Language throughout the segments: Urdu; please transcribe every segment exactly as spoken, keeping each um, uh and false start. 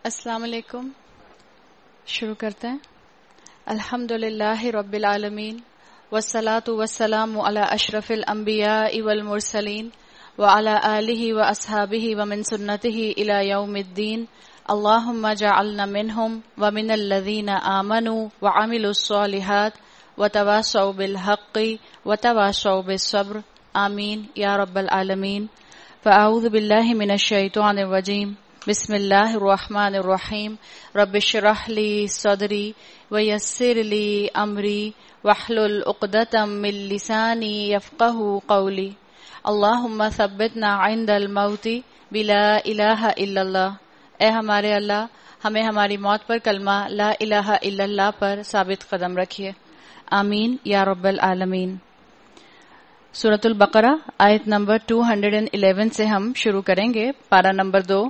السلام علیکم. شروع کرتے ہیں. الحمدللہ رب العالمین والصلاة والسلام علی اشرف الانبیاء والمرسلین وعلی آلہ واصحابہ ومن سنتہ الی یوم الدین. اللہم اجعلنا منہم ومن الذین آمنوا وعملوا الصالحات وتواصوا بالحق وتواصوا بالصبر. آمین یا رب العالمین. فاعوذ باللہ من الشیطان الرجیم. بسم اللہ الرحمن الرحیم. رب اشرح لی صدری ویسر لی امری واحلل عقدۃ من لسانی یفقہوا قولی. اللہم ثبتنا عند الموت بلا الہ الا اللہ. اے ہمارے اللہ، ہمیں ہماری موت پر کلمہ لا الہ الا اللہ پر ثابت قدم رکھیے. آمین یا رب العالمین. سورۃ البقرہ آیت نمبر دو سو گیارہ سے ہم شروع کریں گے. پارہ نمبر دو.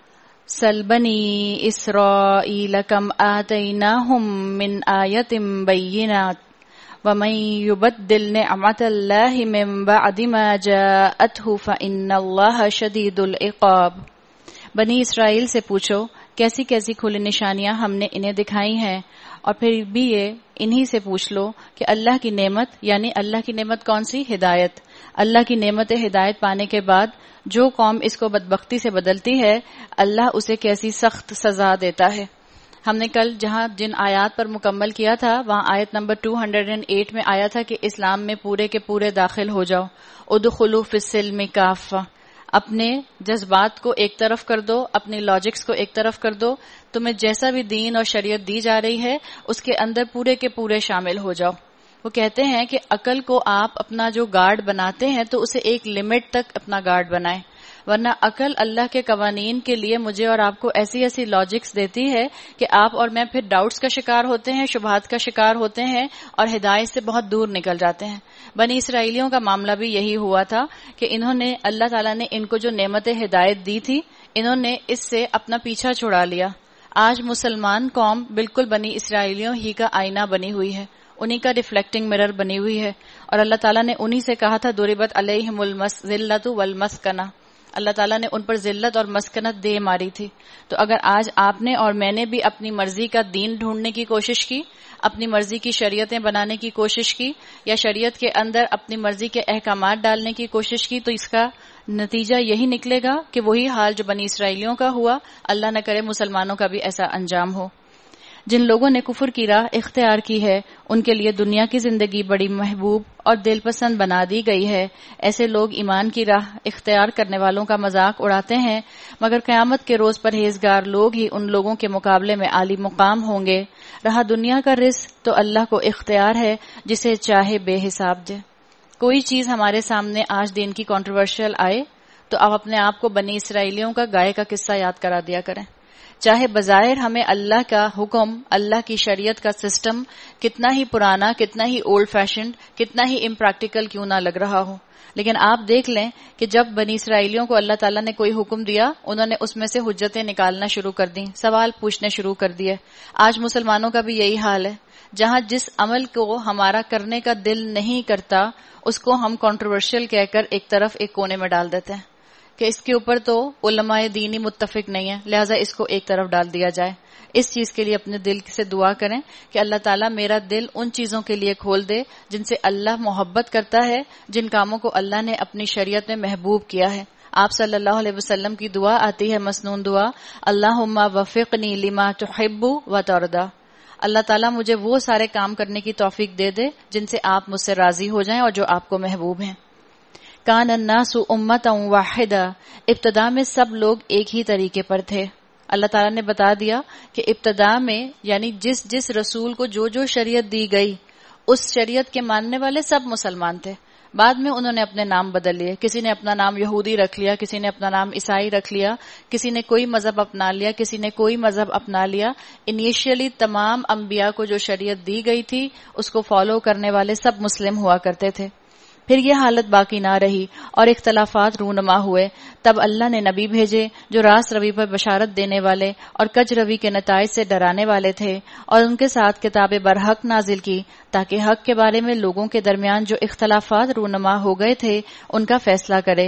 سل بنی اسرائیل کم آتیناہم من آیت بینات ومن یبدل نعمت اللہ من بعد ما جاءتہ فإن اللہ شدید العقاب. بنی اسرائیل سے پوچھو کیسی کیسی کھلی نشانیاں ہم نے انہیں دکھائی ہیں، اور پھر بھی یہ انہی سے پوچھ لو کہ اللہ کی نعمت، یعنی اللہ کی نعمت کون سی؟ ہدایت. اللہ کی نعمت ہدایت پانے کے بعد جو قوم اس کو بدبختی سے بدلتی ہے، اللہ اسے کیسی سخت سزا دیتا ہے. ہم نے کل جہاں جن آیات پر مکمل کیا تھا وہاں آیت نمبر دو سو آٹھ میں آیا تھا کہ اسلام میں پورے کے پورے داخل ہو جاؤ. ادخلوا فی السلم کافہ. اپنے جذبات کو ایک طرف کر دو، اپنی لاجکس کو ایک طرف کر دو. تمہیں جیسا بھی دین اور شریعت دی جا رہی ہے اس کے اندر پورے کے پورے شامل ہو جاؤ. وہ کہتے ہیں کہ عقل کو آپ اپنا جو گارڈ بناتے ہیں تو اسے ایک لمٹ تک اپنا گارڈ بنائیں، ورنہ عقل اللہ کے قوانین کے لیے مجھے اور آپ کو ایسی ایسی لاجکس دیتی ہے کہ آپ اور میں پھر ڈاؤٹس کا شکار ہوتے ہیں، شبہات کا شکار ہوتے ہیں اور ہدایت سے بہت دور نکل جاتے ہیں. بنی اسرائیلیوں کا معاملہ بھی یہی ہوا تھا کہ انہوں نے اللہ تعالیٰ نے ان کو جو نعمت ہدایت دی تھی انہوں نے اس سے اپنا پیچھا چھڑا لیا. آج مسلمان قوم بالکل بنی اسرائیلیوں ہی کا آئینہ بنی ہوئی ہے، انہی کا ریفلیکٹنگ مرر بنی ہوئی ہے. اور اللہ تعالیٰ نے انہی سے کہا تھا ضربت علیہم الذلۃ والمسکنہ. اللہ تعالیٰ نے ان پر ذلت اور مسکنت دے ماری تھی. تو اگر آج آپ نے اور میں نے بھی اپنی مرضی کا دین ڈھونڈنے کی کوشش کی، اپنی مرضی کی شریعتیں بنانے کی کوشش کی، یا شریعت کے اندر اپنی مرضی کے احکامات ڈالنے کی کوشش کی، تو اس کا نتیجہ یہی نکلے گا کہ وہی حال جو بنی اسرائیلیوں کا ہوا، اللہ نہ کرے مسلمانوں کا بھی ایسا انجام ہو. جن لوگوں نے کفر کی راہ اختیار کی ہے ان کے لیے دنیا کی زندگی بڑی محبوب اور دل پسند بنا دی گئی ہے. ایسے لوگ ایمان کی راہ اختیار کرنے والوں کا مذاق اڑاتے ہیں، مگر قیامت کے روز پرہیزگار لوگ ہی ان لوگوں کے مقابلے میں عالی مقام ہوں گے. رہا دنیا کا رزق تو اللہ کو اختیار ہے، جسے چاہے بے حساب دے. کوئی چیز ہمارے سامنے آج دین کی کنٹروورشل آئے تو آپ اپنے آپ کو بنی اسرائیلیوں کا گائے کا قصہ یاد کرا دیا کریں. چاہے بظاہر ہمیں اللہ کا حکم، اللہ کی شریعت کا سسٹم کتنا ہی پرانا، کتنا ہی اولڈ فیشنڈ، کتنا ہی امپریکٹیکل کیوں نہ لگ رہا ہو، لیکن آپ دیکھ لیں کہ جب بنی اسرائیلیوں کو اللہ تعالیٰ نے کوئی حکم دیا انہوں نے اس میں سے حجتیں نکالنا شروع کر دیں، سوال پوچھنے شروع کر دیے. آج مسلمانوں کا بھی یہی حال ہے. جہاں جس عمل کو ہمارا کرنے کا دل نہیں کرتا اس کو ہم کنٹروورشل کہہ کر ایک طرف ایک کونے میں ڈال دیتے ہیں کہ اس کے اوپر تو علماء دینی متفق نہیں ہے، لہٰذا اس کو ایک طرف ڈال دیا جائے. اس چیز کے لیے اپنے دل سے دعا کریں کہ اللہ تعالیٰ میرا دل ان چیزوں کے لیے کھول دے جن سے اللہ محبت کرتا ہے، جن کاموں کو اللہ نے اپنی شریعت میں محبوب کیا ہے. آپ صلی اللہ علیہ وسلم کی دعا آتی ہے، مسنون دعا، اللہم وفقنی لما تحب و ترضی. اللہ تعالیٰ مجھے وہ سارے کام کرنے کی توفیق دے دے جن سے آپ مجھ سے راضی ہو جائیں اور جو آپ کو محبوب ہیں. کان الناس امتا واحدہ. ابتدا میں سب لوگ ایک ہی طریقے پر تھے. اللہ تعالیٰ نے بتا دیا کہ ابتدا میں یعنی جس جس رسول کو جو جو شریعت دی گئی اس شریعت کے ماننے والے سب مسلمان تھے. بعد میں انہوں نے اپنے نام بدل لیے، کسی نے اپنا نام یہودی رکھ لیا، کسی نے اپنا نام عیسائی رکھ لیا، کسی نے کوئی مذہب اپنا لیا، کسی نے کوئی مذہب اپنا لیا. انیشیلی تمام انبیاء کو جو شریعت دی گئی تھی اس کو فالو کرنے والے سب مسلم ہوا کرتے تھے. پھر یہ حالت باقی نہ رہی اور اختلافات رونما ہوئے. تب اللہ نے نبی بھیجے جو راست روی پر بشارت دینے والے اور کج روی کے نتائج سے ڈرانے والے تھے، اور ان کے ساتھ کتاب برحق نازل کی تاکہ حق کے بارے میں لوگوں کے درمیان جو اختلافات رونما ہو گئے تھے ان کا فیصلہ کرے.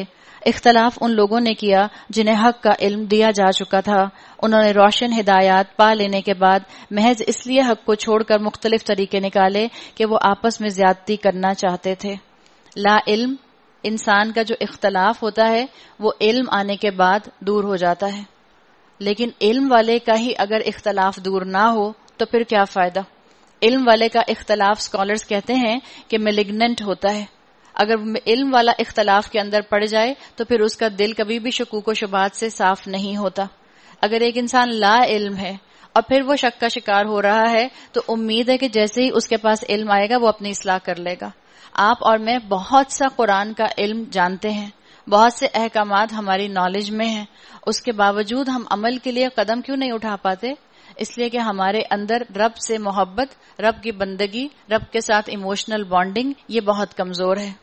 اختلاف ان لوگوں نے کیا جنہیں حق کا علم دیا جا چکا تھا. انہوں نے روشن ہدایات پا لینے کے بعد محض اس لیے حق کو چھوڑ کر مختلف طریقے نکالے کہ وہ آپس میں زیادتی کرنا چاہتے تھے. لا علم انسان کا جو اختلاف ہوتا ہے وہ علم آنے کے بعد دور ہو جاتا ہے، لیکن علم والے کا ہی اگر اختلاف دور نہ ہو تو پھر کیا فائدہ. علم والے کا اختلاف اسکالرز کہتے ہیں کہ میلیگننٹ ہوتا ہے. اگر علم والا اختلاف کے اندر پڑ جائے تو پھر اس کا دل کبھی بھی شکوک و شبہات سے صاف نہیں ہوتا. اگر ایک انسان لا علم ہے اور پھر وہ شک کا شکار ہو رہا ہے تو امید ہے کہ جیسے ہی اس کے پاس علم آئے گا وہ اپنی اصلاح کر لے گا. آپ اور میں بہت سا قرآن کا علم جانتے ہیں، بہت سے احکامات ہماری نالج میں ہیں، اس کے باوجود ہم عمل کے لیے قدم کیوں نہیں اٹھا پاتے؟ اس لیے کہ ہمارے اندر رب سے محبت، رب کی بندگی، رب کے ساتھ ایموشنل بانڈنگ یہ بہت کمزور ہے.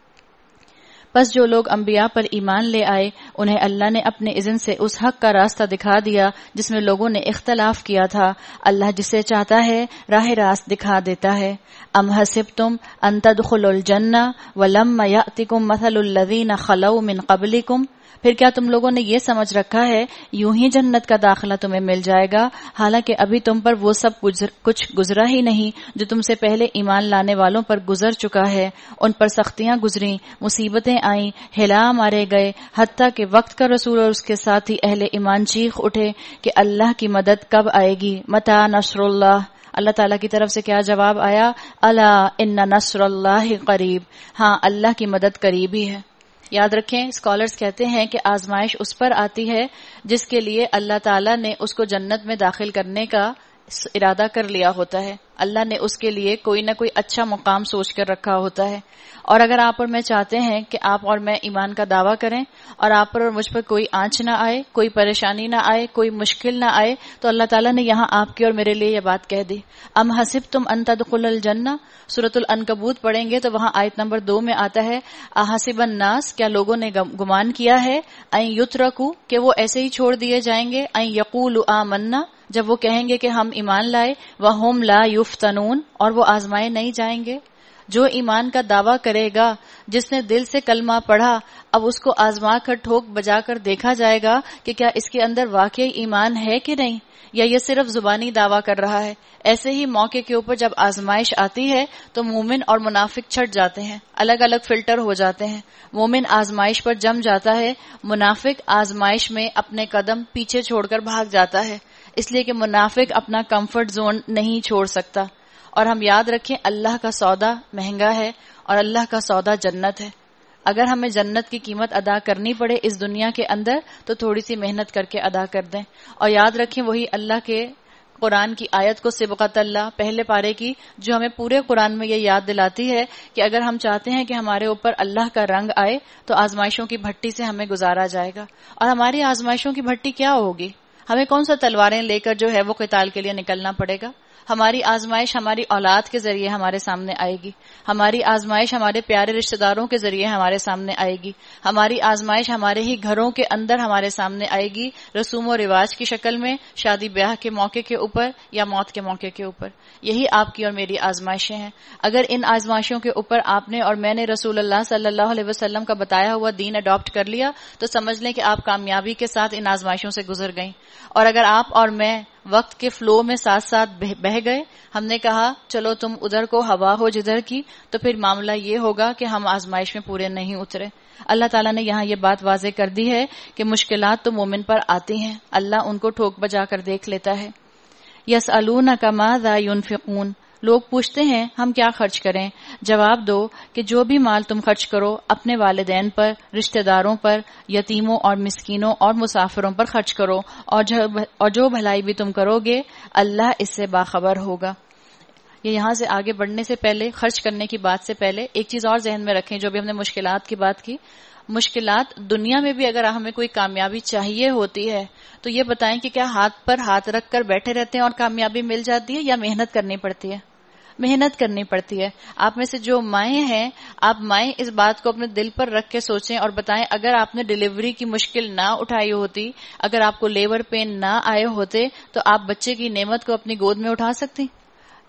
بس جو لوگ انبیاء پر ایمان لے آئے انہیں اللہ نے اپنے اذن سے اس حق کا راستہ دکھا دیا جس میں لوگوں نے اختلاف کیا تھا. اللہ جسے چاہتا ہے راہ راست دکھا دیتا ہے. ام حسبتم ان تدخلوا الجنہ ولما یأتکم مثل الذین خلوا من قبلکم، پھر کیا تم لوگوں نے یہ سمجھ رکھا ہے یوں ہی جنت کا داخلہ تمہیں مل جائے گا، حالانکہ ابھی تم پر وہ سب کچھ گزرا ہی نہیں جو تم سے پہلے ایمان لانے والوں پر گزر چکا ہے. ان پر سختیاں گزریں، مصیبتیں آئیں، ہلا مارے گئے، حتیٰ کہ وقت کا رسول اور اس کے ساتھی اہل ایمان چیخ اٹھے کہ اللہ کی مدد کب آئے گی. متى نصر اللہ، اللہ تعالیٰ کی طرف سے کیا جواب آیا؟ الا ان نصر اللہ قریب، ہاں اللہ کی مدد قریب ہی ہے. یاد رکھیں اسکالرز کہتے ہیں کہ آزمائش اس پر آتی ہے جس کے لیے اللہ تعالیٰ نے اس کو جنت میں داخل کرنے کا ارادہ کر لیا ہوتا ہے. اللہ نے اس کے لیے کوئی نہ کوئی اچھا مقام سوچ کر رکھا ہوتا ہے. اور اگر آپ اور میں چاہتے ہیں کہ آپ اور میں ایمان کا دعویٰ کریں اور آپ پر اور مجھ پر کوئی آنچ نہ آئے، کوئی پریشانی نہ آئے، کوئی مشکل نہ آئے، تو اللہ تعالیٰ نے یہاں آپ کی اور میرے لیے یہ بات کہہ دی. ام حسبتم ان تدخلوا الجنہ، سورۃ العنکبوت پڑھیں گے تو وہاں آیت نمبر دو میں آتا ہے احسب الناس، کیا لوگوں نے گمان کیا ہے، ان یترکوا، کہ وہ ایسے ہی چھوڑ دیے جائیں گے، ان یقولوا آمنا، جب وہ کہیں گے کہ ہم ایمان لائے، وَهُمْ لَا يُفْتَنُونَ، اور وہ آزمائے نہیں جائیں گے. جو ایمان کا دعویٰ کرے گا، جس نے دل سے کلمہ پڑھا، اب اس کو آزما کر ٹھوک بجا کر دیکھا جائے گا کہ کیا اس کے اندر واقعی ایمان ہے کہ نہیں، یا یہ صرف زبانی دعویٰ کر رہا ہے. ایسے ہی موقع کے اوپر جب آزمائش آتی ہے تو مومن اور منافق چھٹ جاتے ہیں، الگ الگ فلٹر ہو جاتے ہیں. مومن آزمائش پر جم جاتا ہے، منافق آزمائش میں اپنے قدم پیچھے چھوڑ کر بھاگ جاتا ہے، اس لیے کہ منافق اپنا کمفرٹ زون نہیں چھوڑ سکتا. اور ہم یاد رکھیں اللہ کا سودا مہنگا ہے اور اللہ کا سودا جنت ہے. اگر ہمیں جنت کی قیمت ادا کرنی پڑے اس دنیا کے اندر تو تھوڑی سی محنت کر کے ادا کر دیں. اور یاد رکھیں وہی اللہ کے قرآن کی آیت کو سبقت اللہ پہلے پارے کی، جو ہمیں پورے قرآن میں یہ یاد دلاتی ہے کہ اگر ہم چاہتے ہیں کہ ہمارے اوپر اللہ کا رنگ آئے تو آزمائشوں کی بھٹی سے ہمیں گزارا جائے گا. اور ہماری آزمائشوں کی بھٹی کیا ہوگی؟ ہمیں کون سا تلواریں لے کر جو ہے وہ قتال کے لیے نکلنا پڑے گا؟ ہماری آزمائش ہماری اولاد کے ذریعے ہمارے سامنے آئے گی، ہماری آزمائش ہمارے پیارے رشتہ داروں کے ذریعے ہمارے سامنے آئے گی، ہماری آزمائش ہمارے ہی گھروں کے اندر ہمارے سامنے آئے گی، رسوم و رواج کی شکل میں، شادی بیاہ کے موقع کے اوپر یا موت کے موقع کے اوپر. یہی آپ کی اور میری آزمائشیں ہیں. اگر ان آزمائشوں کے اوپر آپ نے اور میں نے رسول اللہ صلی اللہ علیہ وسلم کا بتایا ہوا دین اڈاپٹ کر لیا تو سمجھ لیں کہ آپ کامیابی کے ساتھ ان آزمائشوں سے گزر گئیں. اور اگر آپ اور میں وقت کے فلو میں ساتھ ساتھ بہ گئے، ہم نے کہا چلو تم ادھر کو ہوا ہو جدھر کی، تو پھر معاملہ یہ ہوگا کہ ہم آزمائش میں پورے نہیں اترے. اللہ تعالیٰ نے یہاں یہ بات واضح کر دی ہے کہ مشکلات تو مومن پر آتی ہیں، اللہ ان کو ٹھوک بجا کر دیکھ لیتا ہے. یسألونک ماذا ينفقون، لوگ پوچھتے ہیں ہم کیا خرچ کریں. جواب دو کہ جو بھی مال تم خرچ کرو اپنے والدین پر، رشتہ داروں پر، یتیموں اور مسکینوں اور مسافروں پر خرچ کرو، اور جو اور جو بھلائی بھی تم کرو گے اللہ اس سے باخبر ہوگا. یہ یہاں سے آگے بڑھنے سے پہلے، خرچ کرنے کی بات سے پہلے ایک چیز اور ذہن میں رکھیں. جو بھی ہم نے مشکلات کی بات کی، مشکلات دنیا میں بھی اگر ہمیں کوئی کامیابی چاہیے ہوتی ہے تو یہ بتائیں کہ کیا ہاتھ پر ہاتھ رکھ کر بیٹھے رہتے ہیں اور کامیابی مل جاتی ہے، یا محنت کرنی پڑتی ہے؟ محنت کرنی پڑتی ہے. آپ میں سے جو مائیں ہیں، آپ مائیں اس بات کو اپنے دل پر رکھ کے سوچیں اور بتائیں اگر آپ نے ڈیلیوری کی مشکل نہ اٹھائی ہوتی، اگر آپ کو لیبر پین نہ آئے ہوتے تو آپ بچے کی نعمت کو اپنی گود میں اٹھا سکتی؟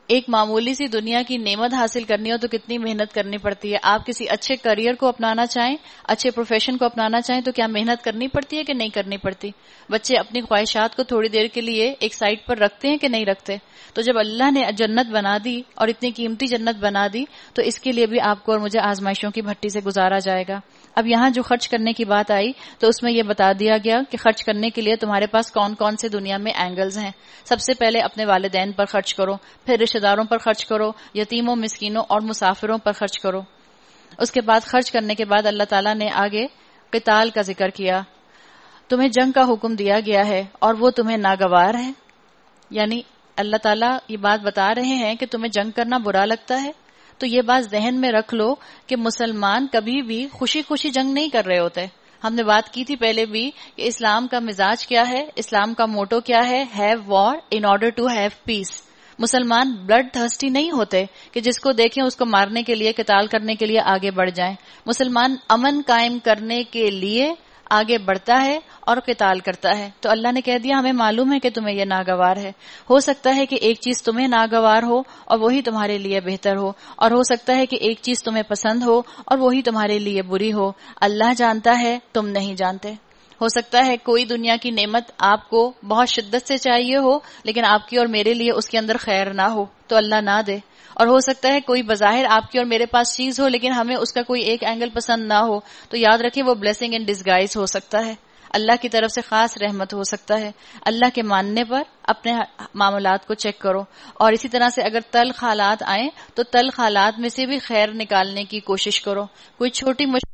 ایک معمولی سی دنیا کی نعمت حاصل کرنی ہو تو کتنی محنت کرنی پڑتی ہے. آپ کسی اچھے کریئر کو اپنانا چاہیں, اچھے پروفیشن کو اپنانا چاہیں تو کیا محنت کرنی پڑتی ہے کہ نہیں کرنی پڑتی؟ بچے اپنی خواہشات کو تھوڑی دیر کے لیے ایک سائڈ پر رکھتے ہیں کہ نہیں رکھتے؟ تو جب اللہ نے جنت بنا دی اور اتنی قیمتی جنت بنا دی تو اس کے لیے بھی آپ کو اور مجھے آزمائشوں کی بھٹی سے گزارا جائے گا. اب یہاں جو خرچ کرنے کی بات آئی تو اس میں یہ بتا دیا گیا کہ خرچ کرنے کے لیے تمہارے پاس کون کون سے دنیا میں اینگلز ہیں. سب سے پہلے اپنے والدین پر خرچ کرو, پھر رشتہ داروں پر خرچ کرو, یتیموں, مسکینوں اور مسافروں پر خرچ کرو. اس کے بعد خرچ کرنے کے بعد اللہ تعالیٰ نے آگے قتال کا ذکر کیا. تمہیں جنگ کا حکم دیا گیا ہے اور وہ تمہیں ناگوار ہے. یعنی اللہ تعالیٰ یہ بات بتا رہے ہیں کہ تمہیں جنگ کرنا برا لگتا ہے. تو یہ بات ذہن میں رکھ لو کہ مسلمان کبھی بھی خوشی خوشی جنگ نہیں کر رہے ہوتے. ہم نے بات کی تھی پہلے بھی کہ اسلام کا مزاج کیا ہے, اسلام کا موٹو کیا ہے, have war in order to have peace. مسلمان بلڈ تھرسٹی نہیں ہوتے کہ جس کو دیکھیں اس کو مارنے کے لیے, قتال کرنے کے لیے آگے بڑھ جائیں. مسلمان امن قائم کرنے کے لیے آگے بڑھتا ہے اور قتال کرتا ہے. تو اللہ نے کہہ دیا ہمیں معلوم ہے کہ تمہیں یہ ناگوار ہے. ہو سکتا ہے کہ ایک چیز تمہیں ناگوار ہو اور وہی تمہارے لیے بہتر ہو, اور ہو سکتا ہے کہ ایک چیز تمہیں پسند ہو اور وہی تمہارے لیے بری ہو. اللہ جانتا ہے, تم نہیں جانتے. ہو سکتا ہے کوئی دنیا کی نعمت آپ کو بہت شدت سے چاہیے ہو لیکن آپ کی اور میرے لیے اس کے اندر خیر نہ ہو تو اللہ نہ دے. اور ہو سکتا ہے کوئی بظاہر آپ کی اور میرے پاس چیز ہو لیکن ہمیں اس کا کوئی ایک اینگل پسند نہ ہو تو یاد رکھیں وہ بلیسنگ ان ڈسگائز ہو سکتا ہے, اللہ کی طرف سے خاص رحمت ہو سکتا ہے. اللہ کے ماننے پر اپنے معاملات کو چیک کرو. اور اسی طرح سے اگر تلخ حالات آئیں تو تلخ حالات میں سے بھی خیر نکالنے کی کوشش کرو. کوئی چھوٹی مشکل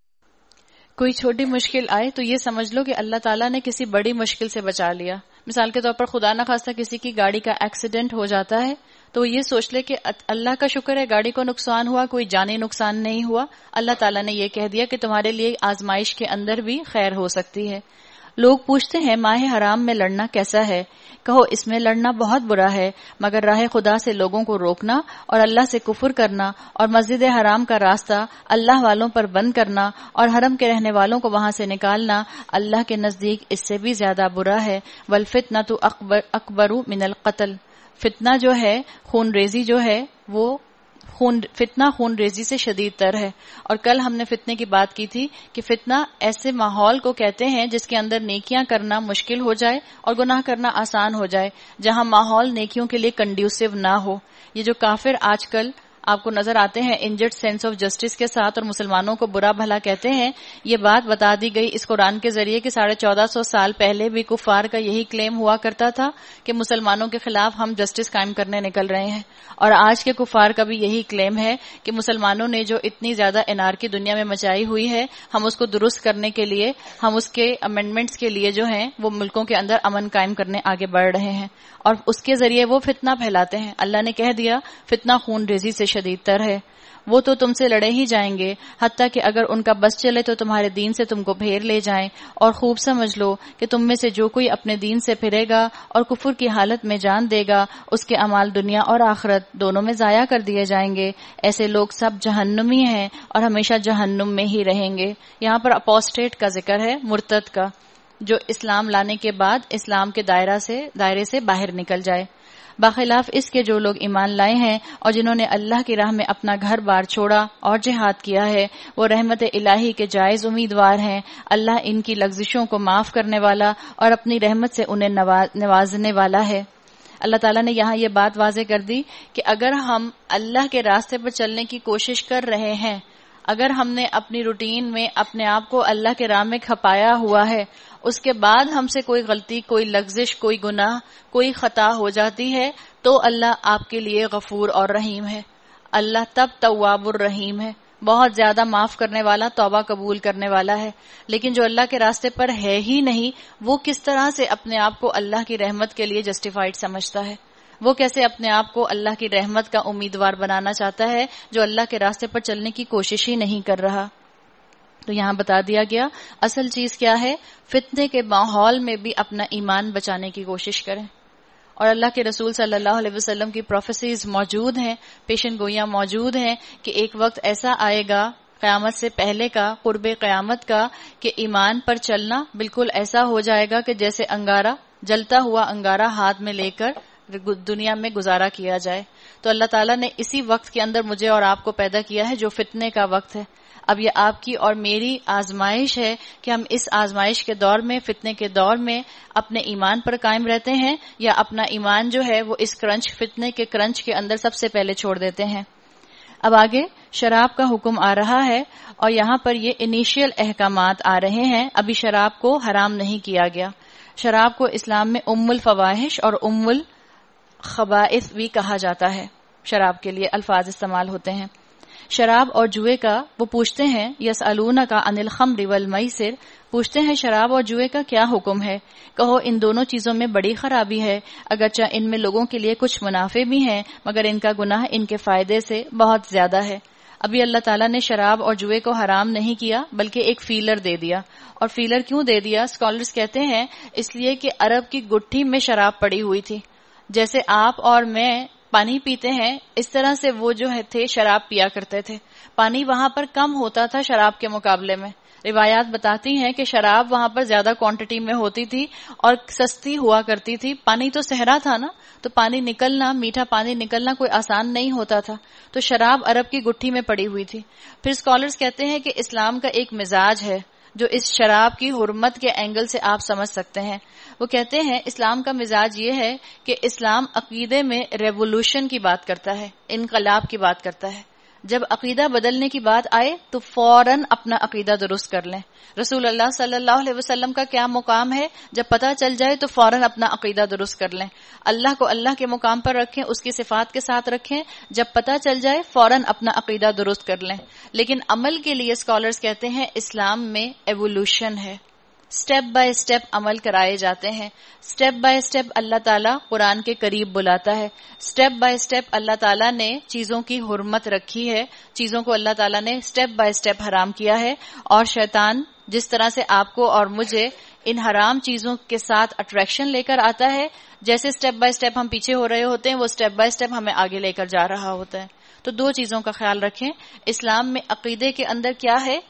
کوئی چھوٹی مشکل آئے تو یہ سمجھ لو کہ اللہ تعالیٰ نے کسی بڑی مشکل سے بچا لیا. مثال کے طور پر خدا نہ خواستہ کسی کی گاڑی کا ایکسیڈنٹ ہو جاتا ہے تو یہ سوچ لے کہ اللہ کا شکر ہے گاڑی کو نقصان ہوا, کوئی جانی نقصان نہیں ہوا. اللہ تعالیٰ نے یہ کہہ دیا کہ تمہارے لیے آزمائش کے اندر بھی خیر ہو سکتی ہے. لوگ پوچھتے ہیں ماہ حرام میں لڑنا کیسا ہے؟ کہو اس میں لڑنا بہت برا ہے, مگر راہ خدا سے لوگوں کو روکنا اور اللہ سے کفر کرنا اور مسجد حرام کا راستہ اللہ والوں پر بند کرنا اور حرم کے رہنے والوں کو وہاں سے نکالنا اللہ کے نزدیک اس سے بھی زیادہ برا ہے. والفتنۃ اکبر اکبر من القتل. فتنہ جو ہے, خون ریزی جو ہے, وہ خون فتنہ خون ریزی سے شدید تر ہے. اور کل ہم نے فتنے کی بات کی تھی کہ فتنہ ایسے ماحول کو کہتے ہیں جس کے اندر نیکیاں کرنا مشکل ہو جائے اور گناہ کرنا آسان ہو جائے, جہاں ماحول نیکیوں کے لیے کنڈیوسو نہ ہو. یہ جو کافر آج کل آپ کو نظر آتے ہیں انجرڈ سینس آف جسٹس کے ساتھ اور مسلمانوں کو برا بھلا کہتے ہیں, یہ بات بتا دی گئی اس قرآن کے ذریعے کہ ساڑھے چودہ سو سال پہلے بھی کفار کا یہی کلیم ہوا کرتا تھا کہ مسلمانوں کے خلاف ہم جسٹس قائم کرنے نکل رہے ہیں. اور آج کے کفار کا بھی یہی کلیم ہے کہ مسلمانوں نے جو اتنی زیادہ انارکی دنیا میں مچائی ہوئی ہے, ہم اس کو درست کرنے کے لیے, ہم اس کے امینڈمنٹس کے لیے جو ہیں وہ ملکوں کے اندر امن قائم کرنے آگے بڑھ رہے ہیں اور اس کے ذریعے وہ فتنہ پھیلاتے ہیں. اللہ نے کہہ دیا فتنہ خون ریزی سے شدید تر ہے. وہ تو تم سے لڑے ہی جائیں گے حتیٰ کہ اگر ان کا بس چلے تو تمہارے دین سے تم کو پھیر لے جائیں. اور خوب سمجھ لو کہ تم میں سے جو کوئی اپنے دین سے پھرے گا اور کفر کی حالت میں جان دے گا اس کے اعمال دنیا اور آخرت دونوں میں ضائع کر دیے جائیں گے. ایسے لوگ سب جہنمی ہیں اور ہمیشہ جہنم میں ہی رہیں گے. یہاں پر اپوسٹیٹ کا ذکر ہے, مرتد کا, جو اسلام لانے کے بعد اسلام کے دائرہ سے دائرے سے باہر نکل جائے. بخلاف اس کے جو لوگ ایمان لائے ہیں اور جنہوں نے اللہ کی راہ میں اپنا گھر بار چھوڑا اور جہاد کیا ہے وہ رحمت الہی کے جائز امیدوار ہیں. اللہ ان کی لغزشوں کو معاف کرنے والا اور اپنی رحمت سے انہیں نوازنے والا ہے. اللہ تعالیٰ نے یہاں یہ بات واضح کر دی کہ اگر ہم اللہ کے راستے پر چلنے کی کوشش کر رہے ہیں, اگر ہم نے اپنی روٹین میں اپنے آپ کو اللہ کے راہ میں کھپایا ہوا ہے, اس کے بعد ہم سے کوئی غلطی, کوئی لغزش, کوئی گناہ, کوئی خطا ہو جاتی ہے تو اللہ آپ کے لیے غفور اور رحیم ہے. اللہ تب تواب الرحیم ہے, بہت زیادہ معاف کرنے والا, توبہ قبول کرنے والا ہے. لیکن جو اللہ کے راستے پر ہے ہی نہیں, وہ کس طرح سے اپنے آپ کو اللہ کی رحمت کے لیے جسٹیفائڈ سمجھتا ہے؟ وہ کیسے اپنے آپ کو اللہ کی رحمت کا امیدوار بنانا چاہتا ہے جو اللہ کے راستے پر چلنے کی کوشش ہی نہیں کر رہا؟ تو یہاں بتا دیا گیا اصل چیز کیا ہے, فتنے کے ماحول میں بھی اپنا ایمان بچانے کی کوشش کریں. اور اللہ کے رسول صلی اللہ علیہ وسلم کی پروفیسیز موجود ہیں, پیشن گوئیاں موجود ہیں کہ ایک وقت ایسا آئے گا قیامت سے پہلے کا, قرب قیامت کا, کہ ایمان پر چلنا بالکل ایسا ہو جائے گا کہ جیسے انگارہ, جلتا ہوا انگارہ ہاتھ میں لے کر دنیا میں گزارا کیا جائے. تو اللہ تعالیٰ نے اسی وقت کے اندر مجھے اور آپ کو پیدا کیا ہے جو فتنے کا وقت ہے. اب یہ آپ کی اور میری آزمائش ہے کہ ہم اس آزمائش کے دور میں، فتنے کے دور میں اپنے ایمان پر قائم رہتے ہیں یا اپنا ایمان جو ہے وہ اس کرنچ، فتنے کے کرنچ کے اندر سب سے پہلے چھوڑ دیتے ہیں. اب آگے شراب کا حکم آ رہا ہے اور یہاں پر یہ انیشیل احکامات آ رہے ہیں. ابھی شراب کو حرام نہیں کیا گیا. شراب کو اسلام میں ام الفواحش اور ام الخبائث بھی کہا جاتا ہے. شراب کے لیے الفاظ استعمال ہوتے ہیں. شراب اور جوئے کا وہ پوچھتے ہیں یسألونک عن الخمر والمیسر، پوچھتے ہیں شراب اور جوئے کا کیا حکم ہے. کہو ان دونوں چیزوں میں بڑی خرابی ہے، اگرچہ ان میں لوگوں کے لیے کچھ منافع بھی ہیں مگر ان کا گناہ ان کے فائدے سے بہت زیادہ ہے. ابھی اللہ تعالیٰ نے شراب اور جوئے کو حرام نہیں کیا بلکہ ایک فیلر دے دیا. اور فیلر کیوں دے دیا؟ اسکالرز کہتے ہیں اس لیے کہ عرب کی گٹھی میں شراب پڑی ہوئی تھی. جیسے آپ اور میں پانی پیتے ہیں اس طرح سے وہ جو ہے تھے شراب پیا کرتے تھے. پانی وہاں پر کم ہوتا تھا شراب کے مقابلے میں. روایات بتاتی ہیں کہ شراب وہاں پر زیادہ کوانٹٹی میں ہوتی تھی اور سستی ہوا کرتی تھی. پانی تو صحرا تھا نا، تو پانی نکلنا، میٹھا پانی نکلنا کوئی آسان نہیں ہوتا تھا. تو شراب عرب کی گٹھی میں پڑی ہوئی تھی. پھر اسکالرز کہتے ہیں کہ اسلام کا ایک مزاج ہے جو اس شراب کی حرمت کے اینگل سے آپ سمجھ سکتے ہیں. وہ کہتے ہیں اسلام کا مزاج یہ ہے کہ اسلام عقیدے میں ریولوشن کی بات کرتا ہے، انقلاب کی بات کرتا ہے. جب عقیدہ بدلنے کی بات آئے تو فوراً اپنا عقیدہ درست کر لیں. رسول اللہ صلی اللہ علیہ وسلم کا کیا مقام ہے، جب پتہ چل جائے تو فوراً اپنا عقیدہ درست کر لیں. اللہ کو اللہ کے مقام پر رکھیں، اس کی صفات کے ساتھ رکھیں. جب پتہ چل جائے فوراً اپنا عقیدہ درست کر لیں. لیکن عمل کے لیے اسکالرز کہتے ہیں اسلام میں ایوولوشن ہے، سٹیپ بائی سٹیپ عمل کرائے جاتے ہیں. سٹیپ بائی سٹیپ اللہ تعالیٰ قرآن کے قریب بلاتا ہے. سٹیپ بائی سٹیپ اللہ تعالیٰ نے چیزوں کی حرمت رکھی ہے، چیزوں کو اللہ تعالیٰ نے سٹیپ بائی سٹیپ حرام کیا ہے. اور شیطان جس طرح سے آپ کو اور مجھے ان حرام چیزوں کے ساتھ اٹریکشن لے کر آتا ہے، جیسے سٹیپ بائی سٹیپ ہم پیچھے ہو رہے ہوتے ہیں وہ سٹیپ بائی سٹیپ ہمیں آگے لے کر جا رہا ہوتا ہے. تو دو چیزوں کا خیال رکھیں. اسلام میں عقیدے کے اندر کیا ہے؟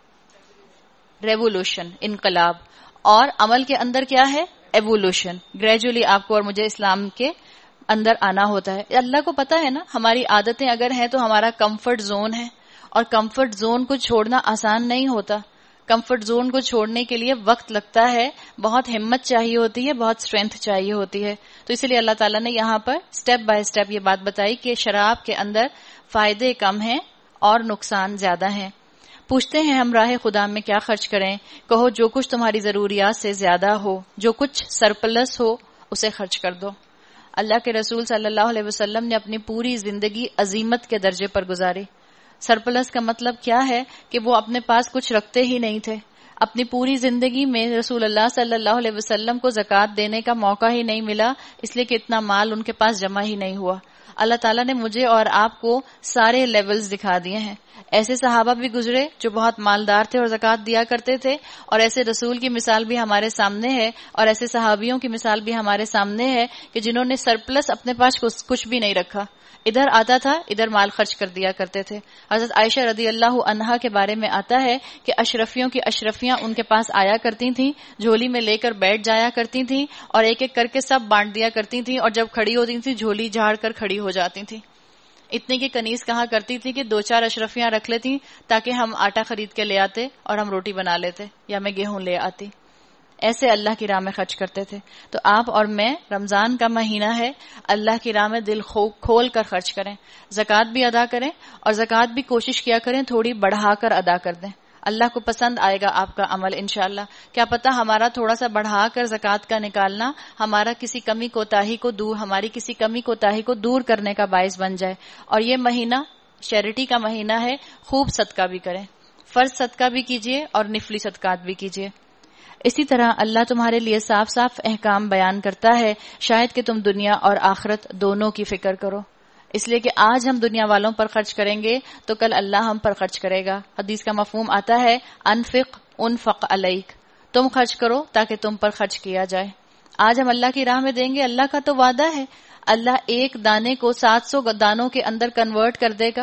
ریولوشن، انقلاب. اور عمل کے اندر کیا ہے؟ ایوولوشن. گریجولی آپ کو اور مجھے اسلام کے اندر آنا ہوتا ہے. اللہ کو پتا ہے نا ہماری عادتیں اگر ہیں تو ہمارا کمفرٹ زون ہے، اور کمفرٹ زون کو چھوڑنا آسان نہیں ہوتا. کمفرٹ زون کو چھوڑنے کے لیے وقت لگتا ہے، بہت ہمت چاہیے ہوتی ہے، بہت اسٹرینتھ چاہیے ہوتی ہے. تو اس لیے اللہ تعالیٰ نے یہاں پر سٹیپ بائی سٹیپ یہ بات بتائی کہ شراب کے اندر فائدے کم ہیں اور نقصان زیادہ ہیں. پوچھتے ہیں ہم راہ خدا میں کیا خرچ کریں؟ کہو جو کچھ تمہاری ضروریات سے زیادہ ہو، جو کچھ سرپلس ہو اسے خرچ کر دو. اللہ کے رسول صلی اللہ علیہ وسلم نے اپنی پوری زندگی عظیمت کے درجے پر گزاری. سرپلس کا مطلب کیا ہے کہ وہ اپنے پاس کچھ رکھتے ہی نہیں تھے. اپنی پوری زندگی میں رسول اللہ صلی اللہ علیہ وسلم کو زکوٰۃ دینے کا موقع ہی نہیں ملا، اس لیے کہ اتنا مال ان کے پاس جمع ہی نہیں ہوا. اللہ تعالیٰ نے مجھے اور آپ کو سارے لیولز دکھا دیے ہیں. ایسے صحابہ بھی گزرے جو بہت مالدار تھے اور زکوٰۃ دیا کرتے تھے، اور ایسے رسول کی مثال بھی ہمارے سامنے ہے، اور ایسے صحابیوں کی مثال بھی ہمارے سامنے ہے کہ جنہوں نے سرپلس اپنے پاس کچھ بھی نہیں رکھا. ادھر آتا تھا ادھر مال خرچ کر دیا کرتے تھے. حضرت عائشہ رضی اللہ عنہا کے بارے میں آتا ہے کہ اشرفیوں کی اشرفیاں ان کے پاس آیا کرتی تھیں، جھولی میں لے کر بیٹھ جایا کرتی تھیں اور ایک ایک کر کے سب بانٹ دیا کرتی تھیں، اور جب کھڑی ہوتی تھیں جھولی جھاڑ کر کھڑی ہو جاتی تھیں. اتنے کی کنیز کہا کرتی تھی کہ دو چار اشرفیاں رکھ لیتی تاکہ ہم آٹا خرید کے لے آتے اور ہم روٹی بنا لیتے، یا میں گیہوں لے آتی. ایسے اللہ کی راہ میں خرچ کرتے تھے. تو آپ اور میں، رمضان کا مہینہ ہے، اللہ کی راہ میں دل کھول کر خرچ کریں، زکوٰۃ بھی ادا کریں، اور زکوٰۃ بھی کوشش کیا کریں تھوڑی بڑھا کر ادا کر دیں. اللہ کو پسند آئے گا آپ کا عمل انشاءاللہ. کیا پتہ ہمارا تھوڑا سا بڑھا کر زکوٰۃ کا نکالنا ہمارا کسی کمی کوتاہی کو دور ہماری کسی کمی کوتاہی کو دور کرنے کا باعث بن جائے. اور یہ مہینہ چیریٹی کا مہینہ ہے، خوب صدقہ بھی کریں، فرض صدقہ بھی کیجیے اور نفلی صدقات بھی کیجیے. اسی طرح اللہ تمہارے لیے صاف صاف احکام بیان کرتا ہے شاید کہ تم دنیا اور آخرت دونوں کی فکر کرو. اس لیے کہ آج ہم دنیا والوں پر خرچ کریں گے تو کل اللہ ہم پر خرچ کرے گا. حدیث کا مفہوم آتا ہے انفق انفق علیک، تم خرچ کرو تاکہ تم پر خرچ کیا جائے. آج ہم اللہ کی راہ میں دیں گے، اللہ کا تو وعدہ ہے اللہ ایک دانے کو سات سو دانوں کے اندر کنورٹ کر دے گا.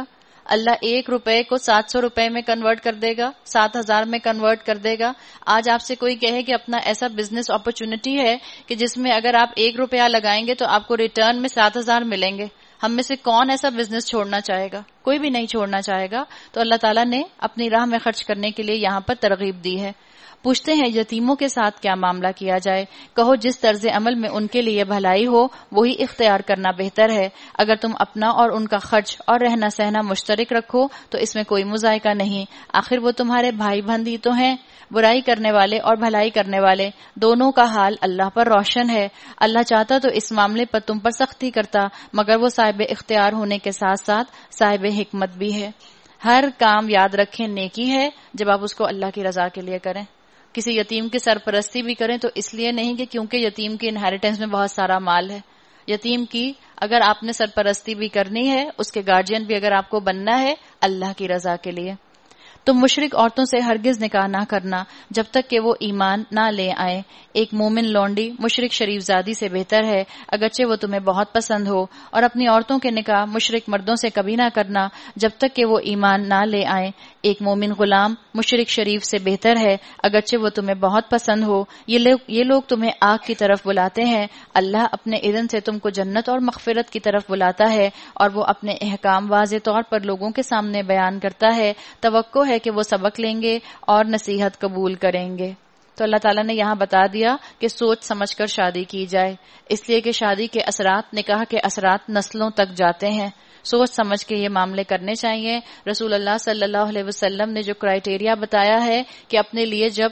اللہ ایک روپے کو سات سو روپے میں کنورٹ کر دے گا، سات ہزار میں کنورٹ کر دے گا. آج آپ سے کوئی کہے کہ اپنا ایسا بزنس اپرچونٹی ہے کہ جس میں اگر آپ ایک روپیہ لگائیں گے تو آپ کو ریٹرن میں سات ہزار ملیں گے، ہم میں سے کون ایسا بزنس چھوڑنا چاہے گا؟ کوئی بھی نہیں چھوڑنا چاہے گا. تو اللہ تعالیٰ نے اپنی راہ میں خرچ کرنے کے لیے یہاں پر ترغیب دی ہے. پوچھتے ہیں یتیموں کے ساتھ کیا معاملہ کیا جائے؟ کہو جس طرز عمل میں ان کے لیے بھلائی ہو وہی اختیار کرنا بہتر ہے. اگر تم اپنا اور ان کا خرچ اور رہنا سہنا مشترک رکھو تو اس میں کوئی مذائقہ نہیں، آخر وہ تمہارے بھائی بندی تو ہیں. برائی کرنے والے اور بھلائی کرنے والے دونوں کا حال اللہ پر روشن ہے. اللہ چاہتا تو اس معاملے پر تم پر سختی کرتا، مگر وہ صاحب اختیار ہونے کے ساتھ ساتھ صاحب حکمت بھی ہے. ہر کام یاد رکھیں نیکی ہے جب آپ اس کو اللہ کی رضا کے لیے کریں. کسی یتیم کی سرپرستی بھی کریں تو اس لیے نہیں کہ کیونکہ یتیم کی انہیریٹنس میں بہت سارا مال ہے. یتیم کی اگر آپ نے سرپرستی بھی کرنی ہے، اس کے گارڈین بھی اگر آپ کو بننا ہے، اللہ کی رضا کے لیے. تم مشرک عورتوں سے ہرگز نکاح نہ کرنا جب تک کہ وہ ایمان نہ لے آئیں. ایک مومن لونڈی مشرک شریف زادی سے بہتر ہے اگرچہ وہ تمہیں بہت پسند ہو. اور اپنی عورتوں کے نکاح مشرک مردوں سے کبھی نہ کرنا جب تک کہ وہ ایمان نہ لے آئیں. ایک مومن غلام مشرک شریف سے بہتر ہے اگرچہ وہ تمہیں بہت پسند ہو. یہ لوگ یہ لوگ تمہیں آگ کی طرف بلاتے ہیں، اللہ اپنے اذن سے تم کو جنت اور مغفرت کی طرف بلاتا ہے اور وہ اپنے احکام واضح طور پر لوگوں کے سامنے بیان کرتا ہے. توقع ہے کہ وہ سبق لیں گے اور نصیحت قبول کریں گے. تو اللہ تعالیٰ نے یہاں بتا دیا کہ سوچ سمجھ کر شادی کی جائے، اس لیے کہ شادی کے اثرات، نکاح کے اثرات نسلوں تک جاتے ہیں. سوچ سمجھ کے یہ معاملے کرنے چاہیے. رسول اللہ صلی اللہ علیہ وسلم نے جو کرائیٹیریا بتایا ہے کہ اپنے لیے جب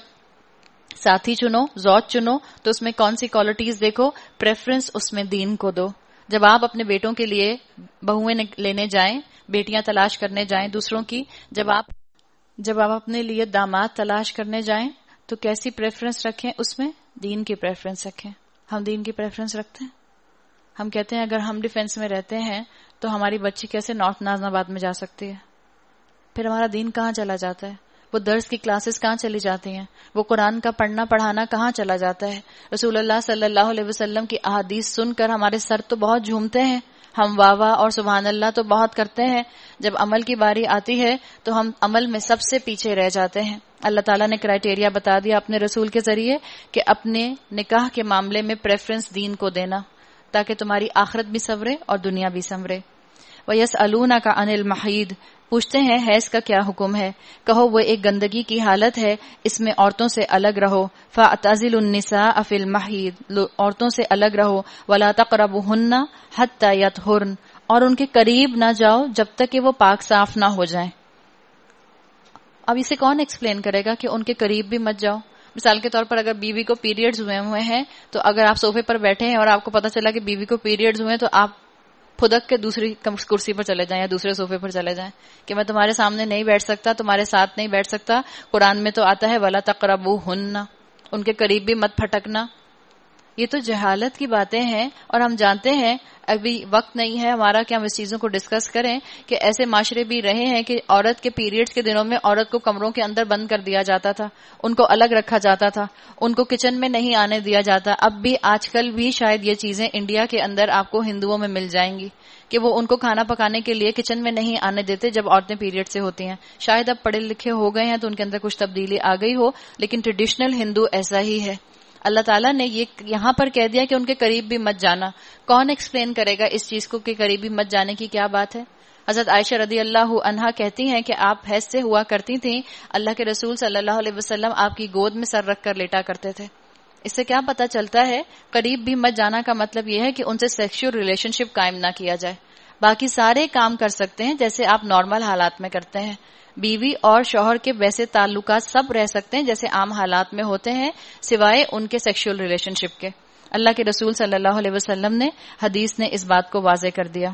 ساتھی چنو، زوج چنو، تو اس میں کون سی کوالٹیز دیکھو، پریفرنس اس میں دین کو دو. جب آپ اپنے بیٹوں کے لیے بہویں لینے جائیں، بیٹیاں تلاش کرنے جائیں دوسروں کی، جب آپ جب آپ اپنے لیے داماد تلاش کرنے جائیں تو کیسی پریفرنس رکھیں؟ اس میں دین کی پریفرنس رکھیں. ہم دین کی پریفرنس رکھتے ہیں. ہم کہتے ہیں اگر ہم ڈیفینس میں رہتے ہیں تو ہماری بچی کیسے نارتھ نازم آباد میں جا سکتی ہے؟ پھر ہمارا دین کہاں چلا جاتا ہے؟ وہ درس کی کلاسز کہاں چلی جاتی ہیں؟ وہ قرآن کا پڑھنا پڑھانا کہاں چلا جاتا ہے؟ رسول اللہ صلی اللہ علیہ وسلم کی احادیث سن کر ہمارے سر تو بہت جھومتے ہیں، ہم واہ واہ اور سبحان اللہ تو بہت کرتے ہیں. جب عمل کی باری آتی ہے تو ہم عمل میں سب سے پیچھے رہ جاتے ہیں. اللہ تعالیٰ نے کرائیٹیریا بتا دیا اپنے رسول کے ذریعے کہ اپنے نکاح کے معاملے میں پریفرنس دین کو دینا تاکہ تمہاری آخرت بھی سنورے اور دنیا بھی سنورے. وَيَسْأَلُونَكَ عَنِ الْمَحِيضِ، پوچھتے ہیں حیض کا کیا حکم ہے؟ کہو وہ ایک گندگی کی حالت ہے، اس میں عورتوں سے الگ رہو. فَاعْتَزِلُوا النِّسَاءَ فِي الْمَحِيضِ، عورتوں سے الگ رہو. وَلَا تَقْرَبُوهُنَّ حَتَّى يَطْهُرْنَ، اور ان کے قریب نہ جاؤ جب تک کہ وہ پاک صاف نہ ہو جائیں. اب اسے کون ایکسپلین کرے گا کہ ان کے قریب بھی مت جاؤ؟ مثال کے طور پر اگر بیوی کو پیریڈز ہوئے ہوئے ہیں تو اگر آپ صوفے پر بیٹھے ہیں اور آپ کو پتا چلا کہ بیوی کو پیریڈز ہوئے ہیں تو آپ پھدک کے دوسری کرسی پر چلے جائیں یا دوسرے صوفے پر چلے جائیں کہ میں تمہارے سامنے نہیں بیٹھ سکتا، تمہارے ساتھ نہیں بیٹھ سکتا. قرآن میں تو آتا ہے وَلَا تَقْرَبُوهُنَّ، ان کے قریب بھی مت پھٹکنا. یہ تو جہالت کی باتیں ہیں اور ہم جانتے ہیں ابھی وقت نہیں ہے ہمارا کہ ہم اس چیزوں کو ڈسکس کریں کہ ایسے معاشرے بھی رہے ہیں کہ عورت کے پیریڈز کے دنوں میں عورت کو کمروں کے اندر بند کر دیا جاتا تھا، ان کو الگ رکھا جاتا تھا، ان کو کچن میں نہیں آنے دیا جاتا. اب بھی آج کل بھی شاید یہ چیزیں انڈیا کے اندر آپ کو ہندوؤں میں مل جائیں گی کہ وہ ان کو کھانا پکانے کے لیے کچن میں نہیں آنے دیتے جب عورتیں پیریڈ سے ہوتی ہیں. شاید اب پڑھے لکھے ہو گئے ہیں تو ان کے اندر کچھ تبدیلی آ گئی ہو، لیکن ٹریڈیشنل ہندو ایسا ہی ہے. اللہ تعالیٰ نے یہ یہاں پر کہہ دیا کہ ان کے قریب بھی مت جانا. کون ایکسپلین کرے گا اس چیز کو کہ قریب بھی مت جانے کی کیا بات ہے؟ حضرت عائشہ رضی اللہ عنہا کہتی ہیں کہ آپ حیض سے ہوا کرتی تھیں، اللہ کے رسول صلی اللہ علیہ وسلم آپ کی گود میں سر رکھ کر لیٹا کرتے تھے. اس سے کیا پتا چلتا ہے؟ قریب بھی مت جانا کا مطلب یہ ہے کہ ان سے سیکشول ریلیشن شپ قائم نہ کیا جائے. باقی سارے کام کر سکتے ہیں جیسے آپ نارمل حالات میں کرتے ہیں. بیوی اور شوہر کے ویسے تعلقات سب رہ سکتے ہیں جیسے عام حالات میں ہوتے ہیں سوائے ان کے سیکشول ریلیشن شپ کے. اللہ کے رسول صلی اللہ علیہ وسلم نے حدیث نے اس بات کو واضح کر دیا.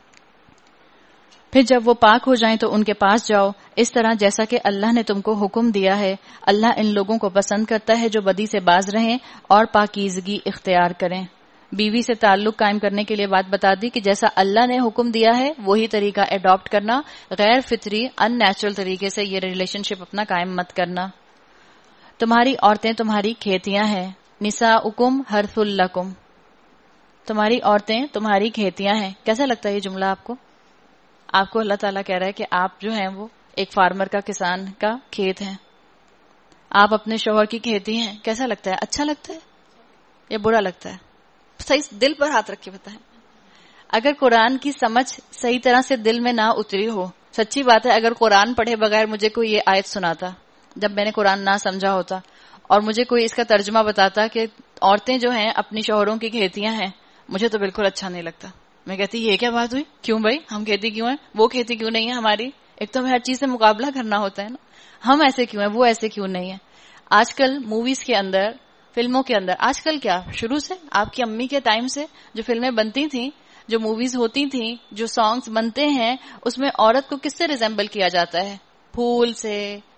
پھر جب وہ پاک ہو جائیں تو ان کے پاس جاؤ اس طرح جیسا کہ اللہ نے تم کو حکم دیا ہے. اللہ ان لوگوں کو پسند کرتا ہے جو بدی سے باز رہیں اور پاکیزگی اختیار کریں. بیوی سے تعلق قائم کرنے کے لیے بات بتا دی کہ جیسا اللہ نے حکم دیا ہے وہی طریقہ اڈاپٹ کرنا، غیر فطری ان نیچرل طریقے سے یہ ریلیشن شپ اپنا قائم مت کرنا. تمہاری عورتیں تمہاری کھیتیاں ہیں. نساؤکم حرث لکم، تمہاری عورتیں تمہاری کھیتیاں ہیں. کیسا لگتا ہے یہ جملہ آپ کو؟ آپ کو اللہ تعالیٰ کہہ رہا ہے کہ آپ جو ہیں وہ ایک فارمر کا، کسان کا کھیت ہیں، آپ اپنے شوہر کی کھیتی ہیں. کیسا لگتا ہے؟ اچھا لگتا ہے یا برا لگتا ہے؟ صحیح دل پر ہاتھ رکھ کے بتائیں. اگر قرآن کی سمجھ صحیح طرح سے دل میں نہ اتری ہو، سچی بات ہے، اگر قرآن پڑھے بغیر مجھے کوئی یہ آیت سناتا جب میں نے قرآن نہ سمجھا ہوتا، اور مجھے کوئی اس کا ترجمہ بتاتا کہ عورتیں جو ہیں اپنی شوہروں کی کھیتیاں ہیں، مجھے تو بالکل اچھا نہیں لگتا. میں کہتی یہ کیا بات ہوئی؟ کیوں بھائی ہم کھیتی کیوں ہیں؟ وہ کھیتی کیوں نہیں ہے ہماری؟ ایک تو ہمیں ہر چیز سے مقابلہ کرنا ہوتا ہے نا. ہم ایسے کیوں ہیں، وہ ایسے کیوں نہیں ہے؟ آج کل موویز کے اندر، فلموں کے اندر، آج کل کیا شروع سے آپ کی امی کے ٹائم سے جو فلمیں بنتی تھیں، جو موویز ہوتی تھیں، جو سانگز بنتے ہیں، اس میں عورت کو کس سے ریزمبل کیا جاتا ہے؟ پھول سے،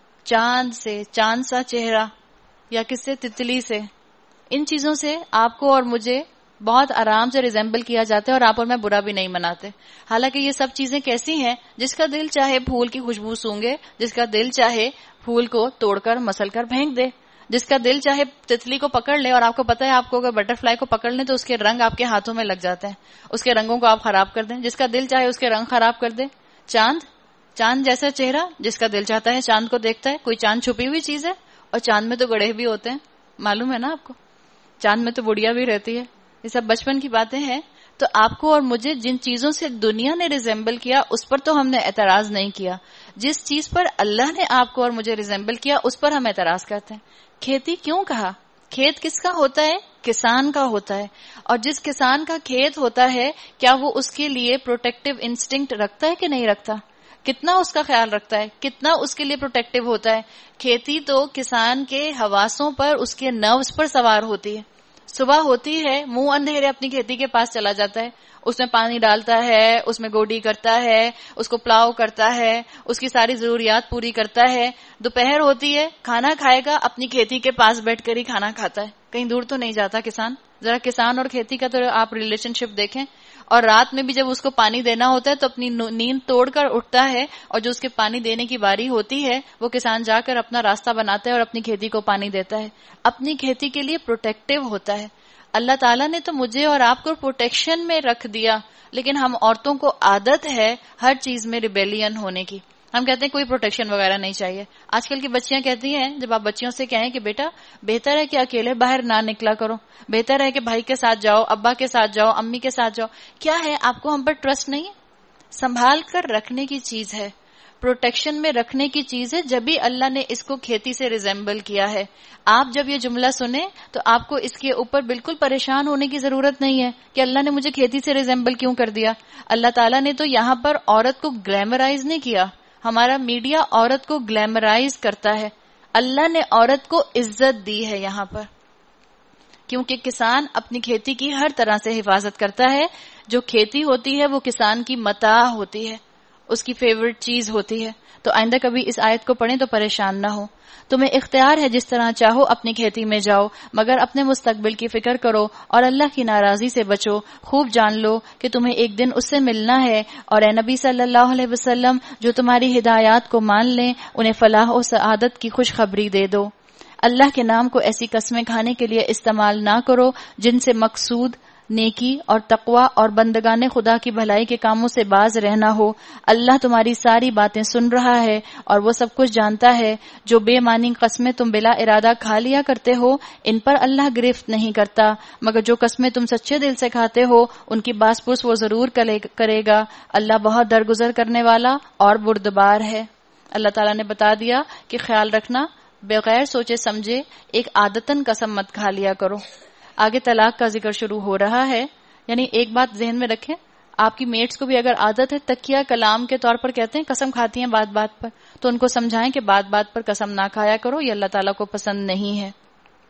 چاند سے، چاند سا چہرہ، یا کس سے؟ تتلی سے. ان چیزوں سے آپ کو اور مجھے بہت آرام سے ریزمبل کیا جاتا ہے، اور آپ اور میں برا بھی نہیں مناتے. حالانکہ یہ سب چیزیں کیسی ہیں؟ جس کا دل چاہے پھول کی خوشبو سونگے، جس کا دل چاہے پھول کو توڑ کر مسل کر پھینک دے، جس کا دل چاہے تتلی کو پکڑ لے. اور آپ کو پتا ہے آپ کو اگر بٹر فلائی کو پکڑ لیں تو اس کے رنگ آپ کے ہاتھوں میں لگ جاتے ہیں، اس کے رنگوں کو آپ خراب کر دیں. جس کا دل چاہے اس کے رنگ خراب کر دے. چاند، چاند جیسا چہرہ، جس کا دل چاہتا ہے چاند کو دیکھتا ہے. کوئی چاند چھپی ہوئی چیز ہے؟ اور چاند میں تو گڑھے بھی ہوتے ہیں، معلوم ہے نا آپ کو. چاند میں تو بڑھیا بھی رہتی ہے. یہ سب بچپن کی باتیں ہیں. تو آپ کو اور مجھے جن چیزوں سے دنیا نے ریزمبل کیا اس پر تو ہم نے اعتراض نہیں کیا. جس چیز پر اللہ نے آپ کو اور مجھے ریزمبل کیا اس پر ہم اعتراض کرتے ہیں. کھیتی کیوں کہا؟ کھیت کس کا ہوتا ہے؟ کسان کا ہوتا ہے. اور جس کسان کا کھیت ہوتا ہے، کیا وہ اس کے لیے پروٹیکٹیو انسٹنکٹ رکھتا ہے کہ نہیں رکھتا؟ کتنا اس کا خیال رکھتا ہے، کتنا اس کے لیے پروٹیکٹیو ہوتا ہے. کھیتی تو کسان کے حواسوں پر، اس کے نروز پر سوار ہوتی ہے. صبح ہوتی ہے، منہ اندھیرے اپنی کھیتی کے پاس چلا جاتا ہے، اس میں پانی ڈالتا ہے، اس میں گوڈی کرتا ہے، اس کو پلاؤ کرتا ہے، اس کی ساری ضروریات پوری کرتا ہے. دوپہر ہوتی ہے، کھانا کھائے گا، اپنی کھیتی کے پاس بیٹھ کر ہی کھانا کھاتا ہے. کہیں دور تو نہیں جاتا کسان. ذرا کسان اور کھیتی کا تو آپ ریلیشن شپ دیکھیں. اور رات میں بھی جب اس کو پانی دینا ہوتا ہے تو اپنی نیند توڑ کر اٹھتا ہے، اور جو اس کے پانی دینے کی باری ہوتی ہے وہ کسان جا کر اپنا راستہ بناتا ہے اور اپنی کھیتی کو پانی دیتا ہے. اپنی کھیتی کے لیے پروٹیکٹیو ہوتا ہے. اللہ تعالیٰ نے تو مجھے اور آپ کو پروٹیکشن میں رکھ دیا، لیکن ہم عورتوں کو عادت ہے ہر چیز میں ریبیلین ہونے کی. ہم کہتے ہیں کوئی پروٹیکشن وغیرہ نہیں چاہیے. آج کل کی بچیاں کہتی ہیں، جب آپ بچیوں سے کہیں کہ بیٹا بہتر ہے کہ اکیلے باہر نہ نکلا کرو، بہتر ہے کہ بھائی کے ساتھ جاؤ، ابا کے ساتھ جاؤ، امی کے ساتھ جاؤ. کیا ہے، آپ کو ہم پر ٹرسٹ نہیں ہے؟ سنبھال کر رکھنے کی چیز ہے، پروٹیکشن میں رکھنے کی چیز ہے. جب بھی اللہ نے اس کو کھیتی سے ریزمبل کیا ہے. آپ جب یہ جملہ سنیں تو آپ کو اس کے اوپر بالکل پریشان ہونے کی ضرورت نہیں ہے کہ اللہ نے مجھے کھیتی سے ریزمبل کیوں کر دیا. اللہ تعالیٰ نے تو یہاں پر عورت کو گلیمرائز نہیں کیا. ہمارا میڈیا عورت کو گلیمرائز کرتا ہے. اللہ نے عورت کو عزت دی ہے یہاں پر، کیونکہ کسان اپنی کھیتی کی ہر طرح سے حفاظت کرتا ہے. جو کھیتی ہوتی ہے وہ کسان کی متاع ہوتی ہے، اس کی فیورٹ چیز ہوتی ہے. تو آئندہ کبھی اس آیت کو پڑھیں تو پریشان نہ ہو. تمہیں اختیار ہے جس طرح چاہو اپنی کھیتی میں جاؤ، مگر اپنے مستقبل کی فکر کرو اور اللہ کی ناراضی سے بچو. خوب جان لو کہ تمہیں ایک دن اس سے ملنا ہے. اور اے نبی صلی اللہ علیہ وسلم، جو تمہاری ہدایات کو مان لیں انہیں فلاح و سعادت کی خوشخبری دے دو. اللہ کے نام کو ایسی قسمیں کھانے کے لیے استعمال نہ کرو جن سے مقصود نیکی اور تقوی اور بندگان خدا کی بھلائی کے کاموں سے باز رہنا ہو. اللہ تمہاری ساری باتیں سن رہا ہے اور وہ سب کچھ جانتا ہے. جو بے معنی قسمیں تم بلا ارادہ کھا لیا کرتے ہو ان پر اللہ گرفت نہیں کرتا، مگر جو قسمیں تم سچے دل سے کھاتے ہو ان کی باس پرس وہ ضرور کرے گا. اللہ بہت درگزر کرنے والا اور بردبار ہے. اللہ تعالیٰ نے بتا دیا کہ خیال رکھنا، بغیر سوچے سمجھے ایک عادتاً قسم مت کھا لیا کرو. آگے طلاق کا ذکر شروع ہو رہا ہے. یعنی ایک بات ذہن میں رکھیں، آپ کی میٹس کو بھی اگر عادت ہے تکیہ کلام کے طور پر کہتے ہیں قسم کھاتی ہیں بات بات پر، تو ان کو سمجھائیں کہ بات بات پر قسم نہ کھایا کرو، یہ اللہ تعالیٰ کو پسند نہیں ہے.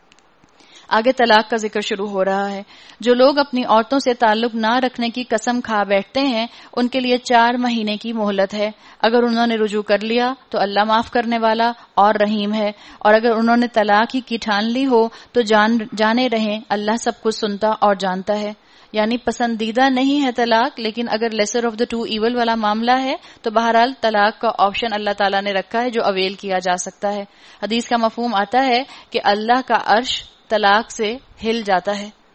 آگے طلاق کا ذکر شروع ہو رہا ہے. جو لوگ اپنی عورتوں سے تعلق نہ رکھنے کی قسم کھا بیٹھتے ہیں ان کے لیے چار مہینے کی مہلت ہے. اگر انہوں نے رجوع کر لیا تو اللہ معاف کرنے والا اور رحیم ہے، اور اگر انہوں نے طلاق ہی کی ٹھان لی ہو تو جان جانے رہیں اللہ سب کچھ سنتا اور جانتا ہے. یعنی پسندیدہ نہیں ہے طلاق، لیکن اگر lesser of the two evil والا معاملہ ہے تو بہرحال طلاق کا آپشن اللہ تعالیٰ نے رکھا ہے جو اویل کیا جا سکتا ہے. حدیث کا مفہوم آتا ہے کہ اللہ کا عرش طلاق سے ہل جاتا ہے.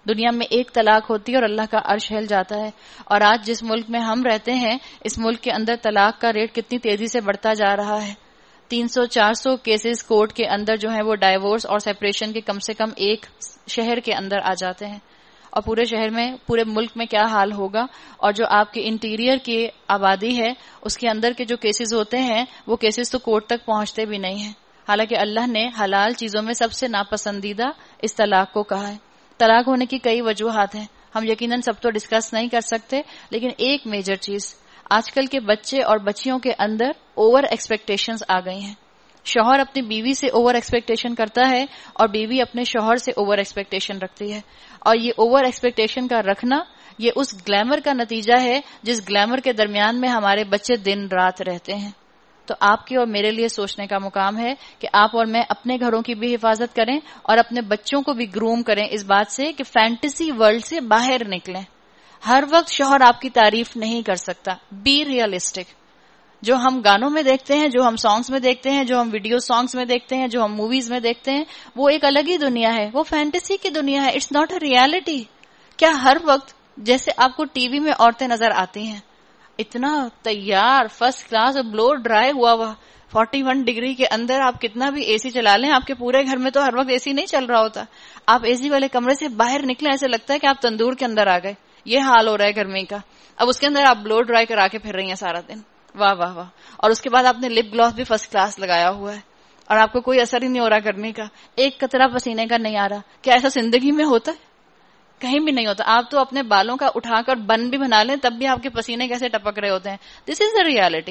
دنیا میں ایک طلاق ہوتی ہے اور اللہ کا عرش ہل جاتا ہے. اور آج جس ملک میں ہم رہتے ہیں اس ملک کے اندر طلاق کا ریٹ کتنی تیزی سے بڑھتا جا رہا ہے. تین سو چار سو کیسز کورٹ کے اندر جو ہیں وہ ڈائیورس اور سیپریشن کے کم سے کم ایک شہر کے اندر آ جاتے ہیں. اور پورے شہر میں پورے ملک میں کیا حال ہوگا. اور جو آپ کے انٹیریئر کی آبادی ہے اس کے اندر کے جو کیسز ہوتے ہیں وہ کیسز تو کورٹ تک پہنچتے بھی نہیں ہیں. حالانکہ اللہ نے حلال چیزوں میں سب سے ناپسندیدہ اس طلاق کو کہا ہے. طلاق ہونے کی کئی وجوہات ہیں, ہم یقیناً سب تو ڈسکس نہیں کر سکتے, لیکن ایک میجر چیز آج کل کے بچے اور بچیوں کے اندر اوور ایکسپیکٹیشنز آ گئی ہیں. شوہر اپنی بیوی سے اوور ایکسپیکٹیشن کرتا ہے اور بیوی اپنے شوہر سے اوور ایکسپیکٹیشن رکھتی ہے. اور یہ اوور ایکسپیکٹیشن کا رکھنا یہ اس گلیمر کا نتیجہ ہے جس گلیمر کے درمیان میں ہمارے بچے دن رات رہتے ہیں. تو آپ کے اور میرے لیے سوچنے کا مقام ہے کہ آپ اور میں اپنے گھروں کی بھی حفاظت کریں اور اپنے بچوں کو بھی گروم کریں اس بات سے کہ فینٹیسی ورلڈ سے باہر نکلیں. ہر وقت شوہر آپ کی تعریف نہیں کر سکتا. Be realistic. جو ہم گانوں میں دیکھتے ہیں, جو ہم سانگز میں دیکھتے ہیں, جو ہم ویڈیو سانگز میں دیکھتے ہیں, جو ہم موویز میں دیکھتے ہیں, وہ ایک الگ ہی دنیا ہے, وہ فینٹیسی کی دنیا ہے. It's not a reality. کیا ہر وقت جیسے آپ کو ٹی وی میں عورتیں نظر آتی ہیں اتنا تیار فرسٹ کلاس بلو ڈرائی ہوا ہوا فورٹی ون ڈگری کے اندر آپ کتنا بھی اے سی چلا لیں, آپ کے پورے گھر میں تو ہر وقت اے سی نہیں چل رہا ہوتا. آپ اے سی والے کمرے سے باہر نکلیں ایسے لگتا ہے کہ آپ تندور کے اندر آ گئے. یہ حال ہو رہا ہے گرمی کا. اب اس کے اندر آپ بلو ڈرائی کرا کے پھر رہی ہیں سارا دن. واہ واہ واہ. اور اس کے بعد آپ نے لپ گلاس بھی فرسٹ کلاس لگایا ہوا ہے اور آپ کو کوئی اثر ہی نہیں ہو رہا گرمی کا, ایک قطرہ پسینے کا نہیں آ رہا. کیا ایسا زندگی میں ہوتا ہے؟ کہیں بھی نہیں ہوتا. آپ تو اپنے بالوں کا اٹھا کر بن بھی بنا لیں تب بھی آپ کے پسینے کیسے ٹپک رہے ہوتے ہیں. This is the reality.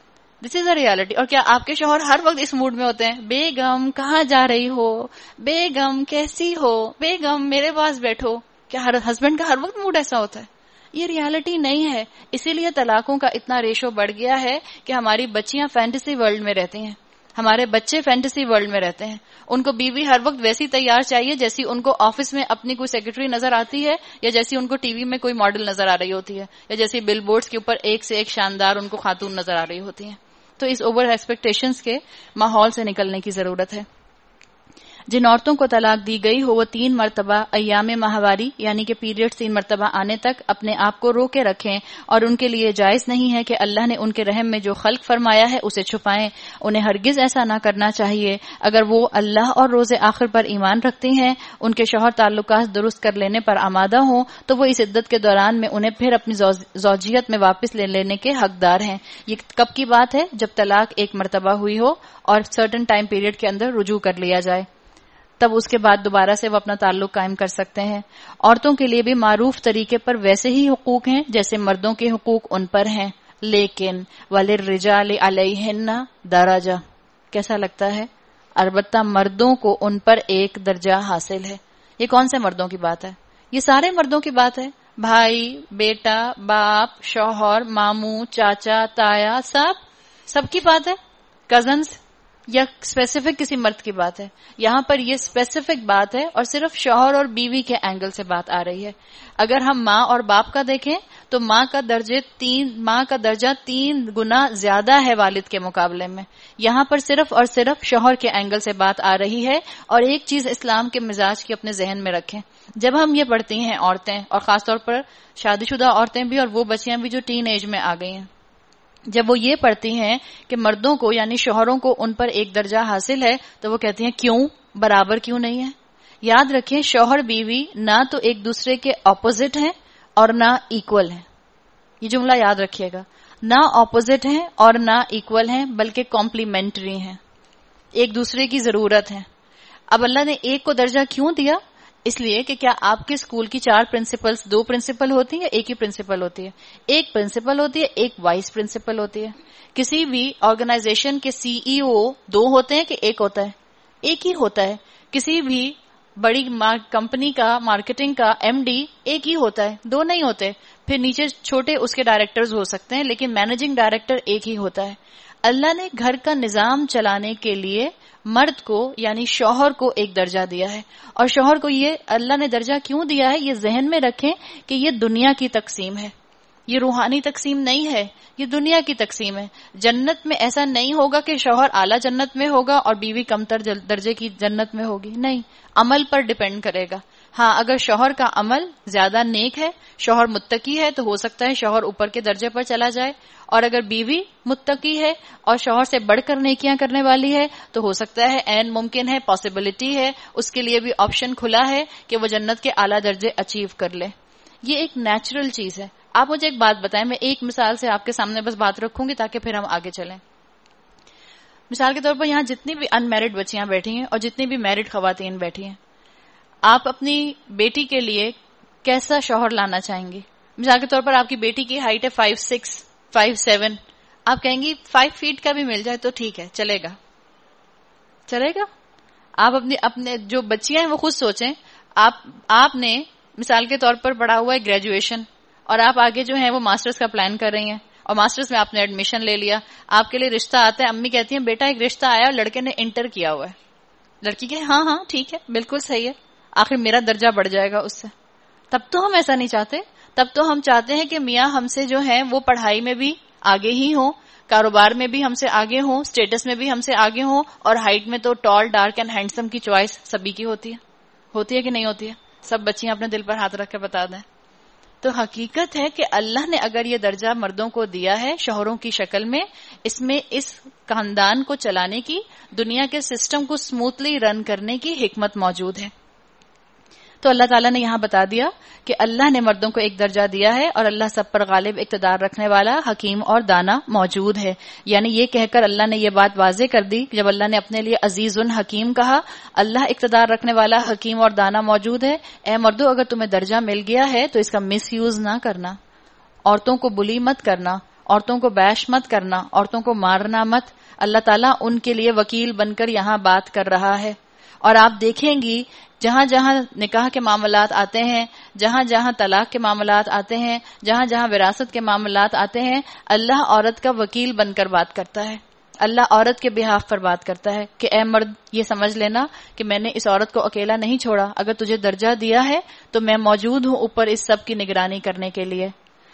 This is the reality. اور کیا آپ کے شوہر ہر وقت اس موڈ میں ہوتے ہیں, بیگم کہاں جا رہی ہو, بیگم کیسی ہو, بیگم میرے پاس بیٹھو؟ کیا ہر ہسبینڈ کا ہر وقت موڈ ایسا ہوتا ہے؟ یہ ریالٹی نہیں ہے. اسی لیے طلاقوں کا اتنا ریشو بڑھ گیا ہے کہ ہماری بچیاں فینٹیسی ورلڈ میں رہتی ہیں, ہمارے بچے فینٹیسی ورلڈ میں رہتے ہیں. ان کو بیوی ہر وقت ویسی تیار چاہیے جیسی ان کو آفس میں اپنی کوئی سیکرٹری نظر آتی ہے, یا جیسی ان کو ٹی وی میں کوئی ماڈل نظر آ رہی ہوتی ہے, یا جیسی بل بورڈز کے اوپر ایک سے ایک شاندار ان کو خاتون نظر آ رہی ہوتی ہیں. تو اس اوور ایکسپیکٹیشنز کے ماحول سے نکلنے کی ضرورت ہے. جن عورتوں کو طلاق دی گئی ہو وہ تین مرتبہ ایام ماہواری یعنی کہ پیریڈ تین مرتبہ آنے تک اپنے آپ کو روکے رکھیں, اور ان کے لیے جائز نہیں ہے کہ اللہ نے ان کے رحم میں جو خلق فرمایا ہے اسے چھپائیں. انہیں ہرگز ایسا نہ کرنا چاہیے. اگر وہ اللہ اور روز آخر پر ایمان رکھتی ہیں, ان کے شوہر تعلقات درست کر لینے پر آمادہ ہوں, تو وہ اس عدت کے دوران میں انہیں پھر اپنی زوجیت میں واپس لے لینے کے حقدار ہیں. یہ کب کی بات ہے؟ جب طلاق ایک مرتبہ ہوئی ہو اور سرٹن ٹائم پیریڈ کے اندر رجوع کر لیا جائے, تب اس کے بعد دوبارہ سے وہ اپنا تعلق قائم کر سکتے ہیں. عورتوں کے لیے بھی معروف طریقے پر ویسے ہی حقوق ہیں جیسے مردوں کے حقوق ان پر ہیں, لیکن وَلِلرِّجَالِ عَلَيْهِنَّ درجہ. کیسا لگتا ہے؟ البتہ مردوں کو ان پر ایک درجہ حاصل ہے. یہ کون سے مردوں کی بات ہے؟ یہ سارے مردوں کی بات ہے. بھائی, بیٹا, باپ, شوہر, ماموں, چاچا, تایا, سب سب کی بات ہے. کزنز یا اسپیسیفک کسی مرد کی بات ہے؟ یہاں پر یہ اسپیسیفک بات ہے اور صرف شوہر اور بیوی کے اینگل سے بات آ رہی ہے. اگر ہم ماں اور باپ کا دیکھیں تو ماں کا درجے تین ماں کا درجہ تین گنا زیادہ ہے والد کے مقابلے میں. یہاں پر صرف اور صرف شوہر کے اینگل سے بات آ رہی ہے. اور ایک چیز اسلام کے مزاج کی اپنے ذہن میں رکھیں, جب ہم یہ پڑھتی ہیں عورتیں, اور خاص طور پر شادی شدہ عورتیں بھی اور وہ بچیاں بھی جو ٹین ایج میں آ گئی ہیں, جب وہ یہ پڑھتی ہیں کہ مردوں کو یعنی شوہروں کو ان پر ایک درجہ حاصل ہے, تو وہ کہتی ہیں کیوں, برابر کیوں نہیں ہے؟ یاد رکھیں شوہر بیوی نہ تو ایک دوسرے کے اپوزٹ ہیں اور نہ ایکول ہیں. یہ جملہ یاد رکھیے گا, نہ اپوزٹ ہیں اور نہ ایکول ہیں بلکہ کمپلیمنٹری ہیں, ایک دوسرے کی ضرورت ہے. اب اللہ نے ایک کو درجہ کیوں دیا؟ اس لیے کہ کیا آپ کے اسکول کی چار پرنسپلز دو پرنسپل ہوتی ہیں یا ایک ہی پرنسپل ہوتی ہے؟ ایک پرنسپل ہوتی ہے, ایک وائس پرنسپل ہوتی ہے. کسی بھی آرگنائزیشن کے سی ای او دو ہوتے ہیں کہ ایک ہوتا ہے؟ ایک ہی ہوتا ہے. کسی بھی بڑی کمپنی کا مارکیٹنگ کا ایم ڈی ایک ہی ہوتا ہے, دو نہیں ہوتے. پھر نیچے چھوٹے اس کے ڈائریکٹرز ہو سکتے ہیں لیکن مینیجنگ ڈائریکٹر ایک ہی ہوتا ہے. اللہ نے گھر کا نظام چلانے کے لیے مرد کو یعنی شوہر کو ایک درجہ دیا ہے. اور شوہر کو یہ اللہ نے درجہ کیوں دیا ہے یہ ذہن میں رکھیں کہ یہ دنیا کی تقسیم ہے. یہ روحانی تقسیم نہیں ہے، یہ دنیا کی تقسیم ہے. جنت میں ایسا نہیں ہوگا کہ شوہر اعلیٰ جنت میں ہوگا اور بیوی کمتر درجے کی جنت میں ہوگی، نہیں، عمل پر ڈیپینڈ کرے گا. ہاں اگر شوہر کا عمل زیادہ نیک ہے، شوہر متقی ہے، تو ہو سکتا ہے شوہر اوپر کے درجے پر چلا جائے، اور اگر بیوی متقی ہے اور شوہر سے بڑھ کر نیکیاں کرنے والی ہے تو ہو سکتا ہے، عین ممکن ہے، پاسبلٹی ہے، اس کے لیے بھی آپشن کھلا ہے کہ وہ جنت کے اعلیٰ درجے اچیو کر لے. یہ ایک نیچرل چیز ہے. آپ مجھے ایک بات بتائیں، میں ایک مثال سے آپ کے سامنے بس بات رکھوں گی تاکہ پھر ہم آگے چلیں. مثال کے طور پر یہاں جتنی بھی ان میرڈ بچیاں بیٹھی ہیں اور جتنی بھی میرڈ خواتین بیٹھی ہیں، آپ اپنی بیٹی کے لیے کیسا شوہر لانا چاہیں گی؟ مثال کے طور پر آپ کی بیٹی کی ہائٹ ہے فائیو سکس فائیو سیون، آپ کہیں گی فائیو فیٹ کا بھی مل جائے تو ٹھیک ہے، چلے گا چلے گا آپ اپنی اپنے جو بچیاں ہیں وہ خود سوچیں. آپ آپ نے مثال کے طور پر پڑھا ہوا ہے گریجویشن، اور آپ آگے جو ہیں وہ ماسٹرز کا پلان کر رہی ہیں، اور ماسٹرز میں آپ نے ایڈمیشن لے لیا. آپ کے لیے رشتہ آتا ہے، امی کہتی ہیں بیٹا ایک رشتہ آیا اور لڑکے نے انٹر کیا ہوا ہے. لڑکی کہ ہاں ہاں ٹھیک ہے، بالکل صحیح ہے، آخر میرا درجہ بڑھ جائے گا اس سے. تب تو ہم ایسا نہیں چاہتے. تب تو ہم چاہتے ہیں کہ میاں ہم سے جو ہیں وہ پڑھائی میں بھی آگے ہی ہوں، کاروبار میں بھی ہم سے آگے ہوں، اسٹیٹس میں بھی ہم سے آگے ہوں، اور ہائٹ میں تو ٹال ڈارک اینڈ ہینڈسم کی چوائس سبھی کی ہوتی ہے. ہوتی ہے کہ نہیں ہوتی ہے؟ سب بچیاں اپنے دل پر ہاتھ رکھ کے بتا دیں. تو حقیقت ہے کہ اللہ نے اگر یہ درجہ مردوں کو دیا ہے شوہروں کی شکل میں، اس میں اس خاندان کو چلانے کی، دنیا کے سسٹم کو سموتھلی رن کرنے کی حکمت موجود ہے. تو اللہ تعالیٰ نے یہاں بتا دیا کہ اللہ نے مردوں کو ایک درجہ دیا ہے، اور اللہ سب پر غالب، اقتدار رکھنے والا، حکیم اور دانا موجود ہے. یعنی یہ کہہ کر اللہ نے یہ بات واضح کر دی، جب اللہ نے اپنے لیے عزیز الحکیم کہا، اللہ اقتدار رکھنے والا، حکیم اور دانا موجود ہے. اے مردو، اگر تمہیں درجہ مل گیا ہے تو اس کا مس یوز نہ کرنا، عورتوں کو بلی مت کرنا، عورتوں کو بیش مت کرنا، عورتوں کو مارنا مت. اللہ تعالیٰ ان کے لیے وکیل بن کر یہاں بات کر رہا ہے. اور آپ دیکھیں گی جہاں جہاں نکاح کے معاملات آتے ہیں، جہاں جہاں طلاق کے معاملات آتے ہیں، جہاں جہاں وراثت کے معاملات آتے ہیں، اللہ عورت کا وکیل بن کر بات کرتا ہے. اللہ عورت کے بہاف پر بات کرتا ہے کہ اے مرد یہ سمجھ لینا کہ میں نے اس عورت کو اکیلا نہیں چھوڑا، اگر تجھے درجہ دیا ہے تو میں موجود ہوں اوپر اس سب کی نگرانی کرنے کے لیے.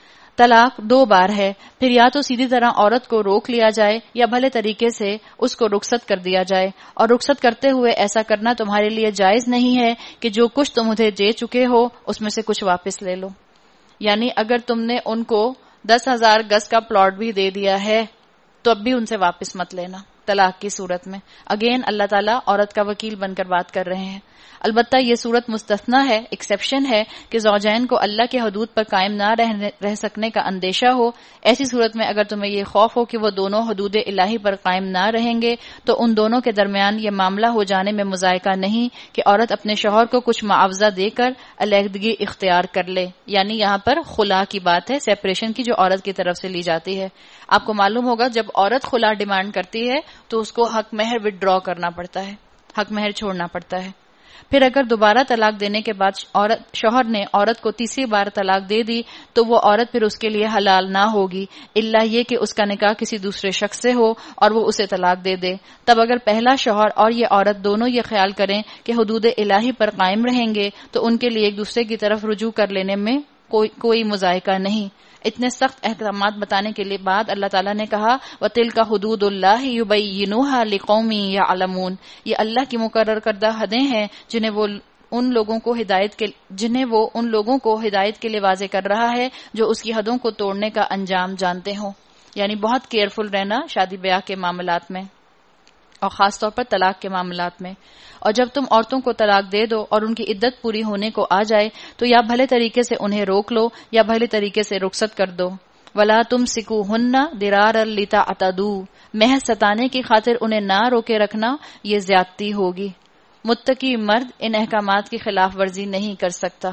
طلاق دو بار ہے، پھر یا تو سیدھی طرح عورت کو روک لیا جائے یا بھلے طریقے سے اس کو رخصت کر دیا جائے. اور رخصت کرتے ہوئے ایسا کرنا تمہارے لیے جائز نہیں ہے کہ جو کچھ تم انہیں دے چکے ہو اس میں سے کچھ واپس لے لو. یعنی اگر تم نے ان کو دس ہزار گز کا پلاٹ بھی دے دیا ہے تو اب بھی ان سے واپس مت لینا طلاق کی صورت میں. اگین اللہ تعالیٰ عورت کا وکیل بن کر بات کر رہے ہیں. البتہ یہ صورت مستثنا ہے، ایکسیپشن ہے کہ زوجین کو اللہ کے حدود پر قائم نہ رہ سکنے کا اندیشہ ہو. ایسی صورت میں اگر تمہیں یہ خوف ہو کہ وہ دونوں حدود الہی پر قائم نہ رہیں گے تو ان دونوں کے درمیان یہ معاملہ ہو جانے میں مذائقہ نہیں کہ عورت اپنے شوہر کو کچھ معاوضہ دے کر علیحدگی اختیار کر لے. یعنی یہاں پر خلا کی بات ہے، سیپریشن کی، جو عورت کی طرف سے لی جاتی ہے. آپ کو معلوم ہوگا جب عورت خلا ڈیمانڈ کرتی ہے تو اس کو حق مہر وڈرا کرنا پڑتا ہے، حق مہر چھوڑنا پڑتا ہے. پھر اگر دوبارہ طلاق دینے کے بعد عورت شوہر نے عورت کو تیسری بار طلاق دے دی تو وہ عورت پھر اس کے لیے حلال نہ ہوگی، الا یہ کہ اس کا نکاح کسی دوسرے شخص سے ہو اور وہ اسے طلاق دے دے. تب اگر پہلا شوہر اور یہ عورت دونوں یہ خیال کریں کہ حدود الہی پر قائم رہیں گے تو ان کے لیے ایک دوسرے کی طرف رجوع کر لینے میں کوئی کوئی مذائقہ نہیں. اتنے سخت احکامات بتانے کے لیے بعد اللہ تعالیٰ نے کہا وَتِلْكَ حُدُودُ اللَّهِ يُبَيِّنُوهَا لِقَوْمٍ يَعْلَمُونَ. یہ اللہ کی مقرر کردہ حدیں ہیں جنہیں وہ ان لوگوں کو ہدایت کے جنہیں وہ ان لوگوں کو ہدایت کے لیے واضح کر رہا ہے جو اس کی حدوں کو توڑنے کا انجام جانتے ہوں. یعنی بہت کیئرفل رہنا شادی بیاہ کے معاملات میں، اور خاص طور پر طلاق کے معاملات میں. اور جب تم عورتوں کو طلاق دے دو اور ان کی عدت پوری ہونے کو آ جائے تو یا بھلے طریقے سے انہیں روک لو یا بھلے طریقے سے رخصت کر دو. وَلَا تُمْسِكُوهُنَّ ضِرَارًا لِتَعْتَدُوا. محض ستانے کی خاطر انہیں نہ روکے رکھنا یہ زیادتی ہوگی. متقی مرد ان احکامات کی خلاف ورزی نہیں کر سکتا.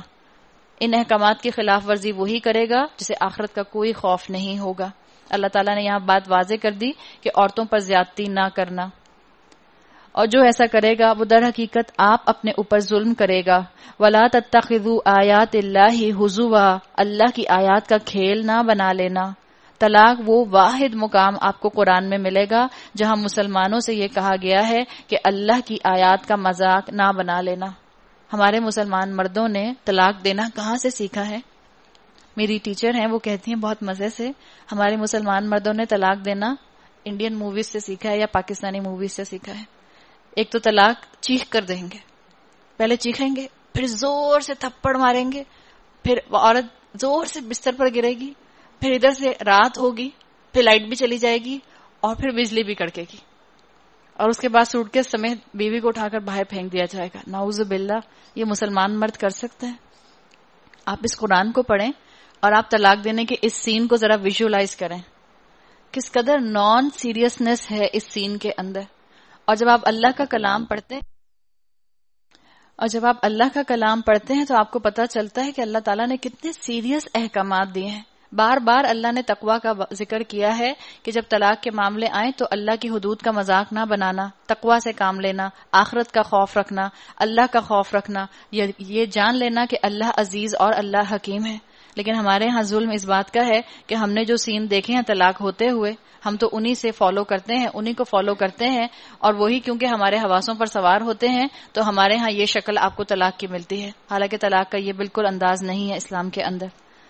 ان احکامات کی خلاف ورزی وہی کرے گا جسے آخرت کا کوئی خوف نہیں ہوگا. اللہ تعالیٰ نے یہاں بات واضح کر دی کہ عورتوں پر زیادتی نہ کرنا، اور جو ایسا کرے گا وہ در حقیقت آپ اپنے اوپر ظلم کرے گا. وَلَا تَتَّخِذُوا آیَاتِ اللَّهِ هُزُوًا. اللہ کی آیات کا کھیل نہ بنا لینا. طلاق وہ واحد مقام آپ کو قرآن میں ملے گا جہاں مسلمانوں سے یہ کہا گیا ہے کہ اللہ کی آیات کا مذاق نہ بنا لینا. ہمارے مسلمان مردوں نے طلاق دینا کہاں سے سیکھا ہے؟ میری ٹیچر ہیں، وہ کہتی ہیں بہت مزے سے، ہمارے مسلمان مردوں نے طلاق دینا انڈین موویز سے سیکھا ہے یا پاکستانی موویز سے سیکھا ہے. ایک تو طلاق چیخ کر دیں گے، پہلے چیخیں گے، پھر زور سے تھپڑ ماریں گے، پھر عورت زور سے بستر پر گرے گی، پھر ادھر سے رات ہوگی، پھر لائٹ بھی چلی جائے گی اور پھر بجلی بھی کڑکے گی، اور اس کے بعد سوٹ کیس سمیت بیوی کو اٹھا کر باہر پھینک دیا جائے گا. نعوذ باللہ، یہ مسلمان مرد کر سکتے ہیں؟ آپ اس قرآن کو پڑھیں اور آپ طلاق دینے کے اس سین کو ذرا ویژولائز کریں، کس قدر نان سیریسنس ہے اس سین کے اندر. اور جب آپ اللہ کا کلام پڑھتے اور جب آپ اللہ کا کلام پڑھتے ہیں تو آپ کو پتا چلتا ہے کہ اللہ تعالیٰ نے کتنے سیریس احکامات دیے ہیں. بار بار اللہ نے تقوی کا ذکر کیا ہے کہ جب طلاق کے معاملے آئیں تو اللہ کی حدود کا مذاق نہ بنانا، تقوی سے کام لینا، آخرت کا خوف رکھنا، اللہ کا خوف رکھنا، یہ جان لینا کہ اللہ عزیز اور اللہ حکیم ہے. لیکن ہمارے ہاں ظلم اس بات کا ہے کہ ہم نے جو سین دیکھے ہیں طلاق ہوتے ہوئے، ہم تو انہی سے فالو کرتے ہیں، انہی کو فالو کرتے ہیں، اور وہی کیونکہ ہمارے حواسوں پر سوار ہوتے ہیں تو ہمارے ہاں یہ شکل آپ کو طلاق کی ملتی ہے. حالانکہ طلاق کا یہ بالکل انداز نہیں ہے اسلام کے اندر.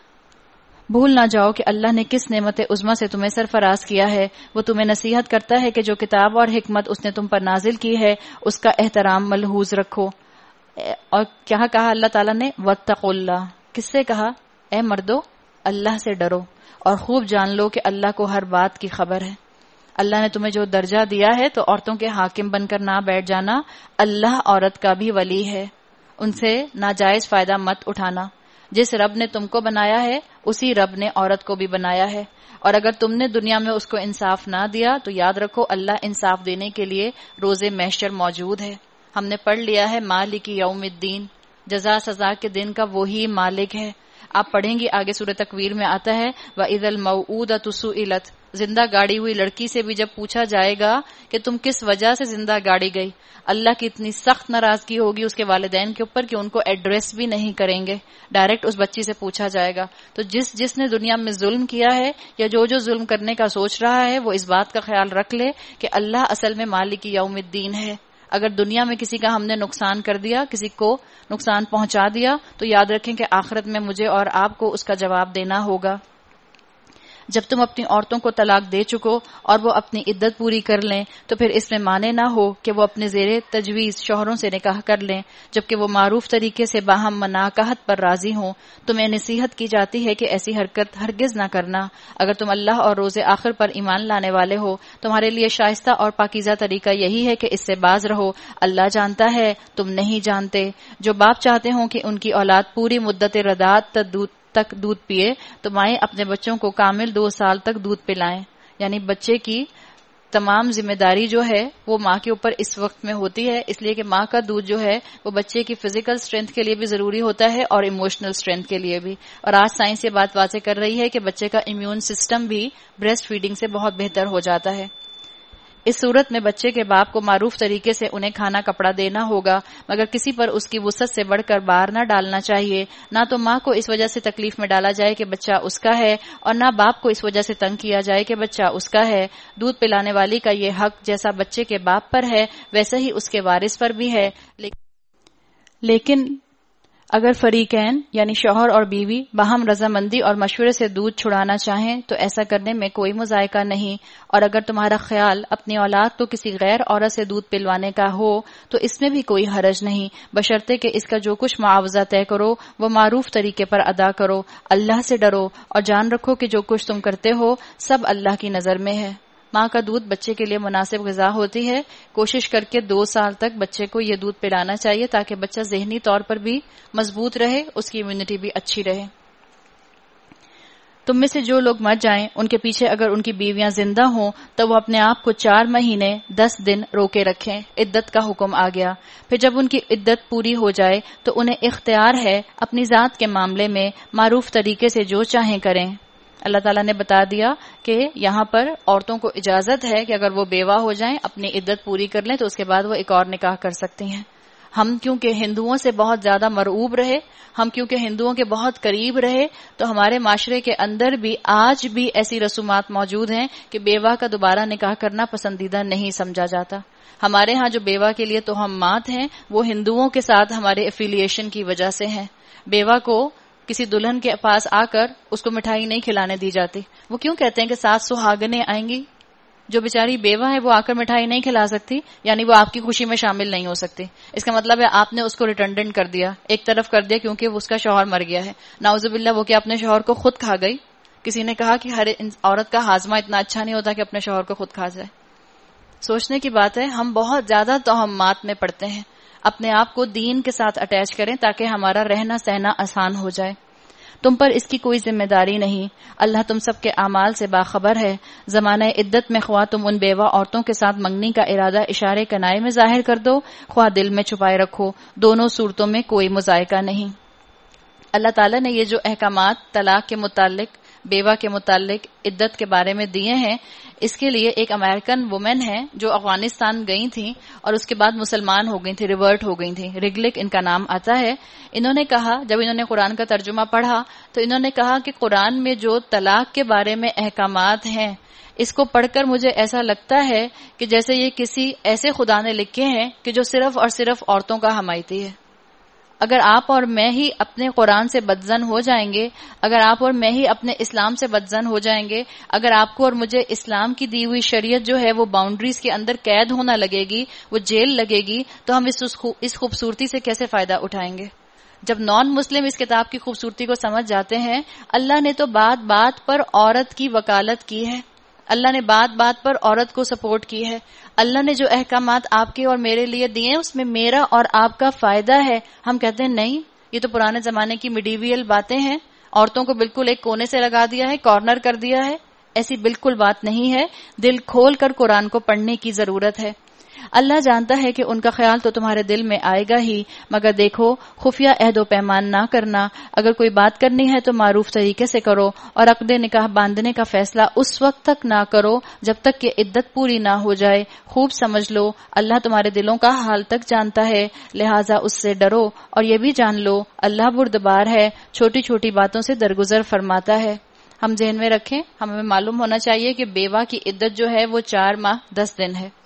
بھول نہ جاؤ کہ اللہ نے کس نعمت عظمی سے تمہیں سرفراز کیا ہے. وہ تمہیں نصیحت کرتا ہے کہ جو کتاب اور حکمت اس نے تم پر نازل کی ہے اس کا احترام ملحوظ رکھو. اور کیا کہا اللہ تعالیٰ نے؟ واتقوا اللہ. کس سے کہا؟ اے مردو اللہ سے ڈرو اور خوب جان لو کہ اللہ کو ہر بات کی خبر ہے. اللہ نے تمہیں جو درجہ دیا ہے تو عورتوں کے حاکم بن کر نہ بیٹھ جانا. اللہ عورت کا بھی ولی ہے، ان سے ناجائز فائدہ مت اٹھانا. جس رب نے تم کو بنایا ہے اسی رب نے عورت کو بھی بنایا ہے، اور اگر تم نے دنیا میں اس کو انصاف نہ دیا تو یاد رکھو اللہ انصاف دینے کے لیے روز محشر موجود ہے. ہم نے پڑھ لیا ہے مالک یوم الدین، جزا سزا کے دن کا وہی مالک ہے. آپ پڑھیں گی آگے سورہ تکویر میں آتا ہے وَإِذَا الْمَوْءُودَةُ سُئِلَتْ. زندہ گاڑی ہوئی لڑکی سے بھی جب پوچھا جائے گا کہ تم کس وجہ سے زندہ گاڑی گئی، اللہ کی اتنی سخت ناراضگی ہوگی اس کے والدین کے اوپر کہ ان کو ایڈریس بھی نہیں کریں گے، ڈائریکٹ اس بچی سے پوچھا جائے گا. تو جس جس نے دنیا میں ظلم کیا ہے یا جو جو ظلم کرنے کا سوچ رہا ہے وہ اس بات کا خیال رکھ لے کہ اللہ اصل میں مالک یوم الدین ہے. اگر دنیا میں کسی کا ہم نے نقصان کر دیا، کسی کو نقصان پہنچا دیا، تو یاد رکھیں کہ آخرت میں مجھے اور آپ کو اس کا جواب دینا ہوگا. جب تم اپنی عورتوں کو طلاق دے چکو اور وہ اپنی عدت پوری کر لیں تو پھر اس میں مانے نہ ہو کہ وہ اپنے زیر تجویز شوہروں سے نکاح کر لیں جبکہ وہ معروف طریقے سے باہم مناکحت پر راضی ہوں. تمہیں نصیحت کی جاتی ہے کہ ایسی حرکت ہرگز نہ کرنا. اگر تم اللہ اور روز آخر پر ایمان لانے والے ہو تمہارے لیے شائستہ اور پاکیزہ طریقہ یہی ہے کہ اس سے باز رہو. اللہ جانتا ہے تم نہیں جانتے. جو باپ چاہتے ہوں کہ ان کی اولاد پوری مدت رضاعت تک دودھ پیے تو مائیں اپنے بچوں کو کامل دو سال تک دودھ پلائیں. یعنی بچے کی تمام ذمہ داری جو ہے وہ ماں کے اوپر اس وقت میں ہوتی ہے، اس لیے کہ ماں کا دودھ جو ہے وہ بچے کی فزیکل اسٹرینتھ کے لیے بھی ضروری ہوتا ہے اور ایموشنل اسٹرینتھ کے لیے بھی. اور آج سائنس یہ بات واضح کر رہی ہے کہ بچے کا امیون سسٹم بھی بریسٹ فیڈنگ سے بہت بہتر ہو جاتا ہے. اس صورت میں بچے کے باپ کو معروف طریقے سے انہیں کھانا کپڑا دینا ہوگا، مگر کسی پر اس کی وسعت سے بڑھ کر بار نہ ڈالنا چاہیے. نہ تو ماں کو اس وجہ سے تکلیف میں ڈالا جائے کہ بچہ اس کا ہے، اور نہ باپ کو اس وجہ سے تنگ کیا جائے کہ بچہ اس کا ہے. دودھ پلانے والی کا یہ حق جیسا بچے کے باپ پر ہے ویسا ہی اس کے وارث پر بھی ہے. لیکن اگر فریقین یعنی شوہر اور بیوی باہم رضامندی اور مشورے سے دودھ چھڑانا چاہیں تو ایسا کرنے میں کوئی مذائقہ نہیں. اور اگر تمہارا خیال اپنی اولاد کو کسی غیر عورت سے دودھ پلوانے کا ہو تو اس میں بھی کوئی حرج نہیں، بشرطے کہ اس کا جو کچھ معاوضہ طے کرو وہ معروف طریقے پر ادا کرو. اللہ سے ڈرو اور جان رکھو کہ جو کچھ تم کرتے ہو سب اللہ کی نظر میں ہے. ماں کا دودھ بچے کے لیے مناسب غذا ہوتی ہے. کوشش کر کے دو سال تک بچے کو یہ دودھ پلانا چاہیے تاکہ بچہ ذہنی طور پر بھی مضبوط رہے، اس کی امیونٹی بھی اچھی رہے. تم میں سے جو لوگ مر جائیں ان کے پیچھے اگر ان کی بیویاں زندہ ہوں تو وہ اپنے آپ کو چار مہینے دس دن روکے رکھیں. عدت کا حکم آ گیا. پھر جب ان کی عدت پوری ہو جائے تو انہیں اختیار ہے اپنی ذات کے معاملے میں معروف طریقے سے جو چاہیں کریں. اللہ تعالیٰ نے بتا دیا کہ یہاں پر عورتوں کو اجازت ہے کہ اگر وہ بیوہ ہو جائیں اپنی عدت پوری کر لیں تو اس کے بعد وہ ایک اور نکاح کر سکتی ہیں. ہم کیونکہ ہندوؤں سے بہت زیادہ مرعوب رہے، ہم کیونکہ ہندوؤں کے بہت قریب رہے، تو ہمارے معاشرے کے اندر بھی آج بھی ایسی رسومات موجود ہیں کہ بیوہ کا دوبارہ نکاح کرنا پسندیدہ نہیں سمجھا جاتا. ہمارے ہاں جو بیوہ کے لیے توہمات ہیں وہ ہندوؤں کے ساتھ ہمارے ایفیلیشن کی وجہ سے ہیں. بیوہ کو کسی دلہن کے پاس آ کر اس کو مٹھائی نہیں کھلانے دی جاتی. وہ کیوں کہتے ہیں کہ سات سہاگنیں آئیں گی؟ جو بیچاری بیوہ ہے وہ آ کر مٹھائی نہیں کھلا سکتی، یعنی وہ آپ کی خوشی میں شامل نہیں ہو سکتی. اس کا مطلب ہے آپ نے اس کو ریٹرنڈنٹ کر دیا، ایک طرف کر دیا، کیونکہ وہ اس کا شوہر مر گیا ہے. نعوذ باللہ وہ کہ اپنے شوہر کو خود کھا گئی. کسی نے کہا کہ ہر عورت کا ہاضمہ اتنا اچھا نہیں ہوتا کہ اپنے شوہر کو خود کھا جائے. سوچنے کی بات ہے، ہم بہت زیادہ توہمات میں پڑتے ہیں. اپنے آپ کو دین کے ساتھ اٹیچ کریں تاکہ ہمارا رہنا سہنا آسان ہو جائے. تم پر اس کی کوئی ذمہ داری نہیں. اللہ تم سب کے اعمال سے باخبر ہے. زمانہ عدت میں خواہ تم ان بیوہ عورتوں کے ساتھ منگنی کا ارادہ اشارے کنائے میں ظاہر کر دو، خواہ دل میں چھپائے رکھو، دونوں صورتوں میں کوئی مذائقہ نہیں. اللہ تعالیٰ نے یہ جو احکامات طلاق کے متعلق، بیوہ کے متعلق، عدت کے بارے میں دیے ہیں، اس کے لیے ایک امریکن وومن ہے جو افغانستان گئی تھیں اور اس کے بعد مسلمان ہو گئی تھی، ریورٹ ہو گئی تھی. ریگلک ان کا نام آتا ہے. انہوں نے کہا، جب انہوں نے قرآن کا ترجمہ پڑھا تو انہوں نے کہا کہ قرآن میں جو طلاق کے بارے میں احکامات ہیں، اس کو پڑھ کر مجھے ایسا لگتا ہے کہ جیسے یہ کسی ایسے خدا نے لکھے ہیں کہ جو صرف اور صرف عورتوں کا حمایتی ہے. اگر آپ اور میں ہی اپنے قرآن سے بدزن ہو جائیں گے، اگر آپ اور میں ہی اپنے اسلام سے بدزن ہو جائیں گے، اگر آپ کو اور مجھے اسلام کی دی ہوئی شریعت جو ہے وہ باؤنڈریز کے اندر قید ہونا لگے گی، وہ جیل لگے گی، تو ہم اس اس خوبصورتی سے کیسے فائدہ اٹھائیں گے؟ جب نان مسلم اس کتاب کی خوبصورتی کو سمجھ جاتے ہیں، اللہ نے تو بات بات پر عورت کی وکالت کی ہے، اللہ نے بات بات پر عورت کو سپورٹ کی ہے. اللہ نے جو احکامات آپ کے اور میرے لیے دیے ہیں اس میں میرا اور آپ کا فائدہ ہے. ہم کہتے ہیں نہیں، یہ تو پرانے زمانے کی میڈیویل باتیں ہیں، عورتوں کو بالکل ایک کونے سے لگا دیا ہے، کارنر کر دیا ہے. ایسی بالکل بات نہیں ہے. دل کھول کر قرآن کو پڑھنے کی ضرورت ہے. اللہ جانتا ہے کہ ان کا خیال تو تمہارے دل میں آئے گا ہی، مگر دیکھو خفیہ عہد و پیمان نہ کرنا. اگر کوئی بات کرنی ہے تو معروف طریقے سے کرو، اور عقد نکاح باندھنے کا فیصلہ اس وقت تک نہ کرو جب تک کہ عدت پوری نہ ہو جائے. خوب سمجھ لو اللہ تمہارے دلوں کا حال تک جانتا ہے، لہٰذا اس سے ڈرو، اور یہ بھی جان لو اللہ بردبار ہے، چھوٹی چھوٹی باتوں سے درگزر فرماتا ہے. ہم ذہن میں رکھیں، ہمیں معلوم ہونا چاہیے کہ بیوہ کی عدت جو ہے وہ چار ماہ دس دن ہے.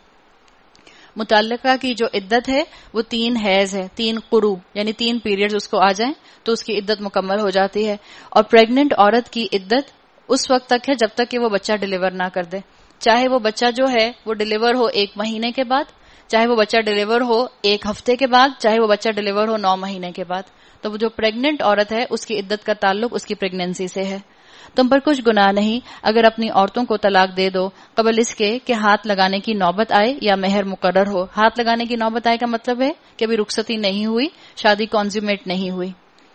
متعلقہ کی جو عدت ہے وہ تین حیض ہے، تین قروء یعنی تین پیریڈز اس کو آ جائیں تو اس کی عدت مکمل ہو جاتی ہے. اور پریگننٹ عورت کی عدت اس وقت تک ہے جب تک کہ وہ بچہ ڈیلیور نہ کر دے، چاہے وہ بچہ جو ہے وہ ڈیلیور ہو ایک مہینے کے بعد، چاہے وہ بچہ ڈیلیور ہو ایک ہفتے کے بعد، چاہے وہ بچہ ڈیلیور ہو نو مہینے کے بعد. تو وہ جو پریگننٹ عورت ہے اس کی عدت کا تعلق اس کی پریگننسی سے ہے. تم پر کچھ گناہ نہیں اگر اپنی عورتوں کو طلاق دے دو قبل اس کے کہ ہاتھ لگانے کی نوبت آئے یا مہر مقرر ہو. ہاتھ لگانے کی نوبت آئے کا مطلب ہے کہ ابھی رخصتی نہیں ہوئی، شادی کنزیومیٹ نہیں ہوئی.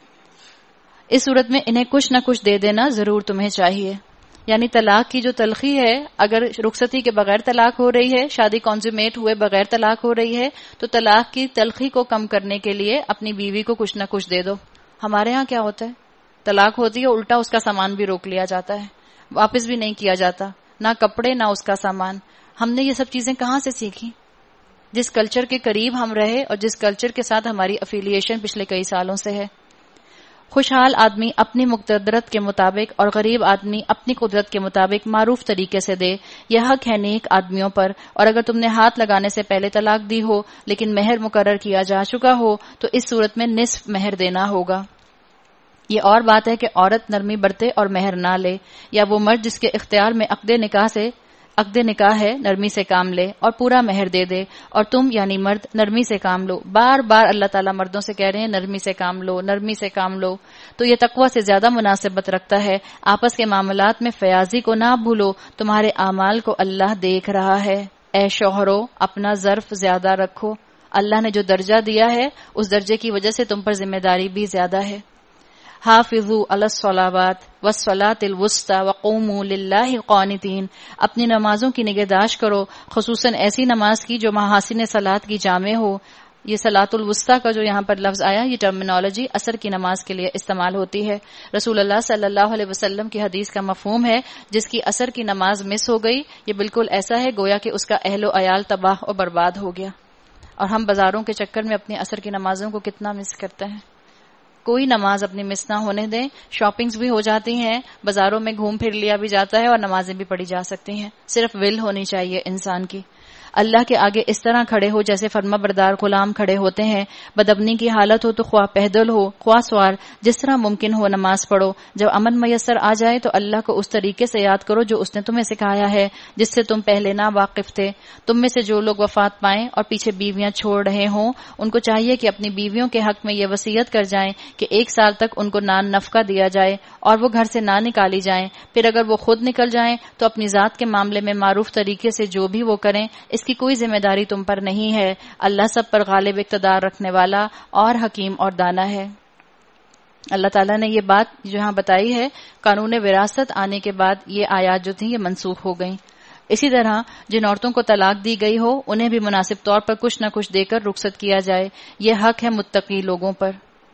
اس صورت میں انہیں کچھ نہ کچھ دے دینا ضرور تمہیں چاہیے. یعنی طلاق کی جو تلخی ہے، اگر رخصتی کے بغیر طلاق ہو رہی ہے، شادی کنزیومیٹ ہوئے بغیر طلاق ہو رہی ہے، تو طلاق کی تلخی کو کم کرنے کے لیے اپنی بیوی کو کچھ نہ کچھ دے دو. ہمارے ہاں کیا ہوتا ہے، طلاق ہوتی ہے الٹا اس کا سامان بھی روک لیا جاتا ہے، واپس بھی نہیں کیا جاتا، نہ کپڑے نہ اس کا سامان. ہم نے یہ سب چیزیں کہاں سے سیکھی؟ جس کلچر کے قریب ہم رہے اور جس کلچر کے ساتھ ہماری افیلیشن پچھلے کئی سالوں سے ہے. خوشحال آدمی اپنی مقدرت کے مطابق اور غریب آدمی اپنی قدرت کے مطابق معروف طریقے سے دے. یہ حق ہے نیک آدمیوں پر. اور اگر تم نے ہاتھ لگانے سے پہلے طلاق دی ہو لیکن مہر مقرر کیا جا چکا ہو تو اس صورت میں نصف مہر دینا ہوگا. یہ اور بات ہے کہ عورت نرمی برتے اور مہر نہ لے، یا وہ مرد جس کے اختیار میں عقد نکاح سے عقد نکاح ہے نرمی سے کام لے اور پورا مہر دے دے. اور تم یعنی مرد نرمی سے کام لو. بار بار اللہ تعالیٰ مردوں سے کہہ رہے ہیں نرمی سے کام لو، نرمی سے کام لو. تو یہ تقوی سے زیادہ مناسبت رکھتا ہے. آپس کے معاملات میں فیاضی کو نہ بھولو، تمہارے اعمال کو اللہ دیکھ رہا ہے. اے شوہرو اپنا ظرف زیادہ رکھو. اللہ نے جو درجہ دیا ہے اس درجے کی وجہ سے تم پر ذمہ داری بھی زیادہ ہے. حافظوا علی الصلاوات والصلاۃ الوسطی وقوموا للہ قانتین. اپنی نمازوں کی نگہداشت کرو، خصوصاً ایسی نماز کی جو محاسن صلاۃ کی جامع ہو. یہ صلاۃ الوسطی کا جو یہاں پر لفظ آیا، یہ ٹرمینالوجی عصر کی نماز کے لیے استعمال ہوتی ہے. رسول اللہ صلی اللہ علیہ وسلم کی حدیث کا مفہوم ہے جس کی عصر کی نماز مس ہو گئی، یہ بالکل ایسا ہے گویا کہ اس کا اہل و عیال تباہ اور برباد ہو گیا. اور ہم بازاروں کے چکر میں اپنی عصر کی نمازوں کو کتنا مس کرتے ہیں. کوئی نماز اپنی مس نہ ہونے دیں. شاپنگز بھی ہو جاتی ہیں، بازاروں میں گھوم پھر لیا بھی جاتا ہے اور نمازیں بھی پڑھی جا سکتی ہیں. صرف ول ہونی چاہیے انسان کی. اللہ کے آگے اس طرح کھڑے ہو جیسے فرما بردار غلام کھڑے ہوتے ہیں. بدبنی کی حالت ہو تو خواہ پیدل ہو خواہ سوار، جس طرح ممکن ہو نماز پڑھو. جب امن میسر آ جائے تو اللہ کو اس طریقے سے یاد کرو جو اس نے تمہیں سکھایا ہے، جس سے تم پہلے نہ واقف تھے. تم میں سے جو لوگ وفات پائیں اور پیچھے بیویاں چھوڑ رہے ہوں، ان کو چاہیے کہ اپنی بیویوں کے حق میں یہ وصیت کر جائیں کہ ایک سال تک ان کو نان نفقہ دیا جائے اور وہ گھر سے نہ نکالی جائیں. پھر اگر وہ خود نکل جائیں تو اپنی ذات کے معاملے میں معروف طریقے سے جو بھی وہ کریں، اس کی کوئی ذمہ داری تم پر نہیں ہے. اللہ سب پر غالب اقتدار رکھنے والا اور حکیم اور دانا ہے. اللہ تعالیٰ نے یہ بات جو یہاں بتائی ہے، قانون وراثت آنے کے بعد یہ آیات جو تھیں یہ منسوخ ہو گئیں. اسی طرح جن عورتوں کو طلاق دی گئی ہو انہیں بھی مناسب طور پر کچھ نہ کچھ دے کر رخصت کیا جائے. یہ حق ہے متقی لوگوں پر.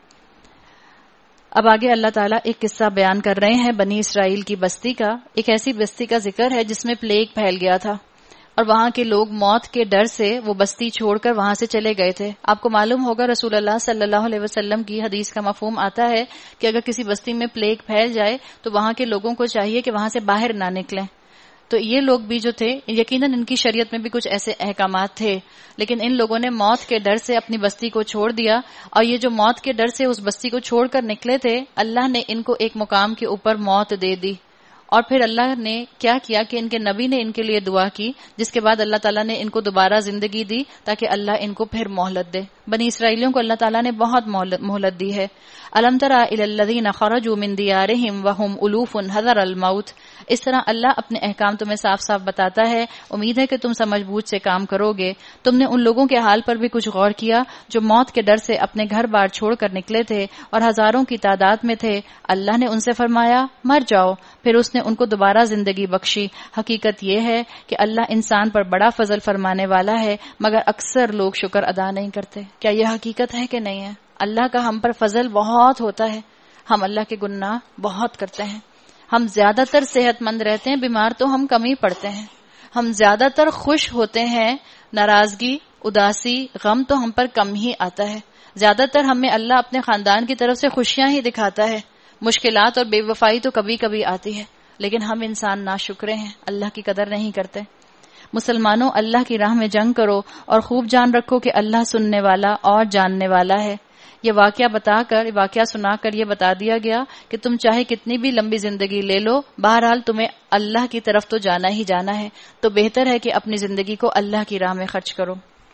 اب آگے اللہ تعالیٰ ایک قصہ بیان کر رہے ہیں بنی اسرائیل کی بستی کا. ایک ایسی بستی کا ذکر ہے جس میں پلیگ پھیل گیا تھا اور وہاں کے لوگ موت کے ڈر سے وہ بستی چھوڑ کر وہاں سے چلے گئے تھے. آپ کو معلوم ہوگا رسول اللہ صلی اللہ علیہ وسلم کی حدیث کا مفہوم آتا ہے کہ اگر کسی بستی میں پلیگ پھیل جائے تو وہاں کے لوگوں کو چاہیے کہ وہاں سے باہر نہ نکلیں. تو یہ لوگ بھی جو تھے یقیناً ان کی شریعت میں بھی کچھ ایسے احکامات تھے، لیکن ان لوگوں نے موت کے ڈر سے اپنی بستی کو چھوڑ دیا. اور یہ جو موت کے ڈر سے اس بستی کو چھوڑ کر نکلے تھے، اللہ نے ان کو ایک مقام کے اوپر موت دے دی. اور پھر اللہ نے کیا کیا کہ ان کے نبی نے ان کے لیے دعا کی، جس کے بعد اللہ تعالیٰ نے ان کو دوبارہ زندگی دی تاکہ اللہ ان کو پھر مہلت دے. بنی اسرائیلیوں کو اللہ تعالیٰ نے بہت مہلت دی ہے. الم تر الی الذین خرجوا من دیارہم وہم الوف حذر الموت. اس طرح اللہ اپنے احکام تمہیں صاف صاف بتاتا ہے. امید ہے کہ تم سمجھ بوجھ سے کام کرو گے. تم نے ان لوگوں کے حال پر بھی کچھ غور کیا جو موت کے ڈر سے اپنے گھر بار چھوڑ کر نکلے تھے اور ہزاروں کی تعداد میں تھے. اللہ نے ان سے فرمایا مر جاؤ، پھر اس نے ان کو دوبارہ زندگی بخشی. حقیقت یہ ہے کہ اللہ انسان پر بڑا فضل فرمانے والا ہے، مگر اکثر لوگ شکر ادا نہیں کرتے. کیا یہ حقیقت ہے کہ نہیں ہے؟ اللہ کا ہم پر فضل بہت ہوتا ہے. ہم اللہ کے گناہ بہت کرتے ہیں. ہم زیادہ تر صحت مند رہتے ہیں، بیمار تو ہم کم ہی پڑتے ہیں. ہم زیادہ تر خوش ہوتے ہیں، ناراضگی، اداسی، غم تو ہم پر کم ہی آتا ہے. زیادہ تر ہمیں اللہ اپنے خاندان کی طرف سے خوشیاں ہی دکھاتا ہے. مشکلات اور بے وفائی تو کبھی کبھی آتی ہے، لیکن ہم انسان ناشکرے ہیں، اللہ کی قدر نہیں کرتے. مسلمانوں، اللہ کی راہ میں جنگ کرو اور خوب جان رکھو کہ اللہ سننے والا اور جاننے والا ہے. یہ واقعہ بتا کر واقعہ سنا کر یہ بتا دیا گیا کہ تم چاہے کتنی بھی لمبی زندگی لے لو، بہرحال تمہیں اللہ کی طرف تو جانا ہی جانا ہے. تو بہتر ہے کہ اپنی زندگی کو اللہ کی راہ میں خرچ کرو.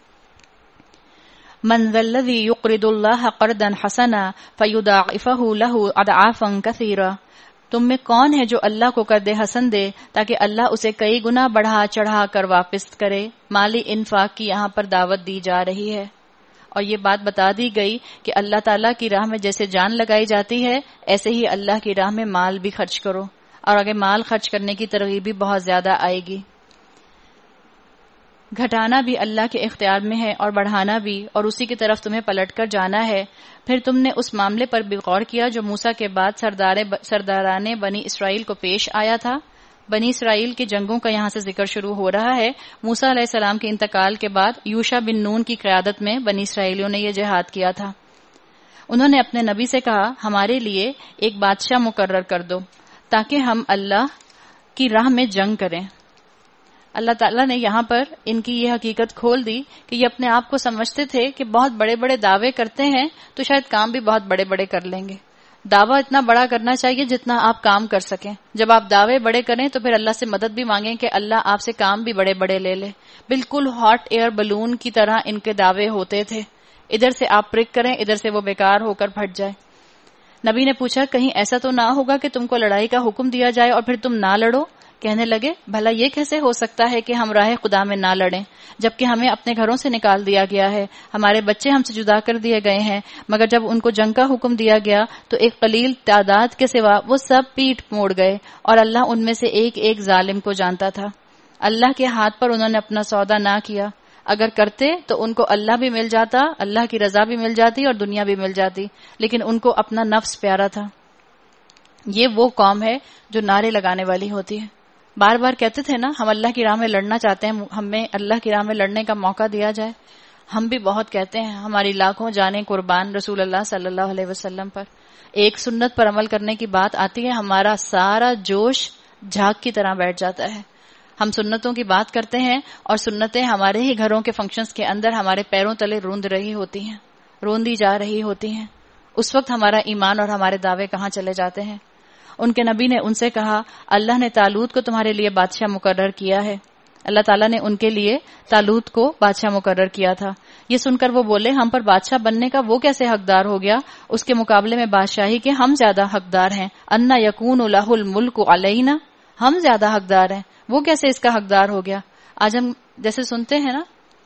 من ذا الذی یقرض اللہ قرضا حسنا فیضاعفہ لہ اضعافا کثیرا. تم میں کون ہے جو اللہ کو قرض حسن دے تاکہ اللہ اسے کئی گنا بڑھا چڑھا کر واپس کرے. مالی انفاق کی یہاں پر دعوت دی جا رہی ہے اور یہ بات بتا دی گئی کہ اللہ تعالیٰ کی راہ میں جیسے جان لگائی جاتی ہے ایسے ہی اللہ کی راہ میں مال بھی خرچ کرو. اور آگے مال خرچ کرنے کی ترغیب بھی بہت زیادہ آئے گی. گھٹانا بھی اللہ کے اختیار میں ہے اور بڑھانا بھی، اور اسی کی طرف تمہیں پلٹ کر جانا ہے. پھر تم نے اس معاملے پر بھی غور کیا جو موسیٰ کے بعد سردار سرداران بنی اسرائیل کو پیش آیا تھا. بنی اسرائیل کی جنگوں کا یہاں سے ذکر شروع ہو رہا ہے. موسیٰ علیہ السلام کے انتقال کے بعد یوشع بن نون کی قیادت میں بنی اسرائیلیوں نے یہ جہاد کیا تھا. انہوں نے اپنے نبی سے کہا ہمارے لیے ایک بادشاہ مقرر کر دو تاکہ ہم اللہ کی راہ میں جنگ کریں. اللہ تعالیٰ نے یہاں پر ان کی یہ حقیقت کھول دی کہ یہ اپنے آپ کو سمجھتے تھے کہ بہت بڑے بڑے دعوے کرتے ہیں تو شاید کام بھی بہت بڑے بڑے کر لیں گے. دعویٰ اتنا بڑا کرنا چاہیے جتنا آپ کام کر سکیں. جب آپ دعوے بڑے کریں تو پھر اللہ سے مدد بھی مانگیں کہ اللہ آپ سے کام بھی بڑے بڑے لے لے. بالکل ہاٹ ایئر بلون کی طرح ان کے دعوے ہوتے تھے. ادھر سے آپ پرک کریں، ادھر سے وہ بیکار ہو کر پھٹ جائے. نبی نے پوچھا کہیں ایسا تو نہ ہوگا کہ تم کو لڑائی کا حکم دیا جائے اور پھر تم نہ لڑو؟ کہنے لگے بھلا یہ کیسے ہو سکتا ہے کہ ہم راہ خدا میں نہ لڑیں جبکہ ہمیں اپنے گھروں سے نکال دیا گیا ہے، ہمارے بچے ہم سے جدا کر دیے گئے ہیں. مگر جب ان کو جنگ کا حکم دیا گیا تو ایک قلیل تعداد کے سوا وہ سب پیٹ موڑ گئے اور اللہ ان میں سے ایک ایک ظالم کو جانتا تھا. اللہ کے ہاتھ پر انہوں نے اپنا سودا نہ کیا. اگر کرتے تو ان کو اللہ بھی مل جاتا، اللہ کی رضا بھی مل جاتی اور دنیا بھی مل جاتی، لیکن ان کو اپنا نفس پیارا تھا. یہ وہ قوم ہے جو نعرے لگانے والی ہوتی ہے. بار بار کہتے تھے نا ہم اللہ کی راہ میں لڑنا چاہتے ہیں، ہمیں اللہ کی راہ میں لڑنے کا موقع دیا جائے. ہم بھی بہت کہتے ہیں، ہماری لاکھوں جانیں قربان رسول اللہ صلی اللہ علیہ وسلم پر. ایک سنت پر عمل کرنے کی بات آتی ہے، ہمارا سارا جوش جھاگ کی طرح بیٹھ جاتا ہے. ہم سنتوں کی بات کرتے ہیں اور سنتیں ہمارے ہی گھروں کے فنکشنز کے اندر ہمارے پیروں تلے روند رہی ہوتی ہیں، روندی جا رہی ہوتی ہیں. اس وقت ہمارا ایمان اور ہمارے دعوے کہاں چلے جاتے ہیں؟ ان کے نبی نے ان سے کہا اللہ نے طالوت کو تمہارے لیے بادشاہ مقرر کیا ہے. اللہ تعالیٰ نے ان کے لیے طالوت کو بادشاہ مقرر کیا تھا. یہ سن کر وہ بولے ہم پر بادشاہ بننے کا وہ کیسے حقدار ہو گیا؟ اس کے مقابلے میں بادشاہی کے ہم زیادہ حقدار ہیں. انا یکون لہ الملک علینا، ہم زیادہ حقدار ہیں، وہ کیسے اس کا حقدار ہو گیا؟ آج ہم جیسے سنتے ہیں نا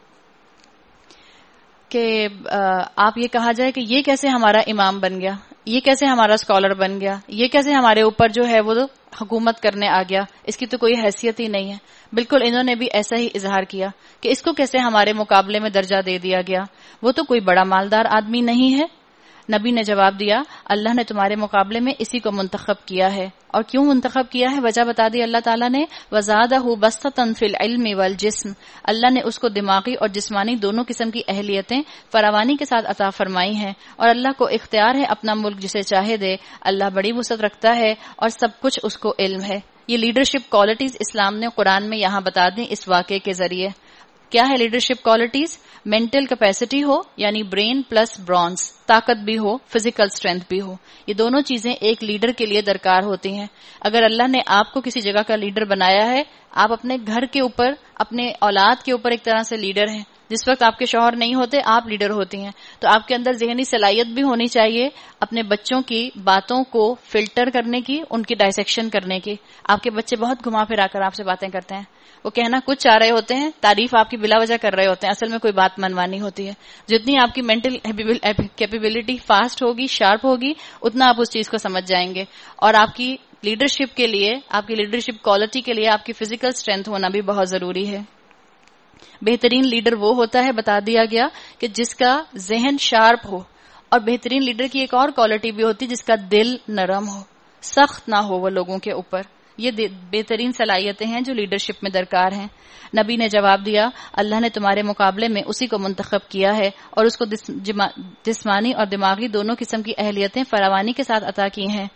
کہ آپ یہ کہا جائے کہ یہ کیسے ہمارا امام بن گیا، یہ کیسے ہمارا اسکالر بن گیا، یہ کیسے ہمارے اوپر جو ہے وہ حکومت کرنے آ گیا، اس کی تو کوئی حیثیت ہی نہیں ہے. بالکل انہوں نے بھی ایسا ہی اظہار کیا کہ اس کو کیسے ہمارے مقابلے میں درجہ دے دیا گیا، وہ تو کوئی بڑا مالدار آدمی نہیں ہے. نبی نے جواب دیا اللہ نے تمہارے مقابلے میں اسی کو منتخب کیا ہے. اور کیوں منتخب کیا ہے وجہ بتا دی اللہ تعالیٰ نے، وزادہ بسطۃ فی العلم والجسم، اللہ نے اس کو دماغی اور جسمانی دونوں قسم کی اہلیتیں فراوانی کے ساتھ عطا فرمائی ہیں. اور اللہ کو اختیار ہے اپنا ملک جسے چاہے دے، اللہ بڑی وسعت رکھتا ہے اور سب کچھ اس کو علم ہے. یہ لیڈرشپ کوالٹیز اسلام نے قرآن میں یہاں بتا دیں اس واقعے کے ذریعے. کیا ہے لیڈرشپ کوالٹیز؟ مینٹل کیپیسٹی ہو یعنی برین پلس برانز، طاقت بھی ہو، فزیکل اسٹرینتھ بھی ہو. یہ دونوں چیزیں ایک لیڈر کے لیے درکار ہوتی ہیں. اگر اللہ نے آپ کو کسی جگہ کا لیڈر بنایا ہے، آپ اپنے گھر کے اوپر، اپنے اولاد کے اوپر ایک طرح سے لیڈر ہیں. جس وقت آپ کے شوہر نہیں ہوتے آپ لیڈر ہوتی ہیں، تو آپ کے اندر ذہنی صلاحیت بھی ہونی چاہیے اپنے بچوں کی باتوں کو فلٹر کرنے کی، ان کی ڈائسیکشن کرنے کی. آپ کے بچے بہت گھما پھرا کر آپ سے باتیں کرتے ہیں، وہ کہنا کچھ چاہ رہے ہوتے ہیں، تعریف آپ کی بلا وجہ کر رہے ہوتے ہیں، اصل میں کوئی بات منوانی ہوتی ہے. جتنی آپ کی مینٹل کیپیبلٹی فاسٹ ہوگی، شارپ ہوگی، اتنا آپ اس چیز کو سمجھ جائیں گے. اور آپ کی لیڈرشپ کے لیے، آپ کی لیڈرشپ کوالٹی کے لیے آپ کی فزیکل اسٹرینتھ ہونا بھی بہت ضروری ہے. بہترین لیڈر وہ ہوتا ہے بتا دیا گیا کہ جس کا ذہن شارپ ہو. اور بہترین لیڈر کی ایک اور کوالٹی بھی ہوتی ہے جس کا دل نرم ہو، سخت نہ ہو وہ لوگوں کے اوپر. یہ بہترین صلاحیتیں ہیں جو لیڈرشپ میں درکار ہیں. نبی نے جواب دیا اللہ نے تمہارے مقابلے میں اسی کو منتخب کیا ہے اور اس کو جسمانی اور دماغی دونوں قسم کی اہلیتیں فراوانی کے ساتھ عطا کی ہیں.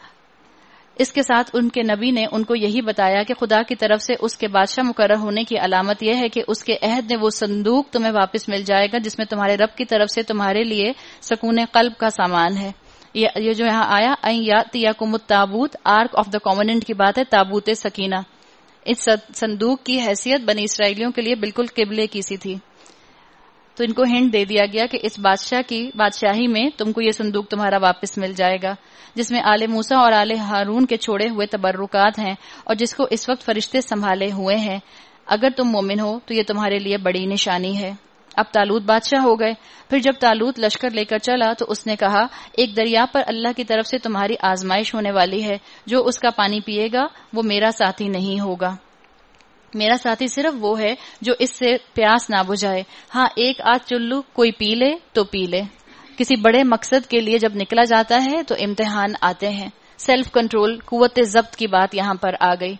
اس کے ساتھ ان کے نبی نے ان کو یہی بتایا کہ خدا کی طرف سے اس کے بادشاہ مقرر ہونے کی علامت یہ ہے کہ اس کے عہد میں وہ صندوق تمہیں واپس مل جائے گا جس میں تمہارے رب کی طرف سے تمہارے لیے سکون قلب کا سامان ہے. یہ جو یہاں آیا این یاتیکم التابوت، آرک آف دا کووننٹ کی بات ہے، تابوت سکینہ. اس صندوق کی حیثیت بنی اسرائیلیوں کے لیے بالکل قبلے کی سی تھی. تو ان کو ہنٹ دے دیا گیا کہ اس بادشاہ کی بادشاہی میں تم کو یہ صندوق تمہارا واپس مل جائے گا جس میں آل موسیٰ اور آل ہارون کے چھوڑے ہوئے تبرکات ہیں اور جس کو اس وقت فرشتے سنبھالے ہوئے ہیں. اگر تم مومن ہو تو یہ تمہارے لیے بڑی نشانی ہے. اب طالوت بادشاہ ہو گئے. پھر جب طالوت لشکر لے کر چلا تو اس نے کہا ایک دریا پر اللہ کی طرف سے تمہاری آزمائش ہونے والی ہے، جو اس کا پانی پیے گا وہ میرا ساتھی نہیں ہوگا. میرا ساتھی صرف وہ ہے جو اس سے پیاس نہ بجھائے. ہاں ایک آدھ چلو کوئی پی لے تو پی لے. کسی بڑے مقصد کے لیے جب نکلا جاتا ہے تو امتحان آتے ہیں. سیلف کنٹرول، قوت ضبط کی بات یہاں پر آ گئی.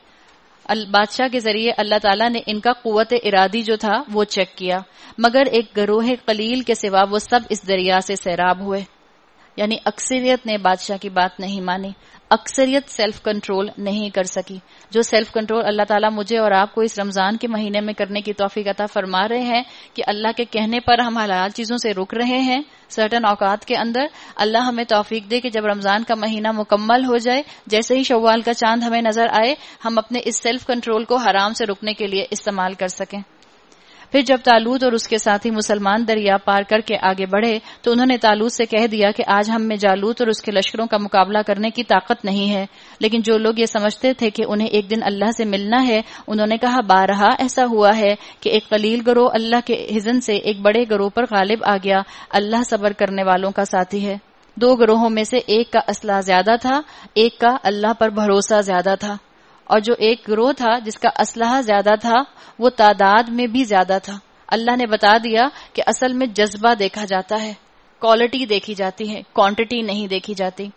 بادشاہ کے ذریعے اللہ تعالیٰ نے ان کا قوت ارادی جو تھا وہ چیک کیا، مگر ایک گروہ قلیل کے سوا وہ سب اس دریا سے سیراب ہوئے. یعنی اکثریت نے بادشاہ کی بات نہیں مانی، اکثریت سیلف کنٹرول نہیں کر سکی. جو سیلف کنٹرول اللہ تعالیٰ مجھے اور آپ کو اس رمضان کے مہینے میں کرنے کی توفیق عطا فرما رہے ہیں کہ اللہ کے کہنے پر ہم حلال چیزوں سے رک رہے ہیں سرٹن اوقات کے اندر. اللہ ہمیں توفیق دے کہ جب رمضان کا مہینہ مکمل ہو جائے، جیسے ہی شوال کا چاند ہمیں نظر آئے، ہم اپنے اس سیلف کنٹرول کو حرام سے رکنے کے لیے استعمال کر سکیں. پھر جب طالوت اور اس کے ساتھی مسلمان دریا پار کر کے آگے بڑھے تو انہوں نے طالوت سے کہہ دیا کہ آج ہم میں جالوت اور اس کے لشکروں کا مقابلہ کرنے کی طاقت نہیں ہے. لیکن جو لوگ یہ سمجھتے تھے کہ انہیں ایک دن اللہ سے ملنا ہے، انہوں نے کہا بارہا ایسا ہوا ہے کہ ایک قلیل گروہ اللہ کے اذن سے ایک بڑے گروہ پر غالب آ گیا. اللہ صبر کرنے والوں کا ساتھی ہے. دو گروہوں میں سے ایک کا اسلحہ زیادہ تھا، ایک کا اللہ پر بھروسہ زیادہ تھا. اور جو ایک گروہ تھا جس کا اسلحہ زیادہ تھا وہ تعداد میں بھی زیادہ تھا. اللہ نے بتا دیا کہ اصل میں جذبہ دیکھا جاتا ہے، کوالٹی دیکھی جاتی ہے، کوانٹٹی نہیں دیکھی جاتی.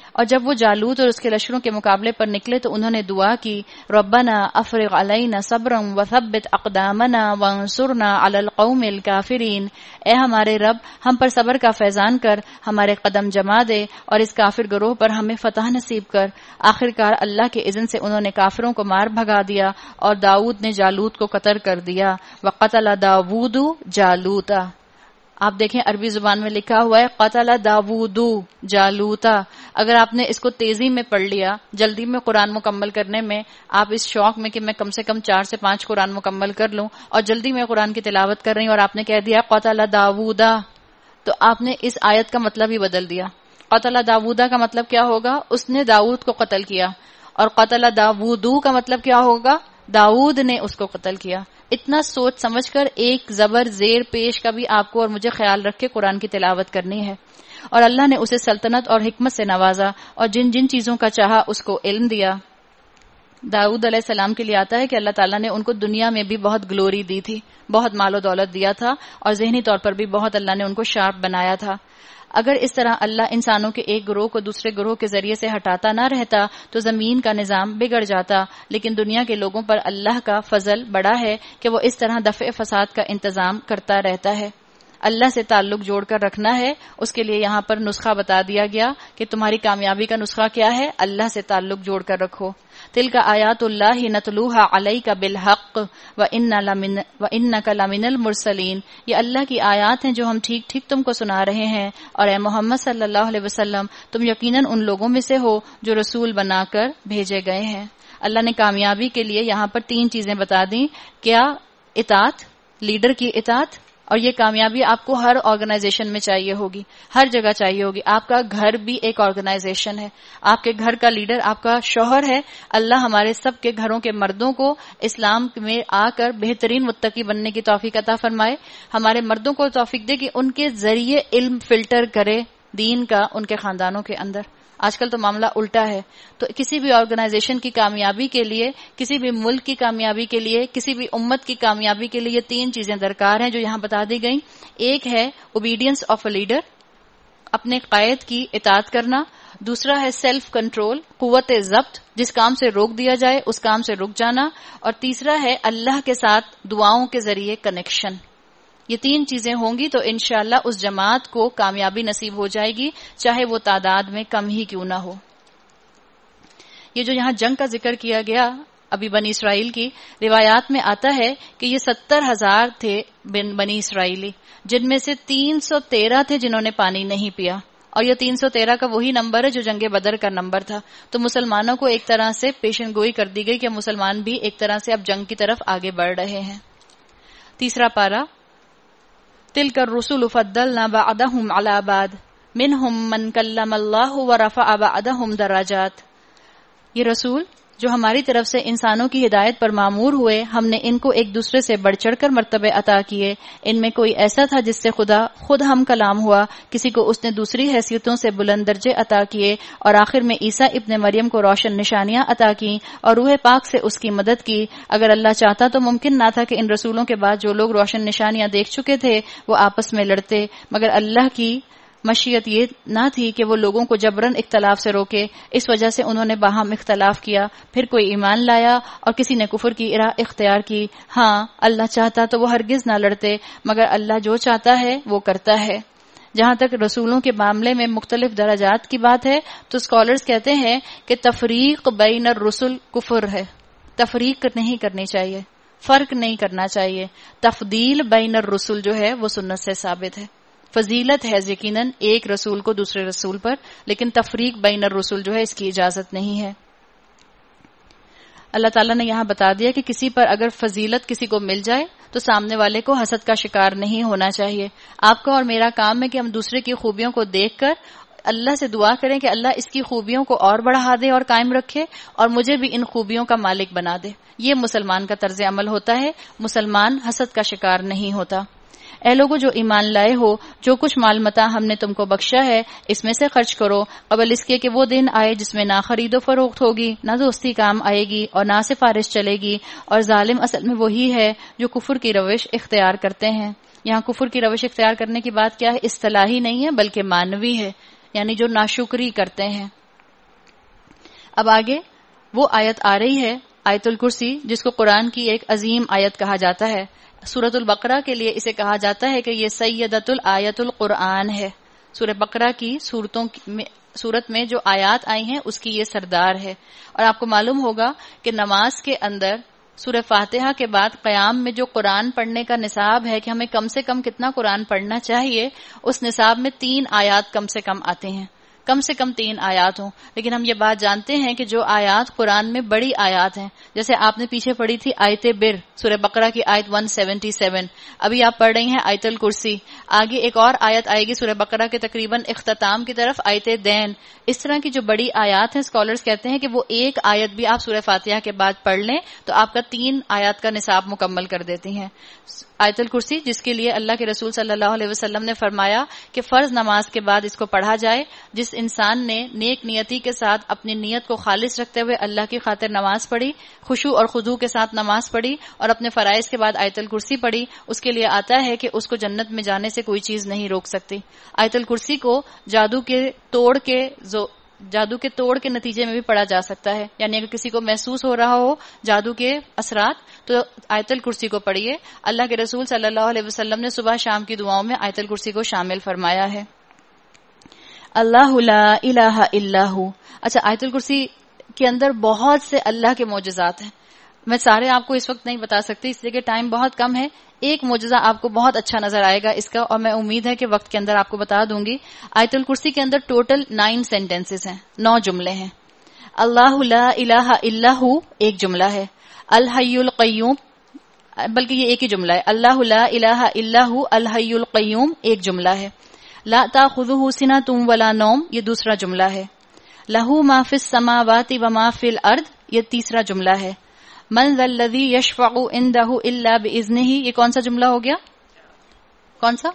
اور جب وہ جالوت اور اس کے لشکروں کے مقابلے پر نکلے تو انہوں نے دعا کی، ربنا افرغ علینا صبرا وثبت اقدامنا وانصرنا علی القوم الکافرین، اے ہمارے رب ہم پر صبر کا فیضان کر، ہمارے قدم جما دے اور اس کافر گروہ پر ہمیں فتح نصیب کر۔ آخرکار اللہ کے اذن سے انہوں نے کافروں کو مار بھگا دیا اور داؤد نے جالوت کو قتل کر دیا۔ وقتل داؤد جالوتا، آپ دیکھیں عربی زبان میں لکھا ہوا ہے قتل داود جالوتا۔ اگر آپ نے اس کو تیزی میں پڑھ لیا، جلدی میں قرآن مکمل کرنے میں، آپ اس شوق میں کہ میں کم سے کم چار سے پانچ قرآن مکمل کر لوں اور جلدی میں قرآن کی تلاوت کر رہی ہوں اور آپ نے کہہ دیا قتل داودا، تو آپ نے اس آیت کا مطلب ہی بدل دیا۔ قتل داودا کا مطلب کیا ہوگا؟ اس نے داؤد کو قتل کیا، اور قتل داودو کا مطلب کیا ہوگا؟ داؤد نے اس کو قتل کیا۔ اتنا سوچ سمجھ کر ایک زبر زیر پیش کا بھی آپ کو اور مجھے خیال رکھ کے قرآن کی تلاوت کرنی ہے۔ اور اللہ نے اسے سلطنت اور حکمت سے نوازا اور جن جن چیزوں کا چاہا اس کو علم دیا۔ داؤد علیہ السلام کے لیے آتا ہے کہ اللہ تعالیٰ نے ان کو دنیا میں بھی بہت گلوری دی تھی، بہت مال و دولت دیا تھا، اور ذہنی طور پر بھی بہت اللہ نے ان کو شارپ بنایا تھا۔ اگر اس طرح اللہ انسانوں کے ایک گروہ کو دوسرے گروہ کے ذریعے سے ہٹاتا نہ رہتا تو زمین کا نظام بگڑ جاتا، لیکن دنیا کے لوگوں پر اللہ کا فضل بڑا ہے کہ وہ اس طرح دفع فساد کا انتظام کرتا رہتا ہے۔ اللہ سے تعلق جوڑ کر رکھنا ہے، اس کے لیے یہاں پر نسخہ بتا دیا گیا کہ تمہاری کامیابی کا نسخہ کیا ہے؟ اللہ سے تعلق جوڑ کر رکھو۔ تلک آیات اللہ نتلوہا علیک بالحق وانک لمن المرسلین، یہ اللہ کی آیات ہیں جو ہم ٹھیک ٹھیک تم کو سنا رہے ہیں، اور اے محمد صلی اللہ علیہ وسلم تم یقیناً ان لوگوں میں سے ہو جو رسول بنا کر بھیجے گئے ہیں۔ اللہ نے کامیابی کے لیے یہاں پر تین چیزیں بتا دیں۔ کیا؟ اطاعت، لیڈر کی اطاعت، اور یہ کامیابی آپ کو ہر آرگنائزیشن میں چاہیے ہوگی، ہر جگہ چاہیے ہوگی۔ آپ کا گھر بھی ایک آرگنائزیشن ہے، آپ کے گھر کا لیڈر آپ کا شوہر ہے۔ اللہ ہمارے سب کے گھروں کے مردوں کو اسلام میں آ کر بہترین متقی بننے کی توفیق عطا فرمائے۔ ہمارے مردوں کو توفیق دے کہ ان کے ذریعے علم فلٹر کرے دین کا ان کے خاندانوں کے اندر۔ آج کل تو معاملہ الٹا ہے۔ تو کسی بھی آرگنائزیشن کی کامیابی کے لیے، کسی بھی ملک کی کامیابی کے لیے، کسی بھی امت کی کامیابی کے لیے یہ تین چیزیں درکار ہیں جو یہاں بتا دی گئیں۔ ایک ہے اوبیڈینس آف اے لیڈر، اپنے قائد کی اطاعت کرنا۔ دوسرا ہے سیلف کنٹرول، قوت ضبط، جس کام سے روک دیا جائے اس کام سے رک جانا۔ اور تیسرا ہے اللہ کے ساتھ دعاؤں کے ذریعے کنیکشن۔ یہ تین چیزیں ہوں گی تو انشاءاللہ اس جماعت کو کامیابی نصیب ہو جائے گی، چاہے وہ تعداد میں کم ہی کیوں نہ ہو۔ یہ جو یہاں جنگ کا ذکر کیا گیا ابھی بنی اسرائیل کی، روایات میں آتا ہے کہ یہ ستر ہزار تھے بنی اسرائیلی، جن میں سے تین سو تیرہ تھے جنہوں نے پانی نہیں پیا، اور یہ تین سو تیرہ کا وہی نمبر ہے جو جنگ بدر کا نمبر تھا۔ تو مسلمانوں کو ایک طرح سے پیشن گوئی کر دی گئی کہ مسلمان بھی ایک طرح سے اب جنگ کی طرف آگے بڑھ رہے ہیں۔ تیسرا پارہ، تلک الرسل فضلنا بعضهم على بعض منهم من کلم اللہ ورفع بعضهم درجات، یہ رسول جو ہماری طرف سے انسانوں کی ہدایت پر مامور ہوئے، ہم نے ان کو ایک دوسرے سے بڑھ چڑھ کر مرتبے عطا کیے۔ ان میں کوئی ایسا تھا جس سے خدا خود ہم کلام ہوا، کسی کو اس نے دوسری حیثیتوں سے بلند درجے عطا کیے، اور آخر میں عیسیٰ ابن مریم کو روشن نشانیاں عطا کی اور روح پاک سے اس کی مدد کی۔ اگر اللہ چاہتا تو ممکن نہ تھا کہ ان رسولوں کے بعد جو لوگ روشن نشانیاں دیکھ چکے تھے وہ آپس میں لڑتے، مگر اللہ کی مشیت یہ نہ تھی کہ وہ لوگوں کو جبرن اختلاف سے روکے، اس وجہ سے انہوں نے باہم اختلاف کیا۔ پھر کوئی ایمان لایا اور کسی نے کفر کی راہ اختیار کی۔ ہاں اللہ چاہتا تو وہ ہرگز نہ لڑتے، مگر اللہ جو چاہتا ہے وہ کرتا ہے۔ جہاں تک رسولوں کے معاملے میں مختلف درجات کی بات ہے تو اسکالرز کہتے ہیں کہ تفریق بین الرسل کفر ہے، تفریق نہیں کرنی چاہیے، فرق نہیں کرنا چاہیے۔ تفضیل بین الرسل جو ہے وہ سنت سے ثابت ہے۔ فضیلت ہے یقیناً ایک رسول کو دوسرے رسول پر، لیکن تفریق بین الرسل جو ہے اس کی اجازت نہیں ہے۔ اللہ تعالیٰ نے یہاں بتا دیا کہ کسی پر اگر فضیلت کسی کو مل جائے تو سامنے والے کو حسد کا شکار نہیں ہونا چاہیے۔ آپ کا اور میرا کام ہے کہ ہم دوسرے کی خوبیوں کو دیکھ کر اللہ سے دعا کریں کہ اللہ اس کی خوبیوں کو اور بڑھا دے اور قائم رکھے، اور مجھے بھی ان خوبیوں کا مالک بنا دے۔ یہ مسلمان کا طرز عمل ہوتا ہے، مسلمان حسد کا شکار نہیں ہوتا۔ اے لوگو جو ایمان لائے ہو، جو کچھ مال متاع ہم نے تم کو بخشا ہے اس میں سے خرچ کرو، قبل اس کے کہ وہ دن آئے جس میں نہ خرید و فروخت ہوگی، نہ دوستی کام آئے گی، اور نہ سفارش چلے گی، اور ظالم اصل میں وہی ہے جو کفر کی روش اختیار کرتے ہیں۔ یہاں کفر کی روش اختیار کرنے کی بات کیا ہے؟ اصطلاحی نہیں ہے بلکہ معنوی ہے، یعنی جو ناشکری کرتے ہیں۔ اب آگے وہ آیت آ رہی ہے آیت الکرسی، جس کو قرآن کی ایک عظیم آیت کہا جاتا ہے. سورۃ البقرہ کے لیے اسے کہا جاتا ہے کہ یہ سیدۃ الآیت القرآن ہے. سورہ بقرہ کی صورتوں میں سورت میں جو آیات آئی ہیں اس کی یہ سردار ہے. اور آپ کو معلوم ہوگا کہ نماز کے اندر سورہ فاتحہ کے بعد قیام میں جو قرآن پڑھنے کا نصاب ہے کہ ہمیں کم سے کم کتنا قرآن پڑھنا چاہیے، اس نصاب میں تین آیات کم سے کم آتے ہیں، کم سے کم تین آیات ہوں. لیکن ہم یہ بات جانتے ہیں کہ جو آیات قرآن میں بڑی آیات ہیں، جیسے آپ نے پیچھے پڑھی تھی آیت بر سورہ بقرہ کی آیت ایک سو ستہتر، ابھی آپ پڑھ رہی ہیں آیت الکرسی، آگے ایک اور آیت آئے گی سورہ بقرہ کے تقریباً اختتام کی طرف آیت دین. اس طرح کی جو بڑی آیات ہیں اسکالرز کہتے ہیں کہ وہ ایک آیت بھی آپ سورہ فاتحہ کے بعد پڑھ لیں تو آپ کا تین آیات کا نصاب مکمل کر دیتی ہیں. آیت الکرسی جس کے لیے اللہ کے رسول صلی اللہ علیہ وسلم نے فرمایا کہ فرض نماز کے بعد اس کو پڑھا جائے. جس انسان نے نیک نیتی کے ساتھ اپنی نیت کو خالص رکھتے ہوئے اللہ کی خاطر نماز پڑھی، خشوع اور خضوع کے ساتھ نماز پڑھی اور اپنے فرائض کے بعد آیت الکرسی پڑھی، اس کے لیے آتا ہے کہ اس کو جنت میں جانے سے کوئی چیز نہیں روک سکتی. آیت الکرسی کو جادو کے توڑ کے جادو کے توڑ کے نتیجے میں بھی پڑھا جا سکتا ہے. یعنی اگر کسی کو محسوس ہو رہا ہو جادو کے اثرات تو آیت الکرسی کو پڑھیے. اللہ کے رسول صلی اللہ علیہ وسلم نے صبح شام کی دعاؤں میں آیت الکرسی کو شامل فرمایا ہے. اللہ لا الہ الا ہو. اچھا، آیت الکرسی کے اندر بہت سے اللہ کے معجزات ہیں. میں سارے آپ کو اس وقت نہیں بتا سکتی اس لیے کہ ٹائم بہت کم ہے. ایک معجزہ آپ کو بہت اچھا نظر آئے گا اس کا، اور میں امید ہے کہ وقت کے اندر آپ کو بتا دوں گی. آیت الکرسی کے اندر ٹوٹل نائن سینٹنسز ہیں، نو جملے ہیں. اللہ لا الہ الا ہو ایک جملہ ہے. الحی القیوم، بلکہ یہ ایک ہی جملہ ہے. اللہ لا الہ الا ہو الحی القیوم ایک جملہ ہے. لا تاخذہ سنۃ ولا نوم یہ دوسرا جملہ ہے. لہ ما فی السماوات وما فی الارض یہ تیسرا جملہ ہے. من ذا الذی یشفع عندہ الا باذنہ یہ کون سا جملہ ہو گیا؟ کون سا؟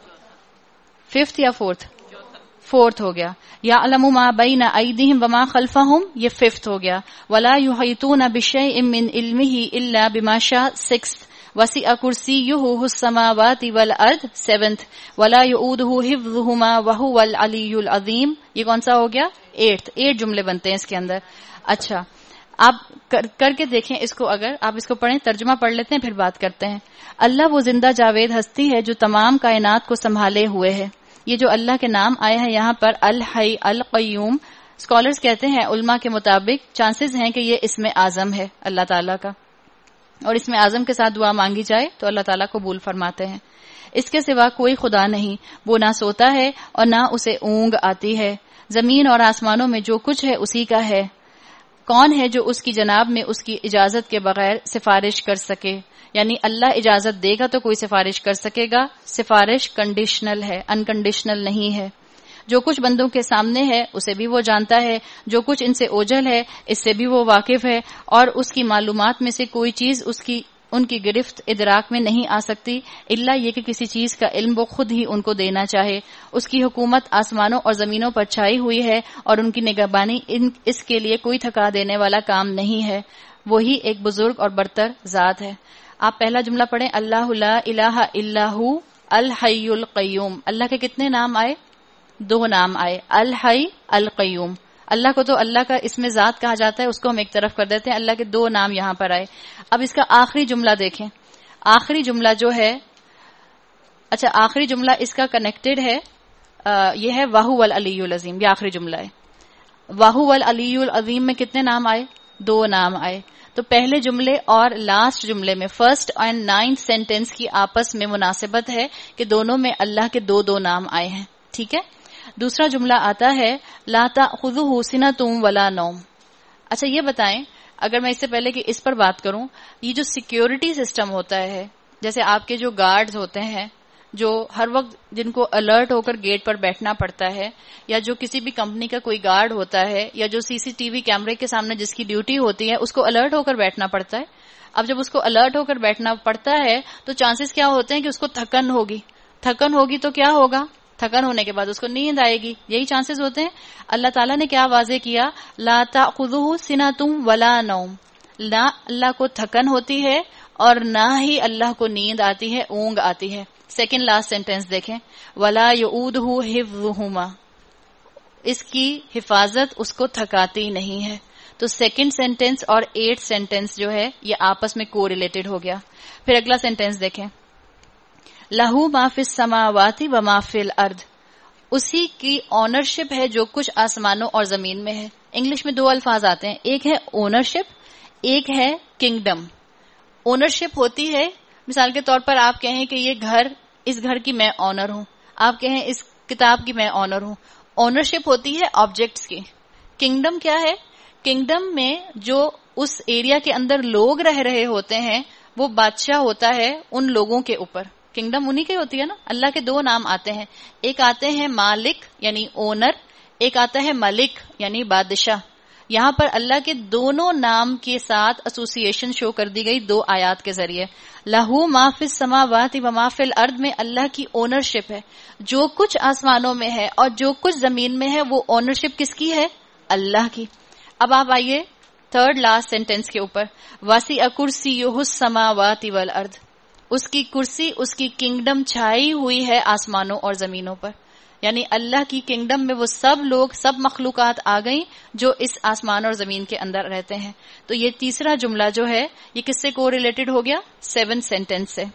ففتھ یا فورتھ؟ فورتھ ہو گیا. یعلم ما بین ایدیہم وما خلفہم یہ ففتھ ہو گیا. ولا یحیطون بشیء من علمہ الا بما شاء سکستھ. وسع کرسیہ السماوات والارض سیونتھ. ولا یؤودہ حفظہما وہو العلی العظیم یہ کون سا ہو گیا؟ ایٹھ. ایٹ جملے بنتے ہیں اس کے اندر. اچھا، آپ کر, کر کے دیکھیں اس کو، اگر آپ اس کو پڑھیں، ترجمہ پڑھ لیتے ہیں پھر بات کرتے ہیں. اللہ وہ زندہ جاوید ہستی ہے جو تمام کائنات کو سنبھالے ہوئے ہے. یہ جو اللہ کے نام آئے ہیں یہاں پر الحی القیوم، اسکالرز کہتے ہیں علماء کے مطابق چانسز ہیں کہ یہ اسم اعظم ہے اللہ تعالیٰ کا، اور اسم اعظم کے ساتھ دعا مانگی جائے تو اللہ تعالیٰ قبول فرماتے ہیں. اس کے سوا کوئی خدا نہیں، وہ نہ سوتا ہے اور نہ اسے اونگ آتی ہے. زمین اور آسمانوں میں جو کچھ ہے اسی کا ہے. کون ہے جو اس کی جناب میں اس کی اجازت کے بغیر سفارش کر سکے؟ یعنی اللہ اجازت دے گا تو کوئی سفارش کر سکے گا. سفارش کنڈیشنل ہے، انکنڈیشنل نہیں ہے. جو کچھ بندوں کے سامنے ہے اسے بھی وہ جانتا ہے، جو کچھ ان سے اوجھل ہے اس سے بھی وہ واقف ہے، اور اس کی معلومات میں سے کوئی چیز اس کی ان کی گرفت ادراک میں نہیں آ سکتی الا یہ کہ کسی چیز کا علم وہ خود ہی ان کو دینا چاہے. اس کی حکومت آسمانوں اور زمینوں پر چھائی ہوئی ہے اور ان کی نگہبانی ان اس کے لیے کوئی تھکا دینے والا کام نہیں ہے. وہی ایک بزرگ اور برتر ذات ہے. آپ پہلا جملہ پڑھیں، اللہ لا الہ الا ہو الحی القیوم. اللہ کے کتنے نام آئے؟ دو نام آئے، الحی القیوم. اللہ کو تو اللہ کا اسم ذات کہا جاتا ہے، اس کو ہم ایک طرف کر دیتے ہیں. اللہ کے دو نام یہاں پر آئے. اب اس کا آخری جملہ دیکھیں. آخری جملہ جو ہے، اچھا آخری جملہ اس کا کنیکٹڈ ہے، آ, یہ ہے وَهُوَ الْعَلِيُّ الْعَظِيمُ. یہ آخری جملہ ہے. وَهُوَ الْعَلِيُّ الْعَظِيمُ میں کتنے نام آئے؟ دو نام آئے. تو پہلے جملے اور لاسٹ جملے میں فرسٹ اینڈ نائنتھ سینٹینس کی آپس میں مناسبت ہے کہ دونوں میں اللہ کے دو دو نام آئے ہیں. ٹھیک ہے. دوسرا جملہ آتا ہے لا تأخذہ سنۃ ولا نوم. اچھا یہ بتائیں، اگر میں اس سے پہلے کہ اس پر بات کروں، یہ جو سیکیورٹی سسٹم ہوتا ہے، جیسے آپ کے جو گارڈز ہوتے ہیں جو ہر وقت جن کو الرٹ ہو کر گیٹ پر بیٹھنا پڑتا ہے، یا جو کسی بھی کمپنی کا کوئی گارڈ ہوتا ہے، یا جو سی سی ٹی وی کیمرے کے سامنے جس کی ڈیوٹی ہوتی ہے، اس کو الرٹ ہو کر بیٹھنا پڑتا ہے. اب جب اس کو الرٹ ہو کر بیٹھنا پڑتا ہے تو چانسز کیا ہوتے ہیں کہ اس کو تھکن ہوگی. تھکن ہوگی تو کیا ہوگا؟ تھکن ہونے کے بعد اس کو نیند آئے گی. یہی چانسز ہوتے ہیں. اللہ تعالیٰ نے کیا واضح کیا؟ لا تأخذہ سنۃ ولا نوم. نہ اللہ کو تھکن ہوتی ہے اور نہ ہی اللہ کو نیند آتی ہے، اونگ آتی ہے. سیکنڈ لاسٹ سینٹینس دیکھیں، ولا یؤودہ حفظہما. اس کی حفاظت اس کو تھکاتی نہیں ہے. تو سیکنڈ سینٹینس اور ایٹ سینٹینس جو ہے یہ آپس میں کو ریلیٹڈ ہو گیا. پھر اگلا سینٹینس دیکھیں, لہو ما فی السماوات و ما فی الارض, اسی کی آنرشپ ہے جو کچھ آسمانوں اور زمین میں ہے. انگلش میں دو الفاظ آتے ہیں, ایک ہے اونرشپ, ایک ہے کنگڈم. اونرشپ ہوتی ہے, مثال کے طور پر آپ کہیں کہ یہ گھر, اس گھر کی میں آنر ہوں, آپ کہیں اس کتاب کی میں آنر ہوں. اونرشپ ہوتی ہے آبجیکٹس کی. کنگڈم کیا ہے؟ کنگڈم میں جو اس ایریا کے اندر لوگ رہ رہے ہوتے ہیں وہ بادشاہ ہوتا ہے ان لوگوں کے اوپر. کنگڈم انہی کی ہوتی ہے نا. اللہ کے دو نام آتے ہیں, ایک آتے ہیں مالک یعنی اونر, ایک آتا ہے ملک یعنی بادشاہ. یہاں پر اللہ کے دونوں نام کے ساتھ ایسوسیشن شو کر دی گئی دو آیات کے ذریعے. لہو ما فی السماوات و ما فی الارض میں اللہ کی اونرشپ ہے, جو کچھ آسمانوں میں ہے اور جو کچھ زمین میں ہے وہ اونرشپ کس کی ہے؟ اللہ کی. اب آپ آئیے تھرڈ لاسٹ سینٹینس کے اوپر, وسع کرسیہ السماوات والارض, اس کی کرسی, اس کی کنگڈم چھائی ہوئی ہے آسمانوں اور زمینوں پر. یعنی اللہ کی کنگڈم میں وہ سب لوگ, سب مخلوقات آ گئیں جو اس آسمان اور زمین کے اندر رہتے ہیں. تو یہ تیسرا جملہ جو ہے یہ کس سے کو ریلیٹڈ ہو گیا؟ سیون سینٹینس سے.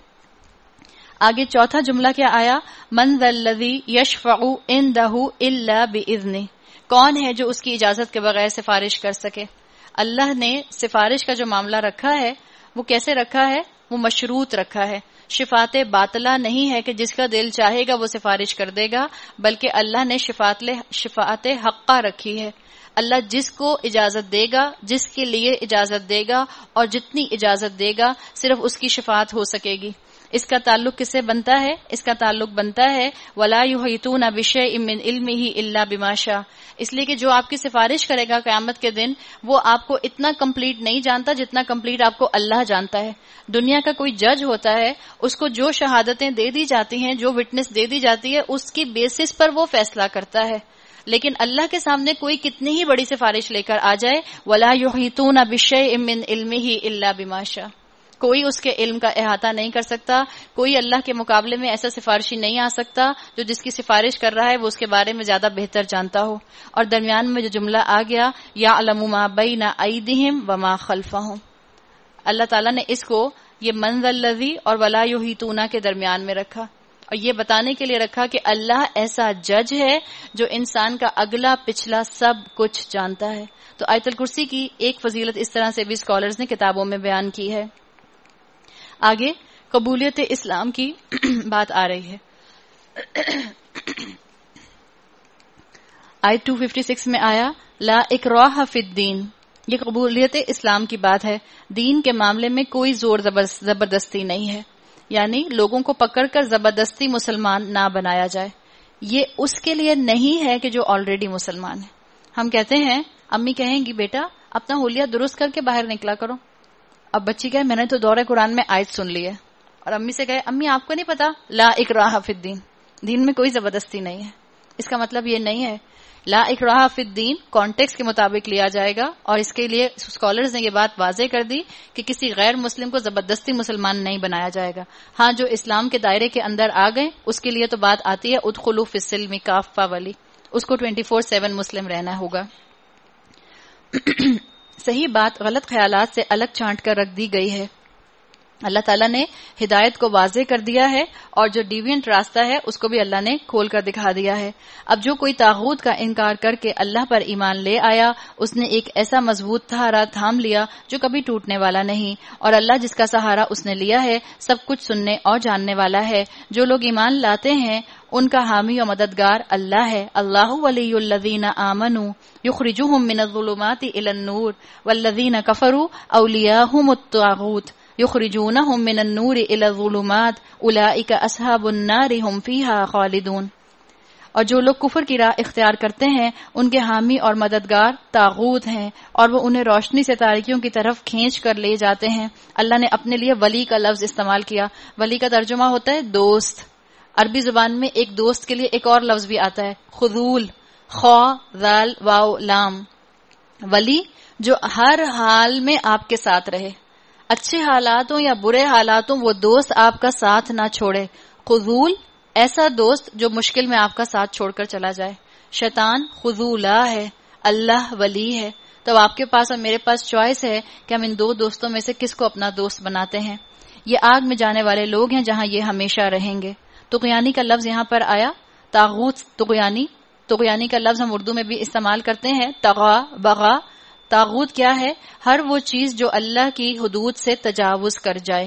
آگے چوتھا جملہ کیا آیا؟ من ذا الذی یشفع عندہ الا باذنہ, کون ہے جو اس کی اجازت کے بغیر سفارش کر سکے؟ اللہ نے سفارش کا جو معاملہ رکھا ہے وہ کیسے رکھا ہے؟ وہ مشروط رکھا ہے. شفاعت باطلہ نہیں ہے کہ جس کا دل چاہے گا وہ سفارش کر دے گا, بلکہ اللہ نے شفاعت شفاعت حقہ رکھی ہے. اللہ جس کو اجازت دے گا, جس کے لیے اجازت دے گا اور جتنی اجازت دے گا صرف اس کی شفاعت ہو سکے گی. اس کا تعلق کس سے بنتا ہے؟ اس کا تعلق بنتا ہے وَلَا يُحِيطُونَ بِشَيْءٍ مِّنْ عِلْمِهِ إِلَّا بِمَا شَاءَ, اس لیے کہ جو آپ کی سفارش کرے گا قیامت کے دن وہ آپ کو اتنا کمپلیٹ نہیں جانتا جتنا کمپلیٹ آپ کو اللہ جانتا ہے. دنیا کا کوئی جج ہوتا ہے, اس کو جو شہادتیں دے دی جاتی ہیں, جو وٹنس دے دی جاتی ہے, اس کی بیسس پر وہ فیصلہ کرتا ہے. لیکن اللہ کے سامنے کوئی کتنی ہی بڑی سفارش لے کر آ جائے, وَلَا يُحِيطُونَ بِشَيْءٍ مِّنْ عِلْمِهِ إِلَّا بِمَا شَاءَ, کوئی اس کے علم کا احاطہ نہیں کر سکتا. کوئی اللہ کے مقابلے میں ایسا سفارشی نہیں آ سکتا جو جس کی سفارش کر رہا ہے وہ اس کے بارے میں زیادہ بہتر جانتا ہو. اور درمیان میں جو جملہ آ گیا یعلم ما بین ایدیہم وما خلفہم, اللہ تعالیٰ نے اس کو یہ من ذا الذی اور ولا یحیطون کے درمیان میں رکھا, اور یہ بتانے کے لیے رکھا کہ اللہ ایسا جج ہے جو انسان کا اگلا پچھلا سب کچھ جانتا ہے. تو آیت الکرسی کی ایک فضیلت اس طرح سے بھی اسکالرز نے کتابوں میں بیان کی ہے. آگے قبولیت اسلام کی بات آ رہی ہے. آیت دو سو چھپن میں آیا لا اکراہ فی الدین, یہ قبولیت اسلام کی بات ہے. دین کے معاملے میں کوئی زور زبردستی نہیں ہے, یعنی لوگوں کو پکڑ کر زبردستی مسلمان نہ بنایا جائے. یہ اس کے لیے نہیں ہے کہ جو آلریڈی مسلمان ہے. ہم کہتے ہیں, امی کہیں گی بیٹا اپنا حلیہ درست کر کے باہر نکلا کرو. اب بچی کہے میں نے تو دورہ قرآن میں آیت سن لی ہے, اور امی سے کہے امی آپ کو نہیں پتا لا اکراہ فی الدین, دین میں کوئی زبردستی نہیں ہے. اس کا مطلب یہ نہیں ہے. لا اکراہ فی الدین کانٹیکس کے مطابق لیا جائے گا, اور اس کے لیے اسکالرز نے یہ بات واضح کر دی کہ کسی غیر مسلم کو زبردستی مسلمان نہیں بنایا جائے گا. ہاں جو اسلام کے دائرے کے اندر آ گئے اس کے لیے تو بات آتی ہے ادخلوا فی السلم کافہ والی, اس کو ٹوینٹی فور سیون مسلم رہنا ہوگا. صحیح بات غلط خیالات سے الگ چھانٹ کر رکھ دی گئی ہے. اللہ تعالیٰ نے ہدایت کو واضح کر دیا ہے, اور جو ڈیوینٹ راستہ ہے اس کو بھی اللہ نے کھول کر دکھا دیا ہے. اب جو کوئی طاغوت کا انکار کر کے اللہ پر ایمان لے آیا, اس نے ایک ایسا مضبوط سہارا تھام لیا جو کبھی ٹوٹنے والا نہیں, اور اللہ جس کا سہارا اس نے لیا ہے سب کچھ سننے اور جاننے والا ہے. جو لوگ ایمان لاتے ہیں ان کا حامی و مددگار اللہ ہے. اللہ ولی الذین آمنوا یخرجوہم من الظلمات الی النور والذین کفروا اولیاءہم الطاغوت یخرجونہم من النور الی الظلمات اولئک اصحاب النار ہم فیہا خالدون. اور جو لوگ کفر کی راہ اختیار کرتے ہیں ان کے حامی اور مددگار طاغوت ہیں, اور وہ انہیں روشنی سے تاریکیوں کی طرف کھینچ کر لے جاتے ہیں. اللہ نے اپنے لیے ولی کا لفظ استعمال کیا. ولی کا ترجمہ ہوتا ہے دوست. عربی زبان میں ایک دوست کے لیے ایک اور لفظ بھی آتا ہے خذول, خا ذال واو لام. ولی جو ہر حال میں آپ کے ساتھ رہے, اچھے حالات ہوں یا برے حالات ہوں وہ دوست آپ کا ساتھ نہ چھوڑے. خذول ایسا دوست جو مشکل میں آپ کا ساتھ چھوڑ کر چلا جائے. شیطان خذولا ہے, اللہ ولی ہے. تو آپ کے پاس اور میرے پاس چوائس ہے کہ ہم ان دو دوستوں میں سے کس کو اپنا دوست بناتے ہیں. یہ آگ میں جانے والے لوگ ہیں جہاں یہ ہمیشہ رہیں گے. طغیانی کا لفظ یہاں پر آیا, طاغوت طغیانی. طغیانی کا لفظ ہم اردو میں بھی استعمال کرتے ہیں, طغا بغا. طاغوت کیا ہے؟ ہر وہ چیز جو اللہ کی حدود سے تجاوز کر جائے.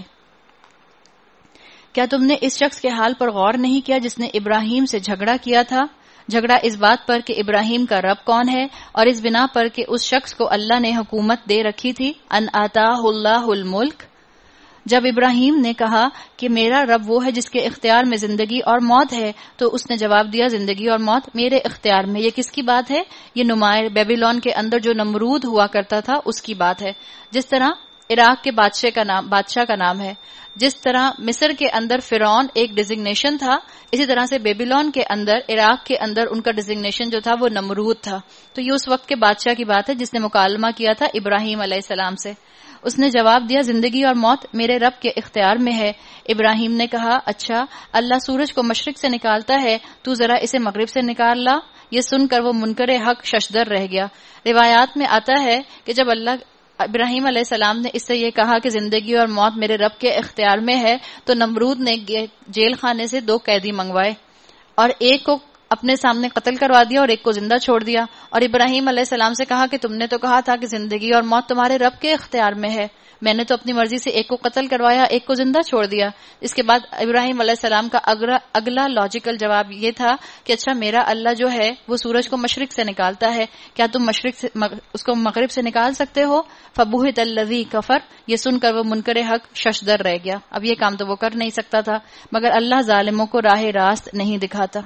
کیا تم نے اس شخص کے حال پر غور نہیں کیا جس نے ابراہیم سے جھگڑا کیا تھا؟ جھگڑا اس بات پر کہ ابراہیم کا رب کون ہے, اور اس بنا پر کہ اس شخص کو اللہ نے حکومت دے رکھی تھی. ان آتاہ اللہ الملک. جب ابراہیم نے کہا کہ میرا رب وہ ہے جس کے اختیار میں زندگی اور موت ہے, تو اس نے جواب دیا زندگی اور موت میرے اختیار میں. یہ کس کی بات ہے؟ یہ نمائر بیبیلون کے اندر جو نمرود ہوا کرتا تھا اس کی بات ہے. جس طرح عراق کے بادشاہ کا نام بادشاہ کا نام ہے, جس طرح مصر کے اندر فرعون ایک ڈیزگنیشن تھا, اسی طرح سے بیبیلون کے اندر عراق کے اندر ان کا ڈیزگنیشن جو تھا وہ نمرود تھا. تو یہ اس وقت کے بادشاہ کی بات ہے جس نے مکالمہ کیا تھا ابراہیم علیہ السلام سے. اس نے جواب دیا زندگی اور موت میرے رب کے اختیار میں ہے. ابراہیم نے کہا اچھا, اللہ سورج کو مشرق سے نکالتا ہے, تو ذرا اسے مغرب سے نکال لا. یہ سن کر وہ منکر حق ششدر رہ گیا. روایات میں آتا ہے کہ جب اللہ ابراہیم علیہ السلام نے اس سے یہ کہا کہ زندگی اور موت میرے رب کے اختیار میں ہے, تو نمرود نے جیل خانے سے دو قیدی منگوائے اور ایک کو اپنے سامنے قتل کروا دیا اور ایک کو زندہ چھوڑ دیا. اور ابراہیم علیہ السلام سے کہا کہ تم نے تو کہا تھا کہ زندگی اور موت تمہارے رب کے اختیار میں ہے, میں نے تو اپنی مرضی سے ایک کو قتل کروایا, ایک کو زندہ چھوڑ دیا. اس کے بعد ابراہیم علیہ السلام کا اگلا لاجیکل جواب یہ تھا کہ اچھا میرا اللہ جو ہے وہ سورج کو مشرق سے نکالتا ہے, کیا تم مشرق سے اس کو مغرب سے نکال سکتے ہو؟ فبہت الذی کفر. یہ سن کر وہ منکر حق ششدر رہ گیا. اب یہ کام تو وہ کر نہیں سکتا تھا, مگر اللہ ظالموں کو راہ راست نہیں دکھاتا.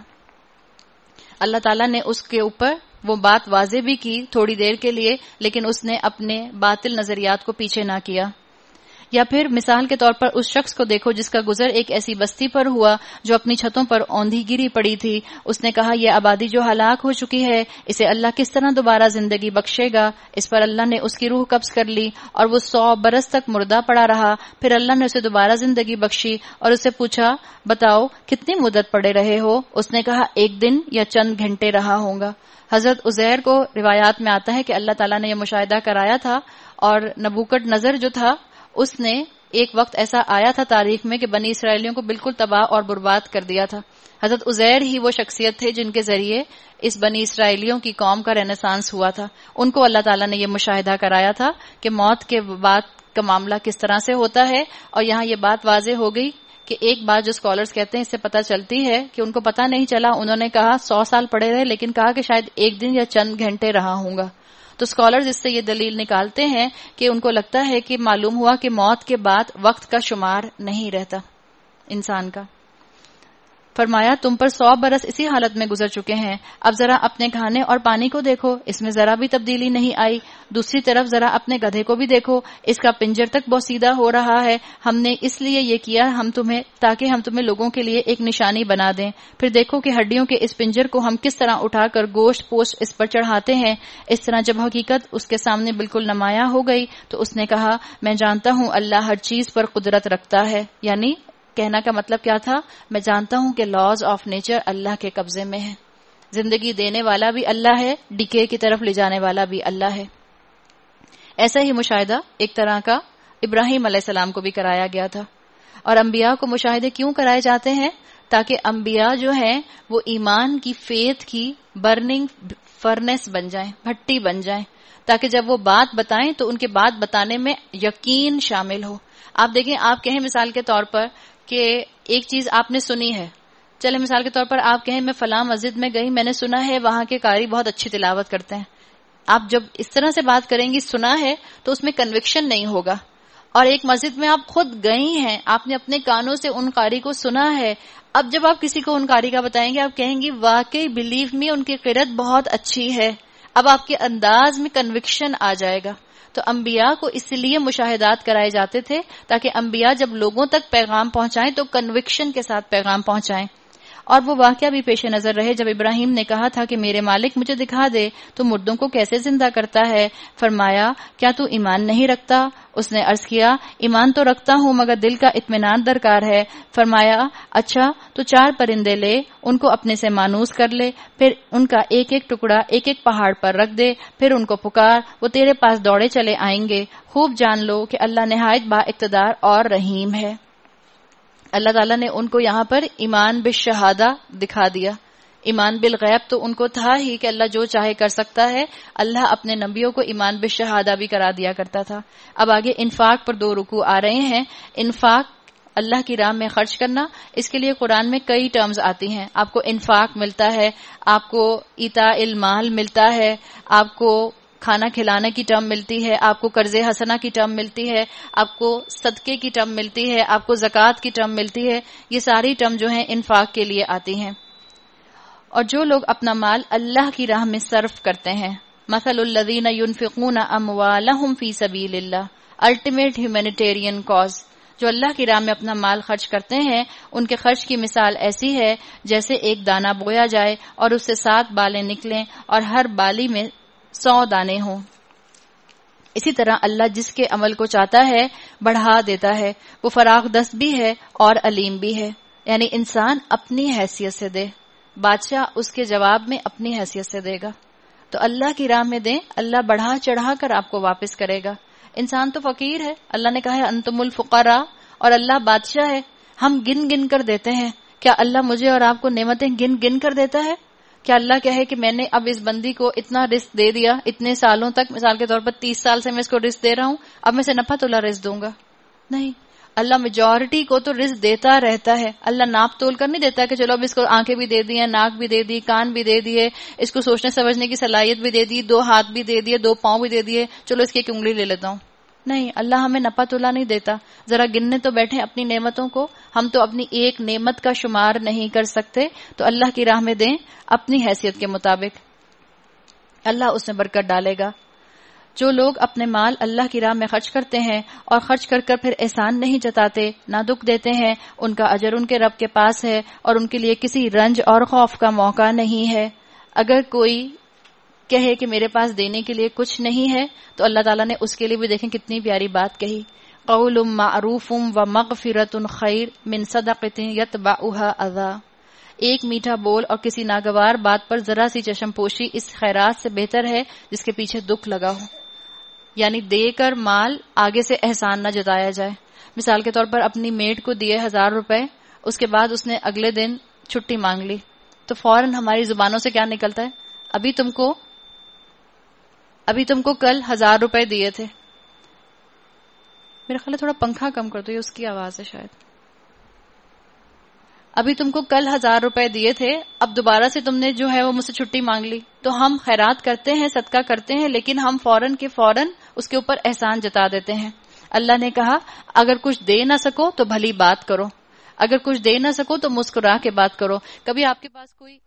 اللہ تعالیٰ نے اس کے اوپر وہ بات واضح بھی کی تھوڑی دیر کے لیے, لیکن اس نے اپنے باطل نظریات کو پیچھے نہ کیا. یا پھر مثال کے طور پر اس شخص کو دیکھو جس کا گزر ایک ایسی بستی پر ہوا جو اپنی چھتوں پر اوندھی گری پڑی تھی. اس نے کہا یہ آبادی جو ہلاک ہو چکی ہے اسے اللہ کس طرح دوبارہ زندگی بخشے گا؟ اس پر اللہ نے اس کی روح قبض کر لی اور وہ سو برس تک مردہ پڑا رہا. پھر اللہ نے اسے دوبارہ زندگی بخشی اور اس سے پوچھا بتاؤ کتنی مدت پڑے رہے ہو؟ اس نے کہا ایک دن یا چند گھنٹے رہا ہوں گا. حضرت عزیر کو روایات میں آتا ہے کہ اللہ تعالیٰ نے یہ مشاہدہ کرایا تھا, اور نبوکڈ نظر جو تھا اس نے ایک وقت ایسا آیا تھا تاریخ میں کہ بنی اسرائیلیوں کو بالکل تباہ اور برباد کر دیا تھا. حضرت عزیر ہی وہ شخصیت تھے جن کے ذریعے اس بنی اسرائیلیوں کی قوم کا رینیسانس ہوا تھا. ان کو اللہ تعالیٰ نے یہ مشاہدہ کرایا تھا کہ موت کے بعد کا معاملہ کس طرح سے ہوتا ہے. اور یہاں یہ بات واضح ہو گئی کہ ایک بات جو اسکالرز کہتے ہیں اس سے پتہ چلتی ہے کہ ان کو پتہ نہیں چلا, انہوں نے کہا سو سال پڑے رہے لیکن کہا کہ شاید ایک دن یا چند گھنٹے رہا ہوں گا. تو اسکالرز اس سے یہ دلیل نکالتے ہیں کہ ان کو لگتا ہے کہ معلوم ہوا کہ موت کے بعد وقت کا شمار نہیں رہتا انسان کا. فرمایا تم پر سو برس اسی حالت میں گزر چکے ہیں, اب ذرا اپنے کھانے اور پانی کو دیکھو, اس میں ذرا بھی تبدیلی نہیں آئی. دوسری طرف ذرا اپنے گدھے کو بھی دیکھو, اس کا پنجر تک بوسیدہ ہو رہا ہے. ہم نے اس لیے یہ کیا ہم تمہیں تاکہ ہم تمہیں لوگوں کے لیے ایک نشانی بنا دیں. پھر دیکھو کہ ہڈیوں کے اس پنجر کو ہم کس طرح اٹھا کر گوشت پوشت اس پر چڑھاتے ہیں. اس طرح جب حقیقت اس کے سامنے بالکل نمایاں ہو گئی تو اس نے کہا میں جانتا ہوں اللہ ہر چیز پر قدرت رکھتا ہے. یعنی کہنا کا مطلب کیا تھا؟ میں جانتا ہوں کہ لاز آف نیچر اللہ کے قبضے میں ہے. زندگی دینے والا بھی اللہ ہے, ڈکے کی طرف لے جانے والا بھی اللہ ہے. ایسا ہی مشاہدہ ایک طرح کا ابراہیم علیہ السلام کو بھی کرایا گیا تھا. اور انبیاء کو مشاہدے کیوں کرائے جاتے ہیں؟ تاکہ انبیاء جو ہیں وہ ایمان کی فیتھ کی برننگ فرنس بن جائیں, بھٹی بن جائیں, تاکہ جب وہ بات بتائیں تو ان کے بات بتانے میں یقین شامل ہو. آپ دیکھیں, آپ کہیں مثال کے طور پر کہ ایک چیز آپ نے سنی ہے, چلے مثال کے طور پر آپ کہیں میں فلاں مسجد میں گئی, میں نے سنا ہے وہاں کے قاری بہت اچھی تلاوت کرتے ہیں. آپ جب اس طرح سے بات کریں گی سنا ہے تو اس میں کنوکشن نہیں ہوگا. اور ایک مسجد میں آپ خود گئی ہیں, آپ نے اپنے کانوں سے ان قاری کو سنا ہے, اب جب آپ کسی کو ان قاری کا بتائیں گے آپ کہیں گی واقعی بلیو می ان کی قرات بہت اچھی ہے. اب آپ کے انداز میں کنوکشن آ جائے گا. تو انبیاء کو اس لیے مشاہدات کرائے جاتے تھے تاکہ انبیاء جب لوگوں تک پیغام پہنچائیں تو کنوکشن کے ساتھ پیغام پہنچائیں. اور وہ واقعہ بھی پیش نظر رہے جب ابراہیم نے کہا تھا کہ میرے مالک مجھے دکھا دے تو مردوں کو کیسے زندہ کرتا ہے. فرمایا کیا تو ایمان نہیں رکھتا؟ اس نے عرض کیا ایمان تو رکھتا ہوں مگر دل کا اطمینان درکار ہے. فرمایا اچھا تو چار پرندے لے، ان کو اپنے سے مانوس کر لے، پھر ان کا ایک ایک ٹکڑا ایک ایک پہاڑ پر رکھ دے، پھر ان کو پکار، وہ تیرے پاس دوڑے چلے آئیں گے. خوب جان لو کہ اللہ نہایت با اقتدار اور رحیم ہے. اللہ تعالیٰ نے ان کو یہاں پر ایمان بالشہادہ دکھا دیا. ایمان بالغیب تو ان کو تھا ہی کہ اللہ جو چاہے کر سکتا ہے. اللہ اپنے نبیوں کو ایمان بالشہادہ بھی کرا دیا کرتا تھا. اب آگے انفاق پر دو رکوع آ رہے ہیں. انفاق اللہ کی راہ میں خرچ کرنا، اس کے لیے قرآن میں کئی ٹرمز آتی ہیں. آپ کو انفاق ملتا ہے، آپ کو ایتاء المال ملتا ہے، آپ کو کھانا کھلانے کی ٹرم ملتی ہے، آپ کو قرض حسنہ کی ٹرم ملتی ہے، آپ کو صدقے کی ٹرم ملتی ہے، آپ کو زکوٰۃ کی ٹرم ملتی ہے. یہ ساری ٹرم جو ہیں انفاق کے لیے آتی ہیں. اور جو لوگ اپنا مال اللہ کی راہ میں صرف کرتے ہیں، مثل الذین ينفقون اموالهم فی سبیل اللہ، الٹیمیٹ ہیومینیٹیرین کاز، جو اللہ کی راہ میں اپنا مال خرچ کرتے ہیں ان کے خرچ کی مثال ایسی ہے جیسے ایک دانہ بویا جائے اور اس سے سات بالیں نکلیں اور ہر بالی میں سو دانے ہوں. اسی طرح اللہ جس کے عمل کو چاہتا ہے بڑھا دیتا ہے. وہ فراغ دست بھی ہے اور علیم بھی ہے. یعنی انسان اپنی حیثیت سے دے، بادشاہ اس کے جواب میں اپنی حیثیت سے دے گا. تو اللہ کی راہ میں دیں، اللہ بڑھا چڑھا کر آپ کو واپس کرے گا. انسان تو فقیر ہے، اللہ نے کہا ہے انتم الفقراء، اور اللہ بادشاہ ہے. ہم گن گن کر دیتے ہیں. کیا اللہ مجھے اور آپ کو نعمتیں گن گن کر دیتا ہے؟ کیا اللہ کہے کہ میں نے اب اس بندی کو اتنا رزق دے دیا اتنے سالوں تک، مثال کے طور پر تیس سال سے میں اس کو رزق دے رہا ہوں، اب میں سے نفع تولا رزق دوں گا؟ نہیں، اللہ میجورٹی کو تو رزق دیتا رہتا ہے. اللہ ناپ تول کر نہیں دیتا کہ چلو اب اس کو آنکھیں بھی دے دی ہیں، ناک بھی دے دی، کان بھی دے دیے، اس کو سوچنے سمجھنے کی صلاحیت بھی دے دی، دو ہاتھ بھی دے دیے، دو پاؤں بھی دے دیے، چلو اس کی ایک انگلی لے لیتا ہوں. نہیں، اللہ ہمیں نپا تولا نہیں دیتا. ذرا گننے تو بیٹھے اپنی نعمتوں کو. ہم تو اپنی ایک نعمت کا شمار نہیں کر سکتے. تو اللہ کی راہ میں دیں اپنی حیثیت کے مطابق، اللہ اس میں برکت ڈالے گا. جو لوگ اپنے مال اللہ کی راہ میں خرچ کرتے ہیں اور خرچ کر کر پھر احسان نہیں جتاتے، نہ دکھ دیتے ہیں، ان کا اجر ان کے رب کے پاس ہے اور ان کے لیے کسی رنج اور خوف کا موقع نہیں ہے. اگر کوئی کہے کہ میرے پاس دینے کے لیے کچھ نہیں ہے تو اللہ تعالیٰ نے اس کے لیے بھی دیکھیں کتنی پیاری بات کہی، قول معروف و مغفرۃ خیر من صدقۃ یتبعها اذی. ایک میٹھا بول اور کسی ناگوار بات پر ذرا سی چشم پوشی اس خیرات سے بہتر ہے جس کے پیچھے دکھ لگا ہو. یعنی دے کر مال آگے سے احسان نہ جتایا جائے. مثال کے طور پر اپنی میڈ کو دیے ہزار روپے، اس کے بعد اس نے اگلے دن چھٹی مانگ لی تو فوراً ہماری زبانوں سے کیا نکلتا ہے؟ ابھی تم کو ابھی تم کو کل ہزار روپے دیے تھے. میرا خیال ہے تھوڑا پنکھا کم کر دو، یہ اس کی آواز ہے شاید. ابھی تم کو کل ہزار روپے دیے تھے، اب دوبارہ سے تم نے جو ہے وہ مجھ سے چھٹی مانگ لی. تو ہم خیرات کرتے ہیں، صدقہ کرتے ہیں، لیکن ہم فوراً کے فوراً اس کے اوپر احسان جتا دیتے ہیں. اللہ نے کہا اگر کچھ دے نہ سکو تو بھلی بات کرو، اگر کچھ دے نہ سکو تو مسکرا کے بات کرو. کبھی آپ کے پاس کوئی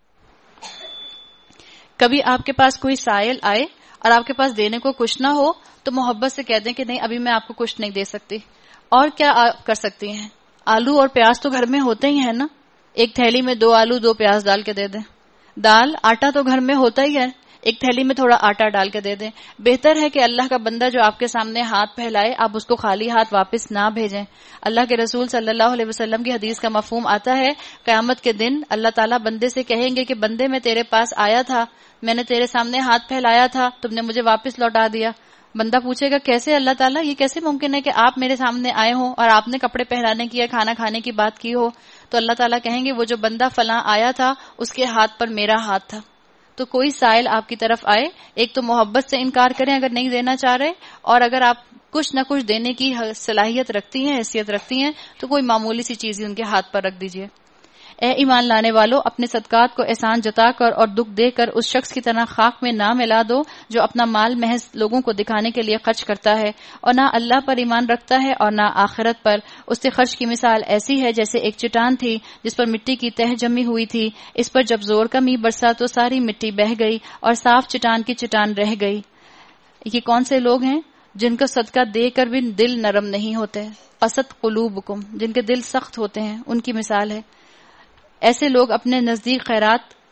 کبھی آپ کے پاس کوئی سائل آئے اور آپ کے پاس دینے کو کچھ نہ ہو تو محبت سے کہہ دیں کہ نہیں ابھی میں آپ کو کچھ نہیں دے سکتی. اور کیا آپ کر سکتی ہیں؟ آلو اور پیاز تو گھر میں ہوتے ہی ہیں نا، ایک تھیلی میں دو آلو دو پیاز ڈال کے دے دیں. دال آٹا تو گھر میں ہوتا ہی ہے، ایک تھیلی میں تھوڑا آٹا ڈال کے دے دیں. بہتر ہے کہ اللہ کا بندہ جو آپ کے سامنے ہاتھ پھیلائے آپ اس کو خالی ہاتھ واپس نہ بھیجیں. اللہ کے رسول صلی اللہ علیہ وسلم کی حدیث کا مفہوم آتا ہے قیامت کے دن اللہ تعالیٰ بندے سے کہیں گے کہ بندے میں تیرے پاس آیا تھا، میں نے تیرے سامنے ہاتھ پھیلایا تھا، تم نے مجھے واپس لوٹا دیا. بندہ پوچھے گا کیسے اللہ تعالیٰ، یہ کیسے ممکن ہے کہ آپ میرے سامنے آئے ہوں اور آپ نے کپڑے پہنانے کی یا کھانا کھانے کی بات کی ہو؟ تو اللہ تعالیٰ کہیں گے وہ جو بندہ فلاں آیا تھا اس کے ہاتھ پر میرا ہاتھ تھا. تو کوئی سائل آپ کی طرف آئے، ایک تو محبت سے انکار کریں اگر نہیں دینا چاہ رہے، اور اگر آپ کچھ نہ کچھ دینے کی صلاحیت رکھتی ہیں، حیثیت رکھتی ہیں، تو کوئی معمولی سی چیز ہی ان کے ہاتھ پر رکھ دیجئے. اے ایمان لانے والو، اپنے صدقات کو احسان جتا کر اور دکھ دے کر اس شخص کی طرح خاک میں نہ ملا دو جو اپنا مال محض لوگوں کو دکھانے کے لیے خرچ کرتا ہے اور نہ اللہ پر ایمان رکھتا ہے اور نہ آخرت پر. اس سے خرچ کی مثال ایسی ہے جیسے ایک چٹان تھی جس پر مٹی کی تہ جمی ہوئی تھی. اس پر جب زور کا می برسا تو ساری مٹی بہہ گئی اور صاف چٹان کی چٹان رہ گئی. یہ کون سے لوگ ہیں جن کو صدقہ دے کر بھی دل نرم نہیں ہوتے؟ قسط قلوبکم، جن کے دل سخت ہوتے ہیں، ان کی مثال ہے. ایسے لوگ اپنے نزدیک خیرات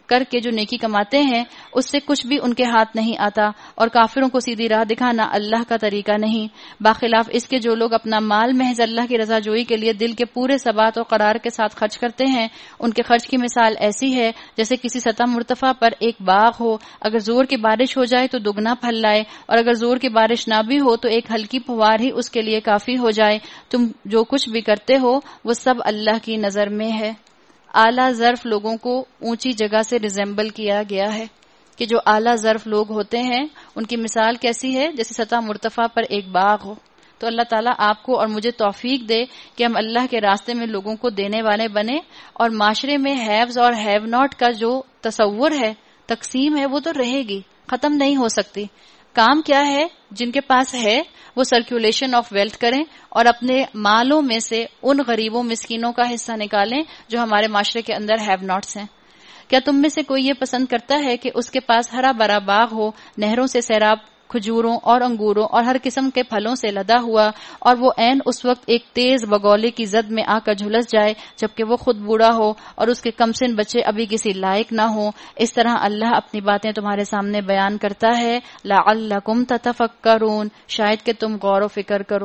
کر کے جو نیکی کماتے ہیں اس سے کچھ بھی ان کے ہاتھ نہیں آتا، اور کافروں کو سیدھی راہ دکھانا اللہ کا طریقہ نہیں۔ باخلاف اس کے جو لوگ اپنا مال محض اللہ کی رضا جوئی کے لیے دل کے پورے ثبات اور قرار کے ساتھ خرچ کرتے ہیں، ان کے خرچ کی مثال ایسی ہے جیسے کسی سطح مرتفع پر ایک باغ ہو، اگر زور کی بارش ہو جائے تو دگنا پھل لائے، اور اگر زور کی بارش نہ بھی ہو تو ایک ہلکی پھوار ہی اس کے لیے کافی ہو جائے۔ تم جو کچھ بھی کرتے ہو وہ سب اللہ کی نظر میں ہے۔ اعلیٰ ظرف لوگوں کو اونچی جگہ سے ریزمبل کیا گیا ہے کہ جو اعلیٰ ظرف لوگ ہوتے ہیں ان کی مثال کیسی ہے، جیسے سطح مرتفع پر ایک باغ ہو۔ تو اللہ تعالیٰ آپ کو اور مجھے توفیق دے کہ ہم اللہ کے راستے میں لوگوں کو دینے والے بنے، اور معاشرے میں ہیوز اور ہیو ناٹ کا جو تصور ہے، تقسیم ہے، وہ تو رہے گی، ختم نہیں ہو سکتی۔ کام کیا ہے؟ جن کے پاس ہے وہ سرکولیشن آف ویلتھ کریں اور اپنے مالوں میں سے ان غریبوں مسکینوں کا حصہ نکالیں جو ہمارے معاشرے کے اندر ہیو ناٹس ہیں۔ کیا تم میں سے کوئی یہ پسند کرتا ہے کہ اس کے پاس ہرا بھرا باغ ہو، نہروں سے سیراب، کھجوروں اور انگوروں اور ہر قسم کے پھلوں سے لدا ہوا، اور وہ عین اس وقت ایک تیز بگولے کی زد میں آ کر جھلس جائے جبکہ وہ خود بوڑھا ہو اور اس کے کمسن بچے ابھی کسی لائق نہ ہو؟ اس طرح اللہ اپنی باتیں تمہارے سامنے بیان کرتا ہے، لعلکم تتفکرون، شاید کہ تم غور و فکر کرو۔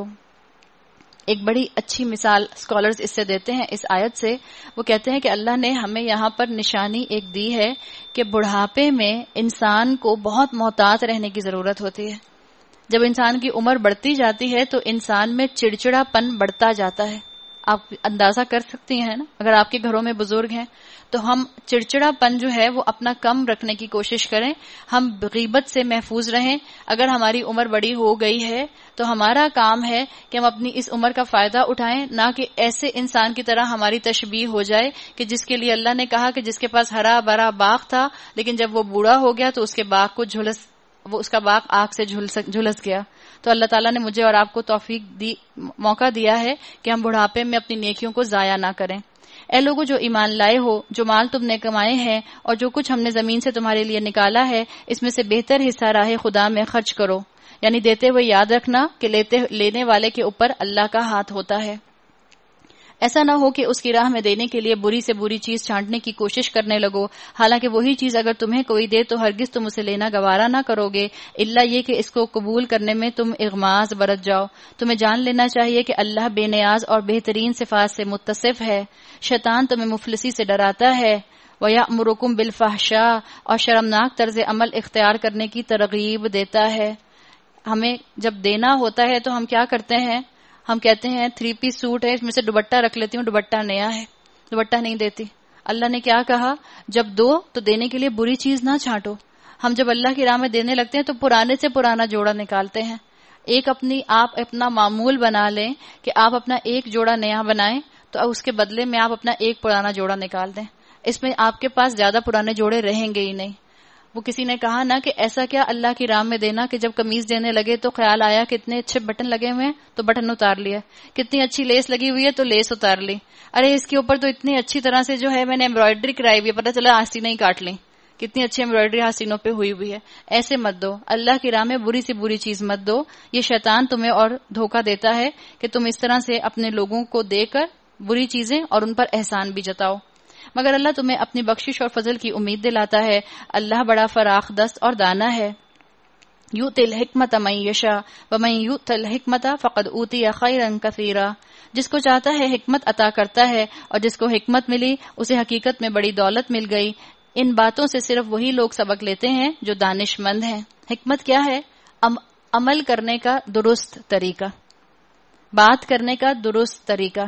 ایک بڑی اچھی مثال اسکالرز اس سے دیتے ہیں اس آیت سے۔ وہ کہتے ہیں کہ اللہ نے ہمیں یہاں پر نشانی ایک دی ہے کہ بڑھاپے میں انسان کو بہت محتاط رہنے کی ضرورت ہوتی ہے۔ جب انسان کی عمر بڑھتی جاتی ہے تو انسان میں چڑچڑا پن بڑھتا جاتا ہے۔ آپ اندازہ کر سکتی ہیں نا، اگر آپ کے گھروں میں بزرگ ہیں تو ہم چڑچڑا پن جو ہے وہ اپنا کم رکھنے کی کوشش کریں، ہم غیبت سے محفوظ رہیں۔ اگر ہماری عمر بڑی ہو گئی ہے تو ہمارا کام ہے کہ ہم اپنی اس عمر کا فائدہ اٹھائیں، نہ کہ ایسے انسان کی طرح ہماری تشبیہ ہو جائے کہ جس کے لیے اللہ نے کہا کہ جس کے پاس ہرا بھرا باغ تھا لیکن جب وہ بوڑھا ہو گیا تو اس کے باغ کو جھلس وہ اس کا باغ آگ سے جھلس گیا۔ تو اللہ تعالیٰ نے مجھے اور آپ کو توفیق دی موقع دیا ہے کہ ہم بڑھاپے میں اپنی نیکیوں کو ضائع نہ کریں۔ اے لوگو جو ایمان لائے ہو، جو مال تم نے کمائے ہیں اور جو کچھ ہم نے زمین سے تمہارے لیے نکالا ہے، اس میں سے بہتر حصہ راہ خدا میں خرچ کرو، یعنی دیتے ہوئے یاد رکھنا کہ لیتے لینے والے کے اوپر اللہ کا ہاتھ ہوتا ہے۔ ایسا نہ ہو کہ اس کی راہ میں دینے کے لیے بری سے بری چیز چھانٹنے کی کوشش کرنے لگو، حالانکہ وہی چیز اگر تمہیں کوئی دے تو ہرگز تم اسے لینا گوارا نہ کرو گے، الا یہ کہ اس کو قبول کرنے میں تم اغماض برت جاؤ۔ تمہیں جان لینا چاہیے کہ اللہ بے نیاز اور بہترین صفات سے متصف ہے۔ شیطان تمہیں مفلسی سے ڈراتا ہے، وَيَأْمُرُكُمْ بِالْفَحْشَاءِ، اور شرمناک طرز عمل اختیار کرنے کی ترغیب دیتا ہے۔ ہمیں جب دینا ہوتا ہے تو ہم کیا کرتے ہیں؟ ہم کہتے ہیں تھری پیس سوٹ ہے، اس میں سے دوپٹہ رکھ لیتی ہوں، دوپٹہ نیا ہے، دوپٹہ نہیں دیتی۔ اللہ نے کیا کہا؟ جب دو تو دینے کے لیے بری چیز نہ چھانٹو۔ ہم جب اللہ کی راہ میں دینے لگتے ہیں تو پرانے سے پرانا جوڑا نکالتے ہیں۔ ایک اپنی آپ اپنا معمول بنا لیں کہ آپ اپنا ایک جوڑا نیا بنائیں تو اس کے بدلے میں آپ اپنا ایک پرانا جوڑا نکال دیں۔ اس میں آپ کے پاس زیادہ پرانے جوڑے رہیں گے ہی نہیں۔ وہ کسی نے کہا نا کہ ایسا کیا اللہ کی راہ میں دینا کہ جب قمیض دینے لگے تو خیال آیا کتنے اچھے بٹن لگے ہوئے ہیں تو بٹن اتار لیا، کتنی اچھی لیس لگی ہوئی ہے تو لیس اتار لی، ارے اس کے اوپر تو اتنی اچھی طرح سے جو ہے میں نے ایمبرائڈری کرائی ہوئی ہے، پتہ چلا آستینیں ہی کاٹ لیں، کتنی اچھی ایمبرائڈری آستینوں پہ ہوئی ہوئی ہے۔ ایسے مت دو، اللہ کی راہ میں بری سے بری چیز مت دو۔ یہ شیطان تمہیں اور دھوکہ دیتا ہے کہ تم اس طرح سے اپنے لوگوں کو دے کر بری چیزیں اور ان پر احسان بھی جتاؤ، مگر اللہ تمہیں اپنی بخشش اور فضل کی امید دلاتا ہے۔ اللہ بڑا فراخ دست اور دانا ہے۔ یؤتی الحکمت من یشاء ومن یؤت الحکمت فقد اوتی خیرا کثیرا، جس کو چاہتا ہے حکمت عطا کرتا ہے اور جس کو حکمت ملی اسے حقیقت میں بڑی دولت مل گئی۔ ان باتوں سے صرف وہی لوگ سبق لیتے ہیں جو دانش مند ہیں۔ حکمت کیا ہے؟ عمل کرنے کا درست طریقہ، بات کرنے کا درست طریقہ۔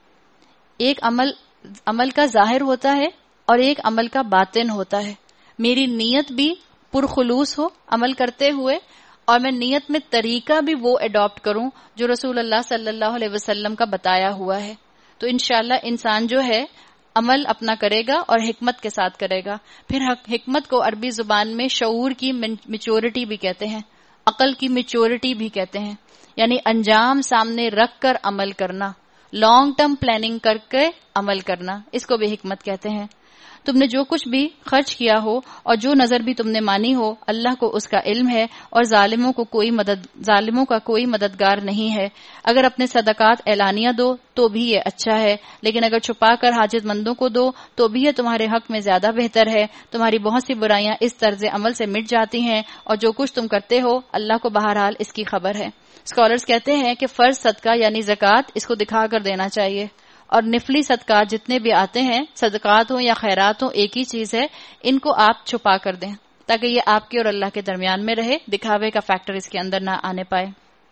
ایک عمل عمل کا ظاہر ہوتا ہے اور ایک عمل کا باطن ہوتا ہے۔ میری نیت بھی پرخلوص ہو عمل کرتے ہوئے، اور میں نیت میں طریقہ بھی وہ اڈاپٹ کروں جو رسول اللہ صلی اللہ علیہ وسلم کا بتایا ہوا ہے، تو انشاءاللہ انسان جو ہے عمل اپنا کرے گا اور حکمت کے ساتھ کرے گا۔ پھر حکمت کو عربی زبان میں شعور کی میچورٹی بھی کہتے ہیں، عقل کی میچورٹی بھی کہتے ہیں، یعنی انجام سامنے رکھ کر عمل کرنا، لانگ ٹرم پلاننگ کر کے عمل کرنا، اس کو بھی حکمت کہتے ہیں۔ تم نے جو کچھ بھی خرچ کیا ہو اور جو نظر بھی تم نے مانی ہو اللہ کو اس کا علم ہے اور ظالموں کو کوئی مدد ظالموں کا کوئی مددگار نہیں ہے. اگر اپنے صدقات اعلانیہ دو تو بھی یہ اچھا ہے، لیکن اگر چھپا کر حاجت مندوں کو دو تو بھی یہ تمہارے حق میں زیادہ بہتر ہے. تمہاری بہت سی برائیاں اس طرز عمل سے مٹ جاتی ہیں اور جو کچھ تم کرتے ہو اللہ کو بہرحال اس کی خبر ہے. اسکالرز کہتے ہیں کہ فرض صدقہ یعنی زکوٰۃ اس کو دکھا کر دینا چاہیے، اور نفلی صدقات جتنے بھی آتے ہیں صدقات ہوں یا خیرات ہوں ایک ہی چیز ہے، ان کو آپ چھپا کر دیں تاکہ یہ آپ کے اور اللہ کے درمیان میں رہے، دکھاوے کا فیکٹر اس کے اندر نہ آنے پائے.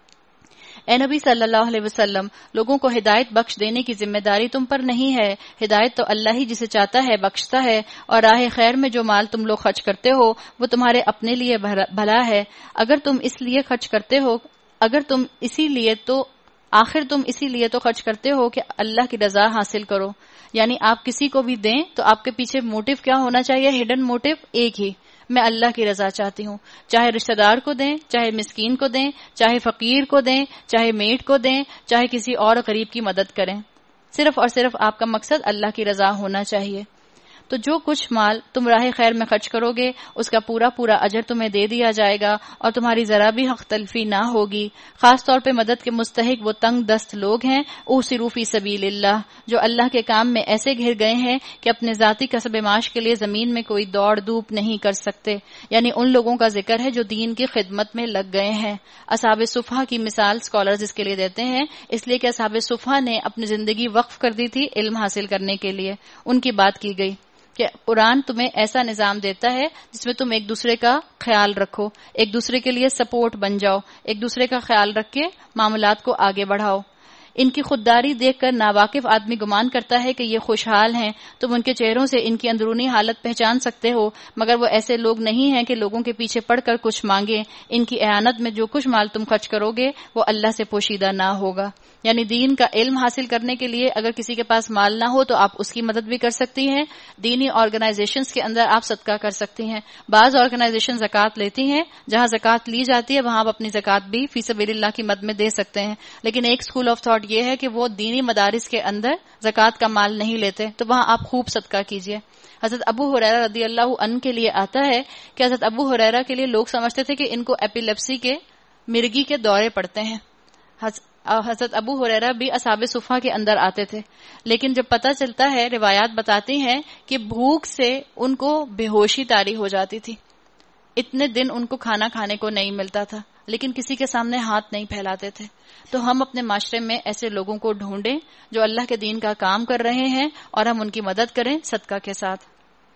اے نبی صلی اللہ علیہ وسلم، لوگوں کو ہدایت بخش دینے کی ذمہ داری تم پر نہیں ہے. ہدایت تو اللہ ہی جسے چاہتا ہے بخشتا ہے، اور راہ خیر میں جو مال تم لوگ خرچ کرتے ہو وہ تمہارے اپنے لیے بھلا ہے. اگر تم اس لیے خرچ کرتے ہو اگر تم اسی لیے تو آخر تم اسی لیے تو خرچ کرتے ہو کہ اللہ کی رضا حاصل کرو. یعنی آپ کسی کو بھی دیں تو آپ کے پیچھے موٹیو کیا ہونا چاہیے؟ ہڈن موٹیو ایک ہی، میں اللہ کی رضا چاہتی ہوں. چاہے رشتہ دار کو دیں، چاہے مسکین کو دیں، چاہے فقیر کو دیں، چاہے میٹ کو دیں، چاہے کسی اور غریب کی مدد کریں، صرف اور صرف آپ کا مقصد اللہ کی رضا ہونا چاہیے. تو جو کچھ مال تم راہ خیر میں خرچ کرو گے اس کا پورا پورا اجر تمہیں دے دیا جائے گا اور تمہاری ذرا بھی حق تلفی نہ ہوگی. خاص طور پہ مدد کے مستحق وہ تنگ دست لوگ ہیں، اوسروا فی سبیل اللہ، جو اللہ کے کام میں ایسے گھر گئے ہیں کہ اپنے ذاتی کسب معاش کے لیے زمین میں کوئی دوڑ دھوپ نہیں کر سکتے. یعنی ان لوگوں کا ذکر ہے جو دین کی خدمت میں لگ گئے ہیں. اصحاب صفحہ کی مثال اسکالرز اس کے لیے دیتے ہیں، اس لیے کہ اصحاب صفحہ نے اپنی زندگی وقف کر دی تھی علم حاصل کرنے کے لیے. ان کی بات کی گئی کہ قرآن تمہیں ایسا نظام دیتا ہے جس میں تم ایک دوسرے کا خیال رکھو، ایک دوسرے کے لیے سپورٹ بن جاؤ، ایک دوسرے کا خیال رکھ کے معاملات کو آگے بڑھاؤ. ان کی خودداری دیکھ کر ناواقف آدمی گمان کرتا ہے کہ یہ خوشحال ہیں. تم ان کے چہروں سے ان کی اندرونی حالت پہچان سکتے ہو، مگر وہ ایسے لوگ نہیں ہیں کہ لوگوں کے پیچھے پڑ کر کچھ مانگیں. ان کی اعانت میں جو کچھ مال تم خرچ کرو گے وہ اللہ سے پوشیدہ نہ ہوگا. یعنی دین کا علم حاصل کرنے کے لیے اگر کسی کے پاس مال نہ ہو تو آپ اس کی مدد بھی کر سکتی ہیں. دینی آرگنائزیشنز کے اندر آپ صدقہ کر سکتی ہیں. بعض آرگنائزیشن زکوٰۃ لیتی ہیں، جہاں زکوٰۃ لی جاتی ہے وہاں آپ اپنی زکوٰۃ بھی فی سبیل اللہ کی مد میں دے سکتے ہیں. لیکن ایک اسکول آف تھاٹ یہ ہے کہ وہ دینی مدارس کے اندر زکوٰۃ کا مال نہیں لیتے، تو وہاں آپ خوب صدقہ کیجئے. حضرت ابو ہریرہ رضی اللہ عنہ کے لیے آتا ہے کہ حضرت ابو ہریرہ کے لیے لوگ سمجھتے تھے کہ ان کو ایپیلیپسی کے مرگی کے دورے پڑتے ہیں. حضرت ابو ہریرہ بھی اصحاب صفحہ کے اندر آتے تھے، لیکن جب پتہ چلتا ہے روایات بتاتی ہیں کہ بھوک سے ان کو بے ہوشی طاری ہو جاتی تھی. اتنے دن ان کو کھانا کھانے کو نہیں ملتا تھا، لیکن کسی کے سامنے ہاتھ نہیں پھیلاتے تھے. تو ہم اپنے معاشرے میں ایسے لوگوں کو ڈھونڈیں جو اللہ کے دین کا کام کر رہے ہیں اور ہم ان کی مدد کریں صدقہ کے ساتھ.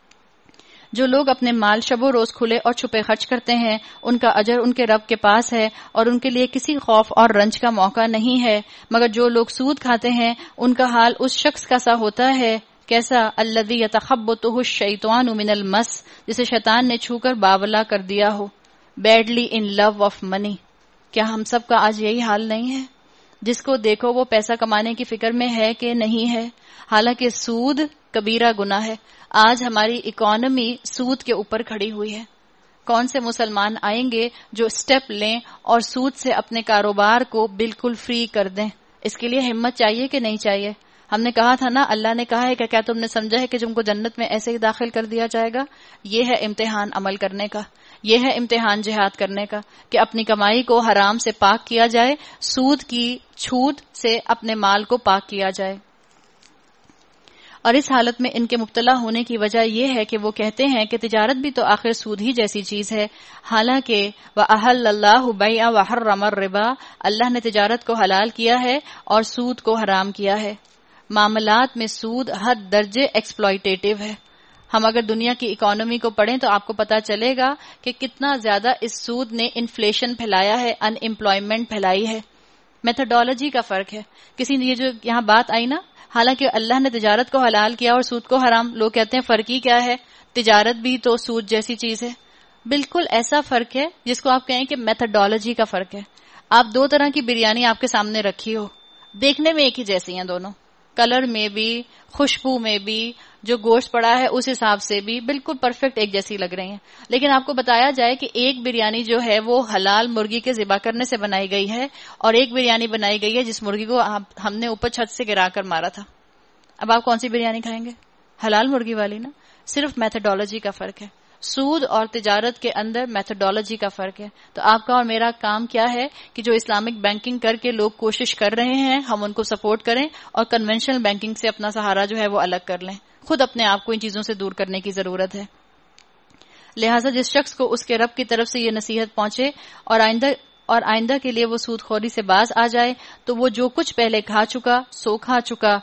جو لوگ اپنے مال شب و روز کھلے اور چھپے خرچ کرتے ہیں ان کا اجر ان کے رب کے پاس ہے اور ان کے لیے کسی خوف اور رنج کا موقع نہیں ہے. مگر جو لوگ سود کھاتے ہیں ان کا حال اس شخص کا سا ہوتا ہے کیسا الذی یتخبطہ الشیطان من المس، جسے شیطان نے چھو کر باولا کر دیا ہو. Badly in love of money. کیا ہم سب کا آج یہی حال نہیں ہے؟ جس کو دیکھو وہ پیسہ کمانے کی فکر میں ہے کہ نہیں ہے. حالانکہ سود کبیرہ گناہ ہے. آج ہماری اکانومی سود کے اوپر کھڑی ہوئی ہے. کون سے مسلمان آئیں گے جو سٹیپ لیں اور سود سے اپنے کاروبار کو بالکل فری کر دیں؟ اس کے لیے ہمت چاہیے کہ نہیں چاہیے؟ ہم نے کہا تھا نا، اللہ نے کہا ہے کہ کیا تم نے سمجھا ہے کہ تم کو جنت میں ایسے ہی داخل کر دیا جائے گا؟ یہ ہے امتحان عمل کرنے کا، یہ ہے امتحان جہاد کرنے کا کہ اپنی کمائی کو حرام سے پاک کیا جائے، سود کی چھوٹ سے اپنے مال کو پاک کیا جائے. اور اس حالت میں ان کے مبتلا ہونے کی وجہ یہ ہے کہ وہ کہتے ہیں کہ تجارت بھی تو آخر سود ہی جیسی چیز ہے. حالانکہ وَأَحَلَّ اللَّهُ بَيْعَ وَحَرَّمَ الرِّبَا، اللہ نے تجارت کو حلال کیا ہے اور سود کو حرام کیا ہے. معاملات میں سود حد درجے ایکسپلائٹیٹو ہے. ہم اگر دنیا کی اکانومی کو پڑھیں تو آپ کو پتا چلے گا کہ کتنا زیادہ اس سود نے انفلیشن پھیلایا ہے، ان امپلائمنٹ پھیلائی ہے. میتھڈالوجی کا فرق ہے. کسی نے یہ جو یہاں بات آئی نا، حالانکہ اللہ نے تجارت کو حلال کیا اور سود کو حرام، لوگ کہتے ہیں فرق ہی کیا ہے، تجارت بھی تو سود جیسی چیز ہے. بالکل ایسا فرق ہے جس کو آپ کہیں کہ میتھڈالوجی کا فرق ہے. آپ دو طرح کی بریانی آپ کے سامنے رکھی ہو، دیکھنے میں ایک ہی جیسی ہیں دونوں، کلر میں بھی، خوشبو میں بھی، جو گوشت پڑا ہے اس حساب سے بھی بالکل پرفیکٹ ایک جیسی لگ رہی ہیں. لیکن آپ کو بتایا جائے کہ ایک بریانی جو ہے وہ حلال مرغی کے ذبح کرنے سے بنائی گئی ہے اور ایک بریانی بنائی گئی ہے جس مرغی کو ہم نے اوپر چھت سے گرا کر مارا تھا. اب آپ کون سی بریانی کھائیں گے؟ حلال مرغی والی نا. صرف میتھڈالوجی کا فرق ہے. سود اور تجارت کے اندر میتھڈالوجی کا فرق ہے. تو آپ کا اور میرا کام کیا ہے کہ جو اسلامک بینکنگ کر کے لوگ کوشش کر رہے ہیں ہم ان کو سپورٹ کریں اور کنونشنل بینکنگ سے اپنا سہارا جو ہے وہ الگ کر لیں. خود اپنے آپ کو ان چیزوں سے دور کرنے کی ضرورت ہے. لہٰذا جس شخص کو اس کے رب کی طرف سے یہ نصیحت پہنچے اور آئندہ اور آئندہ کے لیے وہ سود خوری سے باز آ جائے تو وہ جو کچھ پہلے کھا چکا سو کھا چکا،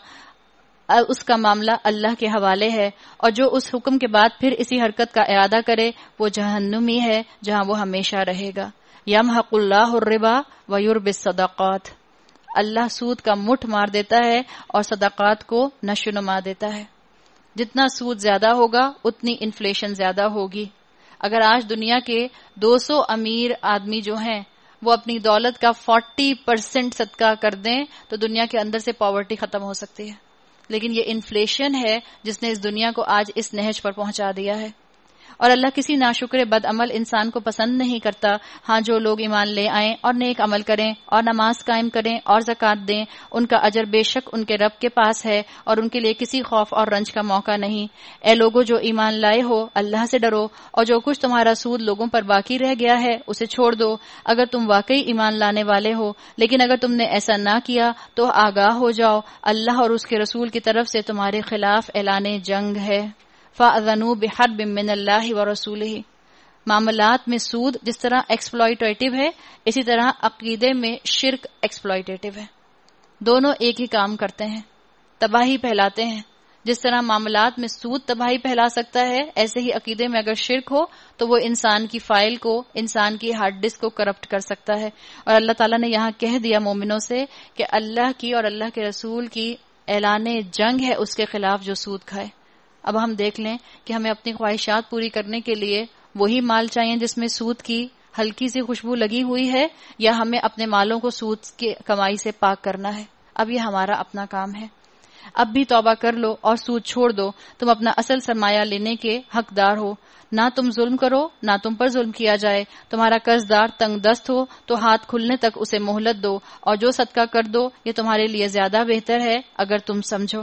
اس کا معاملہ اللہ کے حوالے ہے، اور جو اس حکم کے بعد پھر اسی حرکت کا اعادہ کرے وہ جہنمی ہے جہاں وہ ہمیشہ رہے گا. یمحق اللہ الربا ویربی الصدقات. اللہ سود کا مٹھ مار دیتا ہے اور صدقات کو نشو نما دیتا ہے. جتنا سود زیادہ ہوگا اتنی انفلیشن زیادہ ہوگی. اگر آج دنیا کے دو سو امیر آدمی جو ہیں وہ اپنی دولت کا فورٹی پرسینٹ صدقہ کر دیں تو دنیا کے اندر سے پاورٹی ختم ہو سکتی ہے. لیکن یہ انفلیشن ہے جس نے اس دنیا کو آج اس نہج پر پہنچا دیا ہے. اور اللہ کسی ناشکر بد عمل انسان کو پسند نہیں کرتا. ہاں جو لوگ ایمان لے آئیں اور نیک عمل کریں اور نماز قائم کریں اور زکوٰۃ دیں ان کا اجر بے شک ان کے رب کے پاس ہے اور ان کے لیے کسی خوف اور رنج کا موقع نہیں. اے لوگو جو ایمان لائے ہو اللہ سے ڈرو اور جو کچھ تمہارا سود لوگوں پر باقی رہ گیا ہے اسے چھوڑ دو اگر تم واقعی ایمان لانے والے ہو. لیکن اگر تم نے ایسا نہ کیا تو آگاہ ہو جاؤ اللہ اور اس کے رسول کی طرف سے تمہارے خلاف اعلان جنگ ہے. فَأَذَنُوا بِحَرْبٍ مِّنَ اللَّهِ وَرَسُولِهِ. معاملات میں سود جس طرح ایکسپلوئٹیٹو ہے اسی طرح عقیدے میں شرک ایکسپلوئٹیٹو ہے. دونوں ایک ہی کام کرتے ہیں، تباہی پھیلاتے ہیں. جس طرح معاملات میں سود تباہی پھیلا سکتا ہے ایسے ہی عقیدے میں اگر شرک ہو تو وہ انسان کی فائل کو انسان کی ہارڈ ڈسک کو کرپٹ کر سکتا ہے. اور اللہ تعالیٰ نے یہاں کہہ دیا مومنوں سے کہ اللہ کی اور اللہ کے رسول کی اعلان جنگ ہے اس کے خلاف جو سود کھائے. اب ہم دیکھ لیں کہ ہمیں اپنی خواہشات پوری کرنے کے لیے وہی مال چاہیے جس میں سود کی ہلکی سی خوشبو لگی ہوئی ہے یا ہمیں اپنے مالوں کو سود کی کمائی سے پاک کرنا ہے. اب یہ ہمارا اپنا کام ہے. اب بھی توبہ کر لو اور سود چھوڑ دو. تم اپنا اصل سرمایہ لینے کے حقدار ہو. نہ تم ظلم کرو نہ تم پر ظلم کیا جائے. تمہارا قرض دار تنگ دست ہو تو ہاتھ کھلنے تک اسے مہلت دو اور جو صدقہ کر دو یہ تمہارے لیے زیادہ بہتر ہے اگر تم سمجھو.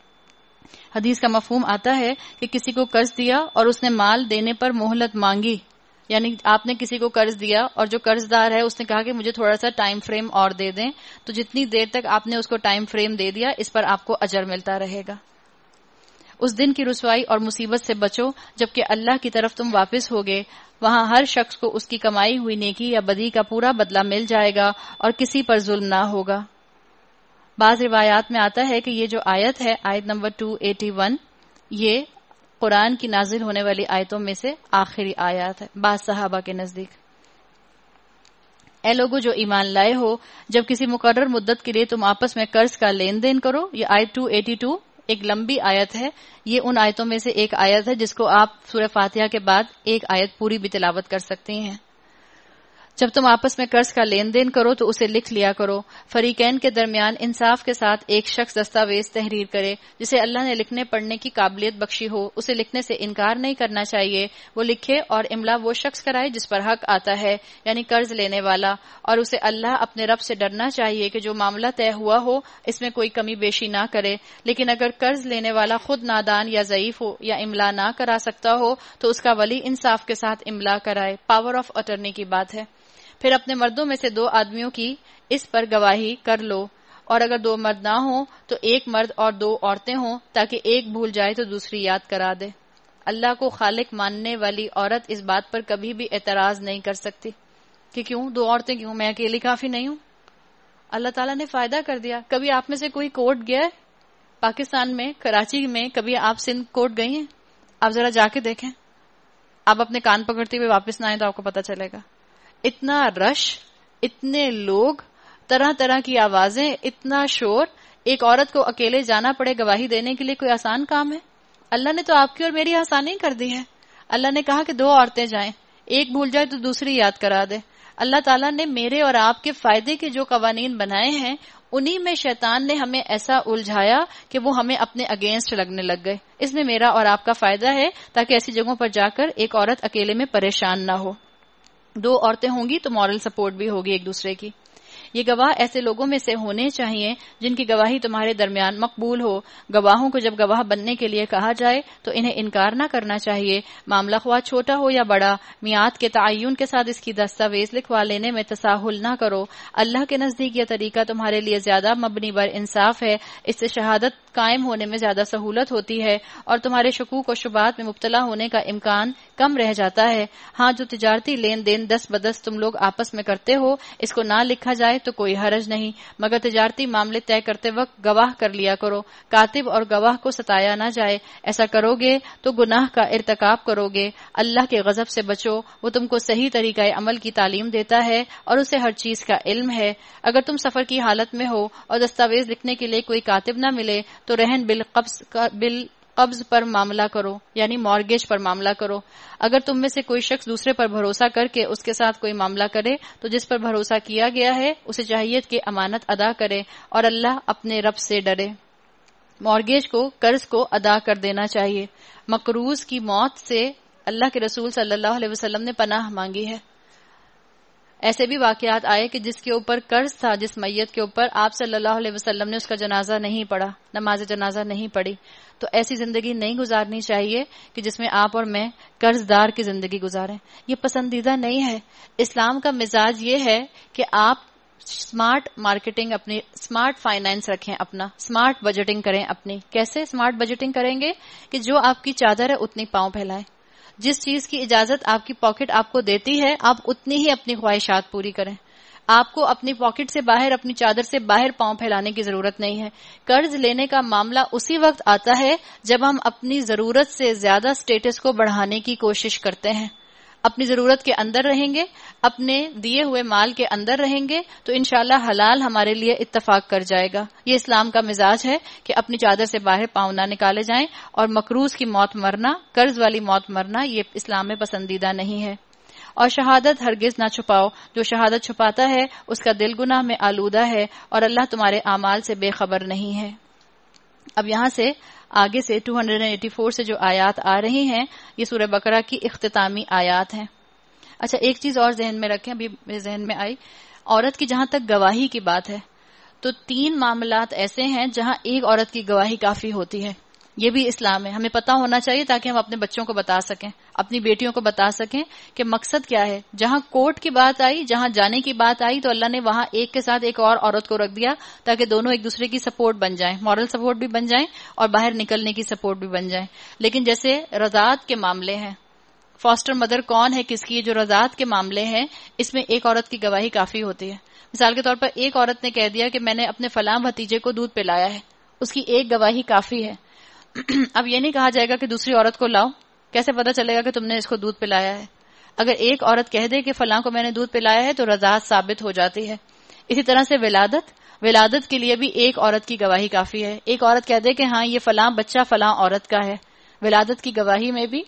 حدیث کا مفہوم آتا ہے کہ کسی کو قرض دیا اور اس نے مال دینے پر مہلت مانگی، یعنی آپ نے کسی کو قرض دیا اور جو قرض دار ہے اس نے کہا کہ مجھے تھوڑا سا ٹائم فریم اور دے دیں، تو جتنی دیر تک آپ نے اس کو ٹائم فریم دے دیا اس پر آپ کو اجر ملتا رہے گا. اس دن کی رسوائی اور مصیبت سے بچو جبکہ اللہ کی طرف تم واپس ہوگے. وہاں ہر شخص کو اس کی کمائی ہوئی نیکی یا بدی کا پورا بدلہ مل جائے گا اور کسی پر ظلم نہ ہوگا. بعض روایات میں آتا ہے کہ یہ جو آیت ہے آیت نمبر دو سو اکیاسی یہ قرآن کی نازل ہونے والی آیتوں میں سے آخری آیات ہے بعض صحابہ کے نزدیک. اے لوگو جو ایمان لائے ہو جب کسی مقرر مدت کے لیے تم آپس میں قرض کا لین دین کرو. یہ آیت دو سو باسٹھ ایک لمبی آیت ہے. یہ ان آیتوں میں سے ایک آیت ہے جس کو آپ سورہ فاتحہ کے بعد ایک آیت پوری بھی تلاوت کر سکتے ہیں. جب تم آپس میں قرض کا لین دین کرو تو اسے لکھ لیا کرو. فریقین کے درمیان انصاف کے ساتھ ایک شخص دستاویز تحریر کرے جسے اللہ نے لکھنے پڑھنے کی قابلیت بخشی ہو. اسے لکھنے سے انکار نہیں کرنا چاہیے. وہ لکھے اور املا وہ شخص کرائے جس پر حق آتا ہے یعنی قرض لینے والا. اور اسے اللہ اپنے رب سے ڈرنا چاہیے کہ جو معاملہ طے ہوا ہو اس میں کوئی کمی بیشی نہ کرے. لیکن اگر قرض لینے والا خود نادان یا ضعیف ہو یا املا نہ کرا سکتا ہو تو اس کا ولی انصاف کے ساتھ املا کرائے. پاور آف اٹرنی کی بات ہے. پھر اپنے مردوں میں سے دو آدمیوں کی اس پر گواہی کر لو اور اگر دو مرد نہ ہوں تو ایک مرد اور دو عورتیں ہوں تاکہ ایک بھول جائے تو دوسری یاد کرا دے. اللہ کو خالق ماننے والی عورت اس بات پر کبھی بھی اعتراض نہیں کر سکتی کہ کیوں دو عورتیں کیوں، میں اکیلی کافی نہیں ہوں. اللہ تعالیٰ نے فائدہ کر دیا. کبھی آپ میں سے کوئی کورٹ گیا ہے پاکستان میں کراچی میں؟ کبھی آپ سندھ کورٹ گئی ہیں؟ آپ ذرا جا کے دیکھیں. آپ اپنے کان پکڑتے ہوئے واپس نہ آئیں تو آپ کو پتہ چلے گا. اتنا رش، اتنے لوگ، طرح طرح کی آوازیں، اتنا شور. ایک عورت کو اکیلے جانا پڑے گواہی دینے کے لیے کوئی آسان کام ہے؟ اللہ نے تو آپ کی اور میری آسانی کر دی ہے. اللہ نے کہا کہ دو عورتیں جائیں، ایک بھول جائے تو دوسری یاد کرا دے. اللہ تعالیٰ نے میرے اور آپ کے فائدے کے جو قوانین بنائے ہیں انہی میں شیطان نے ہمیں ایسا الجھایا کہ وہ ہمیں اپنے اگینسٹ لگنے لگ گئے. اس میں میرا اور آپ کا فائدہ ہے تاکہ ایسی جگہوں پر جا کر ایک عورت اکیلے میں پریشان نہ ہو. دو عورتیں ہوں گی تو مورل سپورٹ بھی ہوگی ایک دوسرے کی. یہ گواہ ایسے لوگوں میں سے ہونے چاہیے جن کی گواہی تمہارے درمیان مقبول ہو. گواہوں کو جب گواہ بننے کے لیے کہا جائے تو انہیں انکار نہ کرنا چاہیے. معاملہ خواہ چھوٹا ہو یا بڑا، میعاد کے تعین کے ساتھ اس کی دستاویز لکھوا لینے میں تساہل نہ کرو. اللہ کے نزدیک یہ طریقہ تمہارے لیے زیادہ مبنی بر انصاف ہے. اس سے شہادت قائم ہونے میں زیادہ سہولت ہوتی ہے اور تمہارے شکوک و شبہات میں مبتلا ہونے کا امکان کم رہ جاتا ہے. ہاں، جو تجارتی لین دین دس بدس تم لوگ آپس میں کرتے ہو اس کو نہ لکھا جائے تو کوئی حرج نہیں، مگر تجارتی معاملے طے کرتے وقت گواہ کر لیا کرو. کاتب اور گواہ کو ستایا نہ جائے. ایسا کرو گے تو گناہ کا ارتکاب کرو گے. اللہ کے غضب سے بچو، وہ تم کو صحیح طریقہ عمل کی تعلیم دیتا ہے اور اسے ہر چیز کا علم ہے. اگر تم سفر کی حالت میں ہو اور دستاویز لکھنے کے لیے کوئی کاتب نہ ملے تو رہن بالقبض بال قبض پر معاملہ کرو، یعنی مارگیج پر معاملہ کرو. اگر تم میں سے کوئی شخص دوسرے پر بھروسہ کر کے اس کے ساتھ کوئی معاملہ کرے تو جس پر بھروسہ کیا گیا ہے اسے چاہیے کہ امانت ادا کرے اور اللہ اپنے رب سے ڈرے. مارگیج کو، قرض کو ادا کر دینا چاہیے. مقروض کی موت سے اللہ کے رسول صلی اللہ علیہ وسلم نے پناہ مانگی ہے. ایسے بھی واقعات آئے کہ جس کے اوپر قرض تھا، جس میت کے اوپر، آپ صلی اللہ علیہ وسلم نے اس کا جنازہ نہیں پڑھا، نماز جنازہ نہیں پڑھی. تو ایسی زندگی نہیں گزارنی چاہیے کہ جس میں آپ اور میں قرض دار کی زندگی گزاریں. یہ پسندیدہ نہیں ہے. اسلام کا مزاج یہ ہے کہ آپ سمارٹ مارکیٹنگ، اپنی سمارٹ فائنانس رکھیں، اپنا سمارٹ بجٹنگ کریں. اپنی کیسے سمارٹ بجٹنگ کریں گے کہ جو آپ کی چادر ہے اتنی پاؤں پھیلائیں. جس چیز کی اجازت آپ کی پاکٹ آپ کو دیتی ہے آپ اتنی ہی اپنی خواہشات پوری کریں. آپ کو اپنی پاکٹ سے باہر، اپنی چادر سے باہر پاؤں پھیلانے کی ضرورت نہیں ہے. قرض لینے کا معاملہ اسی وقت آتا ہے جب ہم اپنی ضرورت سے زیادہ سٹیٹس کو بڑھانے کی کوشش کرتے ہیں. اپنی ضرورت کے اندر رہیں گے، اپنے دیے ہوئے مال کے اندر رہیں گے تو انشاءاللہ حلال ہمارے لیے اتفاق کر جائے گا. یہ اسلام کا مزاج ہے کہ اپنی چادر سے باہر پاؤں نہ نکالے جائیں، اور مقروض کی موت مرنا، قرض والی موت مرنا، یہ اسلام میں پسندیدہ نہیں ہے. اور شہادت ہرگز نہ چھپاؤ. جو شہادت چھپاتا ہے اس کا دل گناہ میں آلودہ ہے اور اللہ تمہارے اعمال سے بے خبر نہیں ہے. اب یہاں سے آگے سے دو سو چوراسی سے جو آیات آ رہی ہیں یہ سورہ بقرہ کی اختتامی آیات ہیں. اچھا، ایک چیز اور ذہن میں رکھیں، ابھی میرے ذہن میں آئی. عورت کی جہاں تک گواہی کی بات ہے تو تین معاملات ایسے ہیں جہاں ایک عورت کی گواہی کافی ہوتی ہے. یہ بھی اسلام ہے، ہمیں پتہ ہونا چاہیے تاکہ ہم اپنے بچوں کو بتا سکیں، اپنی بیٹیوں کو بتا سکیں کہ مقصد کیا ہے. جہاں کورٹ کی بات آئی، جہاں جانے کی بات آئی تو اللہ نے وہاں ایک کے ساتھ ایک اور عورت کو رکھ دیا تاکہ دونوں ایک دوسرے کی سپورٹ بن جائیں، مورل سپورٹ بھی بن جائیں اور باہر نکلنے کی سپورٹ بھی بن جائیں. لیکن جیسے رضاعت کے معاملے ہیں، فاسٹر مدر کون ہے کس کی، جو رضاعت کے معاملے ہیں اس میں ایک عورت کی گواہی کافی ہوتی ہے. مثال کے طور پر ایک عورت نے کہہ دیا کہ میں نے اپنے فلاں بھتیجے کو دودھ پلایا ہے، اس کی ایک گواہی کافی ہے. اب یہ نہیں کہا جائے گا کہ دوسری عورت کو لاؤ، کیسے پتا چلے گا کہ تم نے اس کو دودھ پلایا ہے. اگر ایک عورت کہہ دے کہ فلاں کو میں نے دودھ پلایا ہے تو رضاعت ثابت ہو جاتی ہے. اسی طرح سے ولادت ولادت کے لیے بھی ایک عورت کی گواہی کافی ہے. ایک عورت کہہ دے کہ ہاں یہ فلاں بچہ فلاں عورت کا ہے، ولادت کی گواہی میں بھی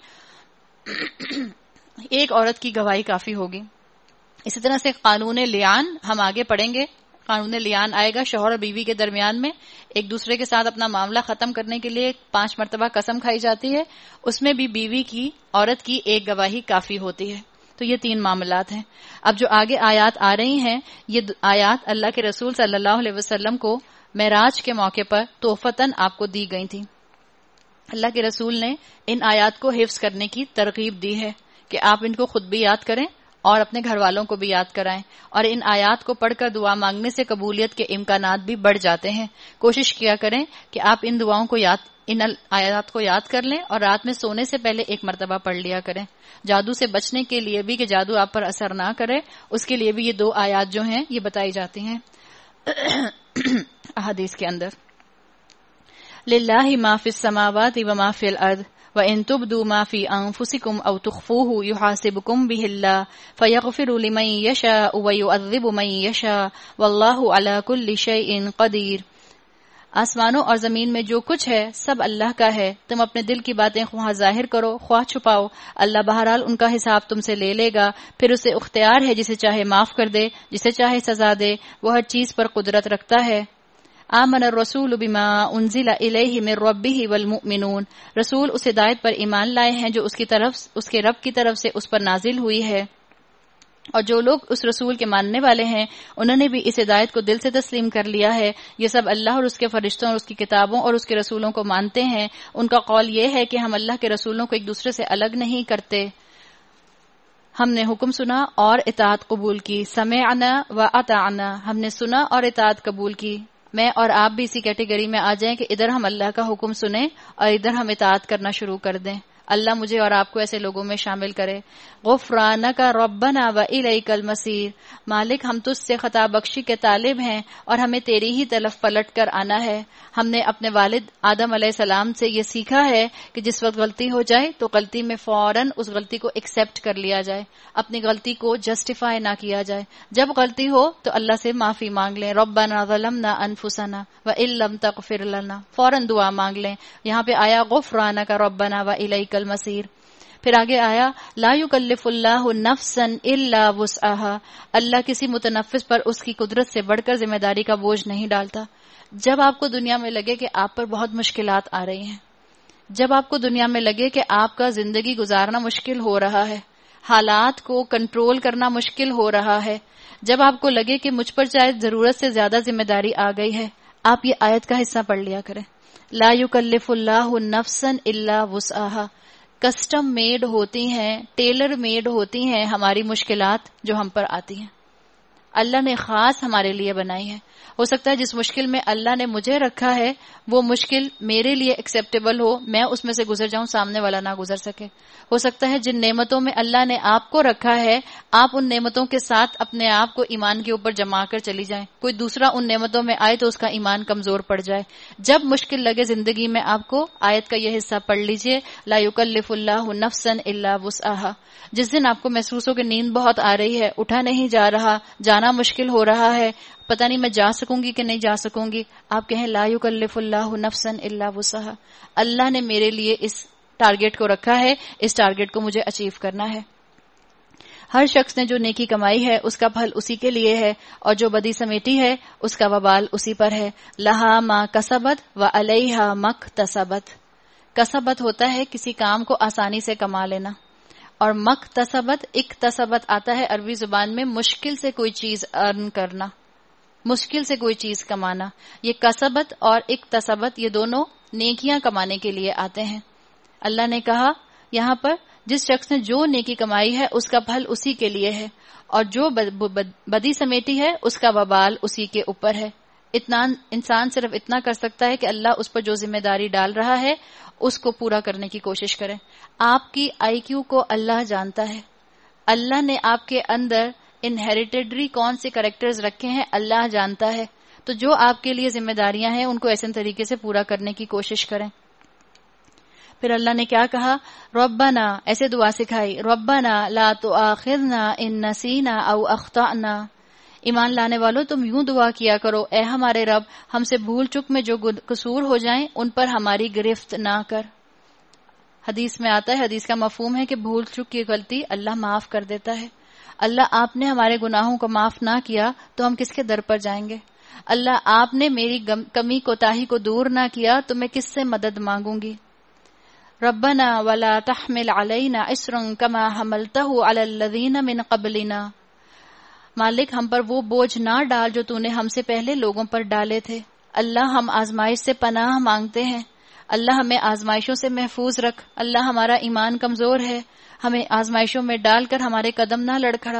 ایک عورت کی گواہی کافی ہوگی. اسی طرح سے قانون لیان ہم آگے پڑھیں گے. قانون لیان آئے گا، شوہر اور بیوی کے درمیان میں ایک دوسرے کے ساتھ اپنا معاملہ ختم کرنے کے لیے پانچ مرتبہ قسم کھائی جاتی ہے، اس میں بھی بیوی کی، عورت کی ایک گواہی کافی ہوتی ہے. تو یہ تین معاملات ہیں. اب جو آگے آیات آ رہی ہیں یہ آیات اللہ کے رسول صلی اللہ علیہ وسلم کو معراج کے موقع پر تحفتاً آپ کو دی گئی تھیں. اللہ کے رسول نے ان آیات کو حفظ کرنے کی ترغیب دی ہے کہ آپ ان کو خود بھی یاد کریں اور اپنے گھر والوں کو بھی یاد کرائیں. اور ان آیات کو پڑھ کر دعا مانگنے سے قبولیت کے امکانات بھی بڑھ جاتے ہیں. کوشش کیا کریں کہ آپ ان دعاؤں کو یاد ان آیات کو یاد کر لیں اور رات میں سونے سے پہلے ایک مرتبہ پڑھ لیا کریں. جادو سے بچنے کے لیے بھی کہ جادو آپ پر اثر نہ کرے، اس کے لیے بھی یہ دو آیات جو ہیں یہ بتائی جاتی ہیں احادیث کے اندر. للہ ما فی السماوات و ما فی الارض وَإِن تُبْدُوا مَا فِي أَنفُسِكُمْ أَوْ تُخْفُوهُ يُحَاسِبْكُم بِهِ اللَّهُ فَيَغْفِرُ لِمَن يَشَاءُ وَيُعَذِّبُ مَن يَشَاءُ وَاللَّهُ عَلَى كُلِّ شَيْءٍ قَدِيرٌ. آسمانوں اور زمین میں جو کچھ ہے سب اللہ کا ہے. تم اپنے دل کی باتیں خواہ ظاہر کرو خواہ چھپاؤ، اللہ بہرحال ان کا حساب تم سے لے لے گا. پھر اسے اختیار ہے جسے چاہے معاف کر دے، جسے چاہے سزا دے. وہ ہر چیز پر قدرت رکھتا ہے. آمن الرسول بما انزل الیہ من ربہ والمؤمنون. رسول اس ہدایت پر ایمان لائے ہیں جو اس کی طرف اس کے رب کی طرف سے اس پر نازل ہوئی ہے. اور جو لوگ اس رسول کے ماننے والے ہیں انہوں نے بھی اس ہدایت کو دل سے تسلیم کر لیا ہے. یہ سب اللہ اور اس کے فرشتوں اور اس کی کتابوں اور اس کے رسولوں کو مانتے ہیں. ان کا قول یہ ہے کہ ہم اللہ کے رسولوں کو ایک دوسرے سے الگ نہیں کرتے. ہم نے حکم سنا اور اطاعت قبول کی. سمعنا و اطعنا، ہم نے سنا اور اطاعت قبول کی. میں اور آپ بھی اسی کیٹیگری میں آ جائیں کہ ادھر ہم اللہ کا حکم سنیں اور ادھر ہم اطاعت کرنا شروع کر دیں. اللہ مجھے اور آپ کو ایسے لوگوں میں شامل کرے. غفرانک ربنا و الیک المصیر، مالک ہم تجھ سے خطا بخشی کے طالب ہیں اور ہمیں تیری ہی طرف پلٹ کر آنا ہے. ہم نے اپنے والد آدم علیہ السلام سے یہ سیکھا ہے کہ جس وقت غلطی ہو جائے تو غلطی میں فوراً اس غلطی کو ایکسپٹ کر لیا جائے، اپنی غلطی کو جسٹیفائی نہ کیا جائے. جب غلطی ہو تو اللہ سے معافی مانگ لیں. ربنا ظلمنا انفسنا وان لم تغفر لنا، فوراً دعا مانگ لیں. یہاں پہ آیا غفرانک ربنا و الیک المصیر. پھر آگے آیا لا یکلف اللہ نفسا الا وسعها، اللہ کسی متنفس پر اس کی قدرت سے بڑھ کر ذمہ داری کا بوجھ نہیں ڈالتا. جب آپ کو دنیا میں لگے کہ آپ پر بہت مشکلات آ رہی ہیں، جب آپ کو دنیا میں لگے کہ آپ کا زندگی گزارنا مشکل ہو رہا ہے، حالات کو کنٹرول کرنا مشکل ہو رہا ہے، جب آپ کو لگے کہ مجھ پر شاید ضرورت سے زیادہ ذمہ داری آ گئی ہے، آپ یہ آیت کا حصہ پڑھ لیا کریں. لا یکلف اللہ نفسا الا وسعها، کسٹم میڈ ہوتی ہیں، ٹیلر میڈ ہوتی ہیں ہماری مشکلات جو ہم پر آتی ہیں. اللہ نے خاص ہمارے لیے بنائی ہے. ہو سکتا ہے جس مشکل میں اللہ نے مجھے رکھا ہے وہ مشکل میرے لیے ایکسیپٹیبل ہو، میں اس میں سے گزر جاؤں، سامنے والا نہ گزر سکے. ہو سکتا ہے جن نعمتوں میں اللہ نے آپ کو رکھا ہے آپ ان نعمتوں کے ساتھ اپنے آپ کو ایمان کے اوپر جما کر چلی جائیں، کوئی دوسرا ان نعمتوں میں آئے تو اس کا ایمان کمزور پڑ جائے. جب مشکل لگے زندگی میں آپ کو آیت کا یہ حصہ پڑھ لیجئے، لا یکلف اللہ نفسا الا وسعها. جس دن آپ کو محسوس ہو کہ نیند بہت آ رہی ہے، اٹھا نہیں جا رہا، جانا مشکل ہو رہا ہے، پتہ نہیں میں جا سکوں گی کہ نہیں جا سکوں گی، آپ کہیں لا یکلف اللہ نفسا الا وسعها، اللہ نے میرے لیے اس ٹارگٹ کو رکھا ہے، اس ٹارگٹ کو مجھے اچیو کرنا ہے. ہر شخص نے جو نیکی کمائی ہے اس کا پھل اسی کے لیے ہے، اور جو بدی سمیٹی ہے اس کا وبال اسی پر ہے. لہا ما کسبت و علیہا مکتسبت. کسبت ہوتا ہے کسی کام کو آسانی سے کما لینا، اور مکتسبت اکتسبت آتا ہے عربی زبان میں مشکل سے کوئی چیز ارن کرنا، مشکل سے کوئی چیز کمانا. یہ کسبت اور اکتسبت یہ دونوں نیکیاں کمانے کے لیے آتے ہیں. اللہ نے کہا یہاں پر جس شخص نے جو نیکی کمائی ہے اس کا پھل اسی کے لیے ہے، اور جو بدی سمیٹی ہے اس کا وبال اسی کے اوپر ہے. اتنا انسان صرف اتنا کر سکتا ہے کہ اللہ اس پر جو ذمہ داری ڈال رہا ہے اس کو پورا کرنے کی کوشش کرے. آپ کی آئی کیو کو اللہ جانتا ہے. اللہ نے آپ کے اندر انہیریٹڈلی کون سے کریکٹرز رکھے ہیں اللہ جانتا ہے. تو جو آپ کے لیے ذمہ داریاں ہیں ان کو ایسے طریقے سے پورا کرنے کی کوشش کریں. پھر اللہ نے کیا کہا؟ ربنا، ایسے دعا سکھائی، ربنا لا تؤاخذنا ان نسینا او اخطأنا. ایمان لانے والوں تم یوں دعا کیا کرو، اے ہمارے رب ہم سے بھول چک میں جو قصور ہو جائیں ان پر ہماری گرفت نہ کر. حدیث میں آتا ہے، حدیث کا مفہوم ہے کہ بھول چک کی غلطی اللہ معاف کر دیتا ہے. اللہ آپ نے ہمارے گناہوں کو معاف نہ کیا تو ہم کس کے در پر جائیں گے؟ اللہ آپ نے میری کمی کوتاہی کو دور نہ کیا تو میں کس سے مدد مانگوں گی؟ ربنا ولا تحمل علينا اصرا كما حملته على الذين من قبلنا. مالک ہم پر وہ بوجھ نہ ڈال جو تو نے ہم سے پہلے لوگوں پر ڈالے تھے. اللہ ہم آزمائش سے پناہ مانگتے ہیں، اللہ ہمیں آزمائشوں سے محفوظ رکھ. اللہ ہمارا ایمان کمزور ہے، ہمیں آزمائشوں میں ڈال کر ہمارے قدم نہ لڑکھڑا.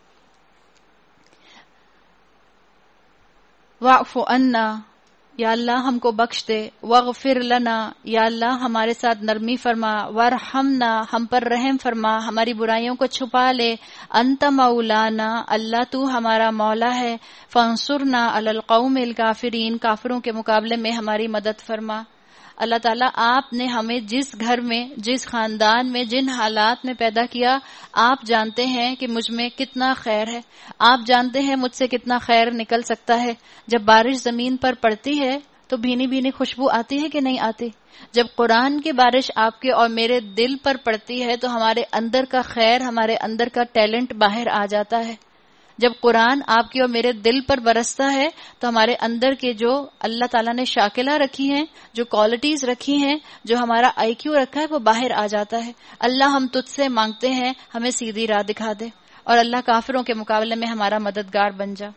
واعف عنا، یا اللہ ہم کو بخش دے. واغفر لنا، یا اللہ ہمارے ساتھ نرمی فرما. وارحمنا، ہم پر رحم فرما، ہماری برائیوں کو چھپا لے. انت مولانا، اللہ تو ہمارا مولا ہے. فانصرنا علی القوم الکافرین، کافروں کے مقابلے میں ہماری مدد فرما. اللہ تعالیٰ آپ نے ہمیں جس گھر میں، جس خاندان میں، جن حالات میں پیدا کیا، آپ جانتے ہیں کہ مجھ میں کتنا خیر ہے، آپ جانتے ہیں مجھ سے کتنا خیر نکل سکتا ہے. جب بارش زمین پر پڑتی ہے تو بھینی بھینی خوشبو آتی ہے کہ نہیں آتی؟ جب قرآن کی بارش آپ کے اور میرے دل پر پڑتی ہے تو ہمارے اندر کا خیر، ہمارے اندر کا ٹیلنٹ باہر آ جاتا ہے. جب قرآن آپ کی اور میرے دل پر برستا ہے تو ہمارے اندر کے جو اللہ تعالیٰ نے شاکلہ رکھی ہیں، جو کوالٹیز رکھی ہیں، جو ہمارا آئی کیو رکھا ہے وہ باہر آ جاتا ہے. اللہ ہم تجھ سے مانگتے ہیں ہمیں سیدھی راہ دکھا دے. اور اللہ کافروں کے مقابلے میں ہمارا مددگار بن جا.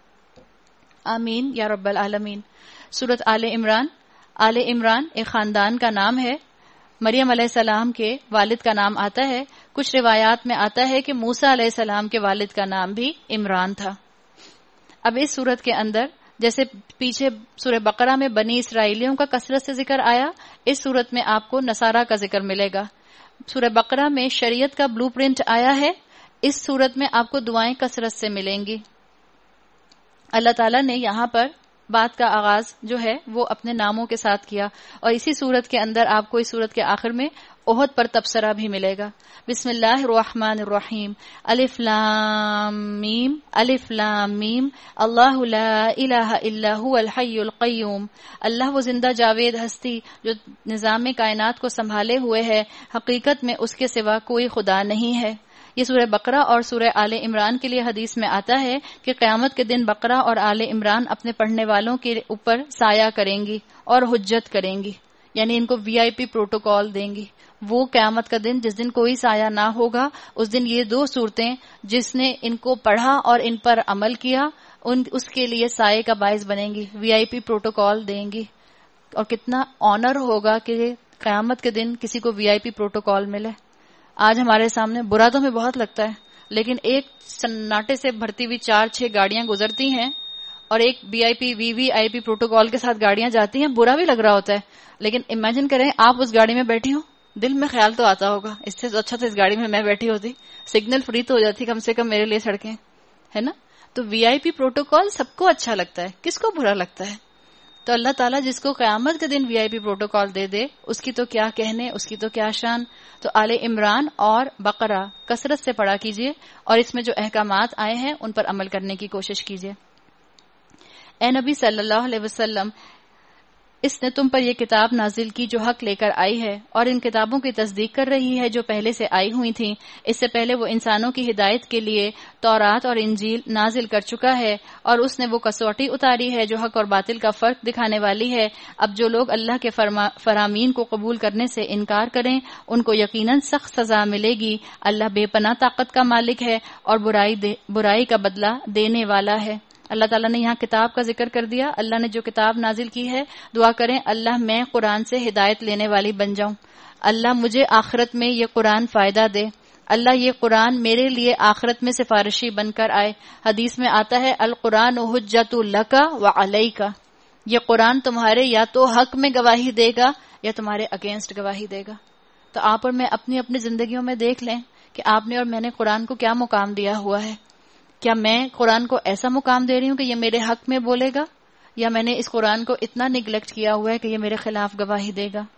آمین یا رب العالمین. سورۃ آل عمران. آل عمران ایک خاندان کا نام ہے. مریم علیہ السلام کے والد کا نام آتا ہے. کچھ روایات میں آتا ہے کہ موسیٰ علیہ السلام کے والد کا نام بھی عمران تھا. اب اس سورت کے اندر جیسے پیچھے سورہ بقرہ میں بنی اسرائیلیوں کا کثرت سے ذکر آیا، اس سورت میں آپ کو نصارہ کا ذکر ملے گا. سورہ بقرہ میں شریعت کا بلو پرنٹ آیا ہے، اس سورت میں آپ کو دعائیں کثرت سے ملیں گی. اللہ تعالیٰ نے یہاں پر بات کا آغاز جو ہے وہ اپنے ناموں کے ساتھ کیا، اور اسی سورت کے اندر آپ کو اس سورت کے آخر میں احد پر تبصرہ بھی ملے گا. بسم اللہ الرحمن الرحیم. الف لام میم الف لام میم اللہ لا الہ الا هو الحی القیوم. اللہ وہ زندہ جاوید ہستی جو نظام کائنات کو سنبھالے ہوئے ہے، حقیقت میں اس کے سوا کوئی خدا نہیں ہے. یہ سورہ بقرہ اور سورہ آل عمران کے لیے حدیث میں آتا ہے کہ قیامت کے دن بقرہ اور آل عمران اپنے پڑھنے والوں کے اوپر سایہ کریں گی اور حجت کریں گی، یعنی ان کو وی آئی پی پروٹوکال دیں گی. وہ قیامت کا دن جس دن کوئی سایہ نہ ہوگا، اس دن یہ دو صورتیں جس نے ان کو پڑھا اور ان پر عمل کیا ان اس کے لیے سائے کا باعث بنیں گی، وی آئی پی پروٹوکال دیں گی. اور کتنا آنر ہوگا کہ قیامت کے دن کسی کو وی آئی پی پروٹوکال ملے. آج ہمارے سامنے برا تو ہمیں بہت لگتا ہے، لیکن ایک سناٹے سے بھرتی ہوئی چار چھ گاڑیاں گزرتی ہیں اور ایک be I P we we I P protocol کے ساتھ گاڑیاں جاتی ہیں، برا بھی لگ رہا ہوتا ہے. لیکن امیجن کریں آپ اس گاڑی میں بیٹھی ہوں، دل میں خیال تو آتا ہوگا اس سے اچھا تو اس گاڑی میں میں بیٹھی ہوتی، سگنل فری تو ہو جاتی کم سے کم میرے لیے سڑکیں، ہے نا. تو وی آئی پی پروٹوکال سب کو اچھا لگتا ہے، کس کو برا لگتا ہے؟ تو اللہ تعالیٰ جس کو قیامت کے دن وی آئی پی پروٹوکال دے دے اس کی تو کیا کہنے، اس کی تو کیا شان. تو آل عمران اور بقرہ کثرت سے پڑھا کیجئے اور اس میں جو احکامات آئے ہیں ان پر عمل کرنے کی کوشش کیجئے. اے نبی صلی اللہ علیہ وسلم، اس نے تم پر یہ کتاب نازل کی جو حق لے کر آئی ہے اور ان کتابوں کی تصدیق کر رہی ہے جو پہلے سے آئی ہوئی تھیں. اس سے پہلے وہ انسانوں کی ہدایت کے لیے تورات اور انجیل نازل کر چکا ہے، اور اس نے وہ کسوٹی اتاری ہے جو حق اور باطل کا فرق دکھانے والی ہے. اب جو لوگ اللہ کے فرما فرامین کو قبول کرنے سے انکار کریں ان کو یقیناً سخت سزا ملے گی. اللہ بے پناہ طاقت کا مالک ہے اور برائی دے برائی کا بدلہ دینے والا ہے. اللہ تعالیٰ نے یہاں کتاب کا ذکر کر دیا. اللہ نے جو کتاب نازل کی ہے، دعا کریں اللہ میں قرآن سے ہدایت لینے والی بن جاؤں. اللہ مجھے آخرت میں یہ قرآن فائدہ دے. اللہ یہ قرآن میرے لیے آخرت میں سفارشی بن کر آئے. حدیث میں آتا ہے القرآن حجت لک و علیک. یہ قرآن تمہارے یا تو حق میں گواہی دے گا یا تمہارے اگینسٹ گواہی دے گا. تو آپ اور میں اپنی اپنی زندگیوں میں دیکھ لیں کہ آپ نے اور میں نے قرآن کو کیا مقام دیا ہوا ہے. کیا میں قرآن کو ایسا مقام دے رہی ہوں کہ یہ میرے حق میں بولے گا، یا میں نے اس قرآن کو اتنا نیگلیکٹ کیا ہوا ہے کہ یہ میرے خلاف گواہی دے گا.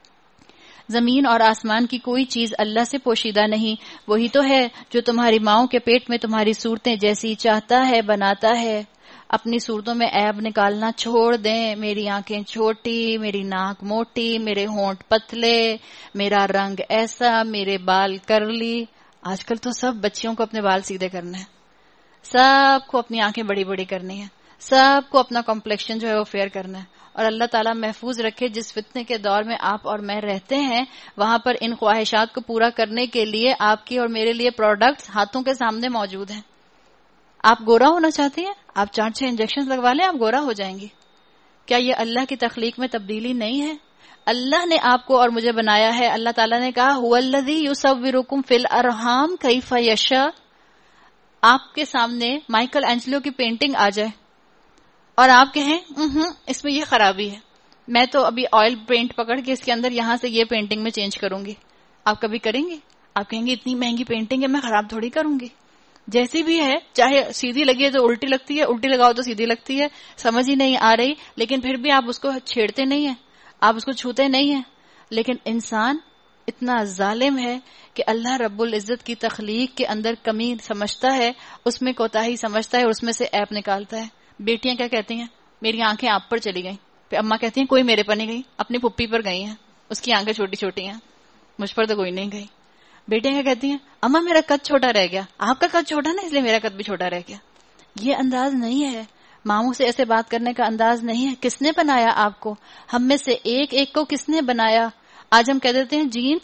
زمین اور آسمان کی کوئی چیز اللہ سے پوشیدہ نہیں. وہی تو ہے جو تمہاری ماؤں کے پیٹ میں تمہاری صورتیں جیسی چاہتا ہے بناتا ہے. اپنی صورتوں میں عیب نکالنا چھوڑ دیں. میری آنکھیں چھوٹی، میری ناک موٹی، میرے ہونٹ پتلے، میرا رنگ ایسا، میرے بال کرلی. آج کل تو سب بچیوں کو اپنے بال سیدھے کرنا ہے، سب کو اپنی آنکھیں بڑی بڑی کرنی ہے، سب کو اپنا کمپلیکشن جو ہے وہ فیئر کرنا ہے. اور اللہ تعالیٰ محفوظ رکھے جس فتنے کے دور میں آپ اور میں رہتے ہیں، وہاں پر ان خواہشات کو پورا کرنے کے لیے آپ کی اور میرے لیے پروڈکٹس ہاتھوں کے سامنے موجود ہیں. آپ گورا ہونا چاہتے ہیں، آپ چار چھ انجیکشن لگوا لیں، آپ گورا ہو جائیں گے. کیا یہ اللہ کی تخلیق میں تبدیلی نہیں ہے؟ اللہ نے آپ کو اور مجھے بنایا ہے. اللہ تعالیٰ نے کہا هو الذی یصورکم فی الارحام کیف یشاء. آپ کے سامنے مائیکل اینجلو کی پینٹنگ آ جائے اور آپ کہیں اس میں یہ خرابی ہے، میں تو ابھی آئل پینٹ پکڑ کے اس کے اندر یہاں سے یہ پینٹنگ میں چینج کروں گی. آپ کبھی کریں گے؟ آپ کہیں گے اتنی مہنگی پینٹنگ ہے میں خراب تھوڑی کروں گی. جیسی بھی ہے، چاہے سیدھی لگی ہے تو الٹی لگتی ہے، الٹی لگاؤ تو سیدھی لگتی ہے، سمجھ ہی نہیں آ رہی، لیکن پھر بھی آپ اس کو چھیڑتے نہیں ہیں، آپ اس کو چھوتے نہیں ہیں. لیکن انسان اتنا ظالم ہے کہ اللہ رب العزت کی تخلیق کے اندر کمی سمجھتا ہے، اس میں کوتاہی سمجھتا ہے اور اس میں سے ایپ نکالتا ہے. بیٹیاں کیا کہتی ہیں؟ میری آنکھیں آپ پر چلی گئیں. پھر اماں کہتی ہیں کوئی میرے پر نہیں گئی، اپنی پھپھی پر گئی ہیں، اس کی آنکھیں چھوٹی چھوٹی ہیں، مجھ پر تو کوئی نہیں گئی. بیٹیاں کیا کہتی ہیں؟ اماں میرا قد چھوٹا رہ گیا، آپ کا قد چھوٹا نا اس لیے میرا قد بھی چھوٹا رہ گیا. یہ انداز نہیں ہے، ماؤں سے ایسے بات کرنے کا انداز نہیں ہے. کس نے بنایا آپ کو؟ ہم میں سے ایک ایک کو کس نے بنایا؟ آج ہم کہہ دیتے ہیں جینز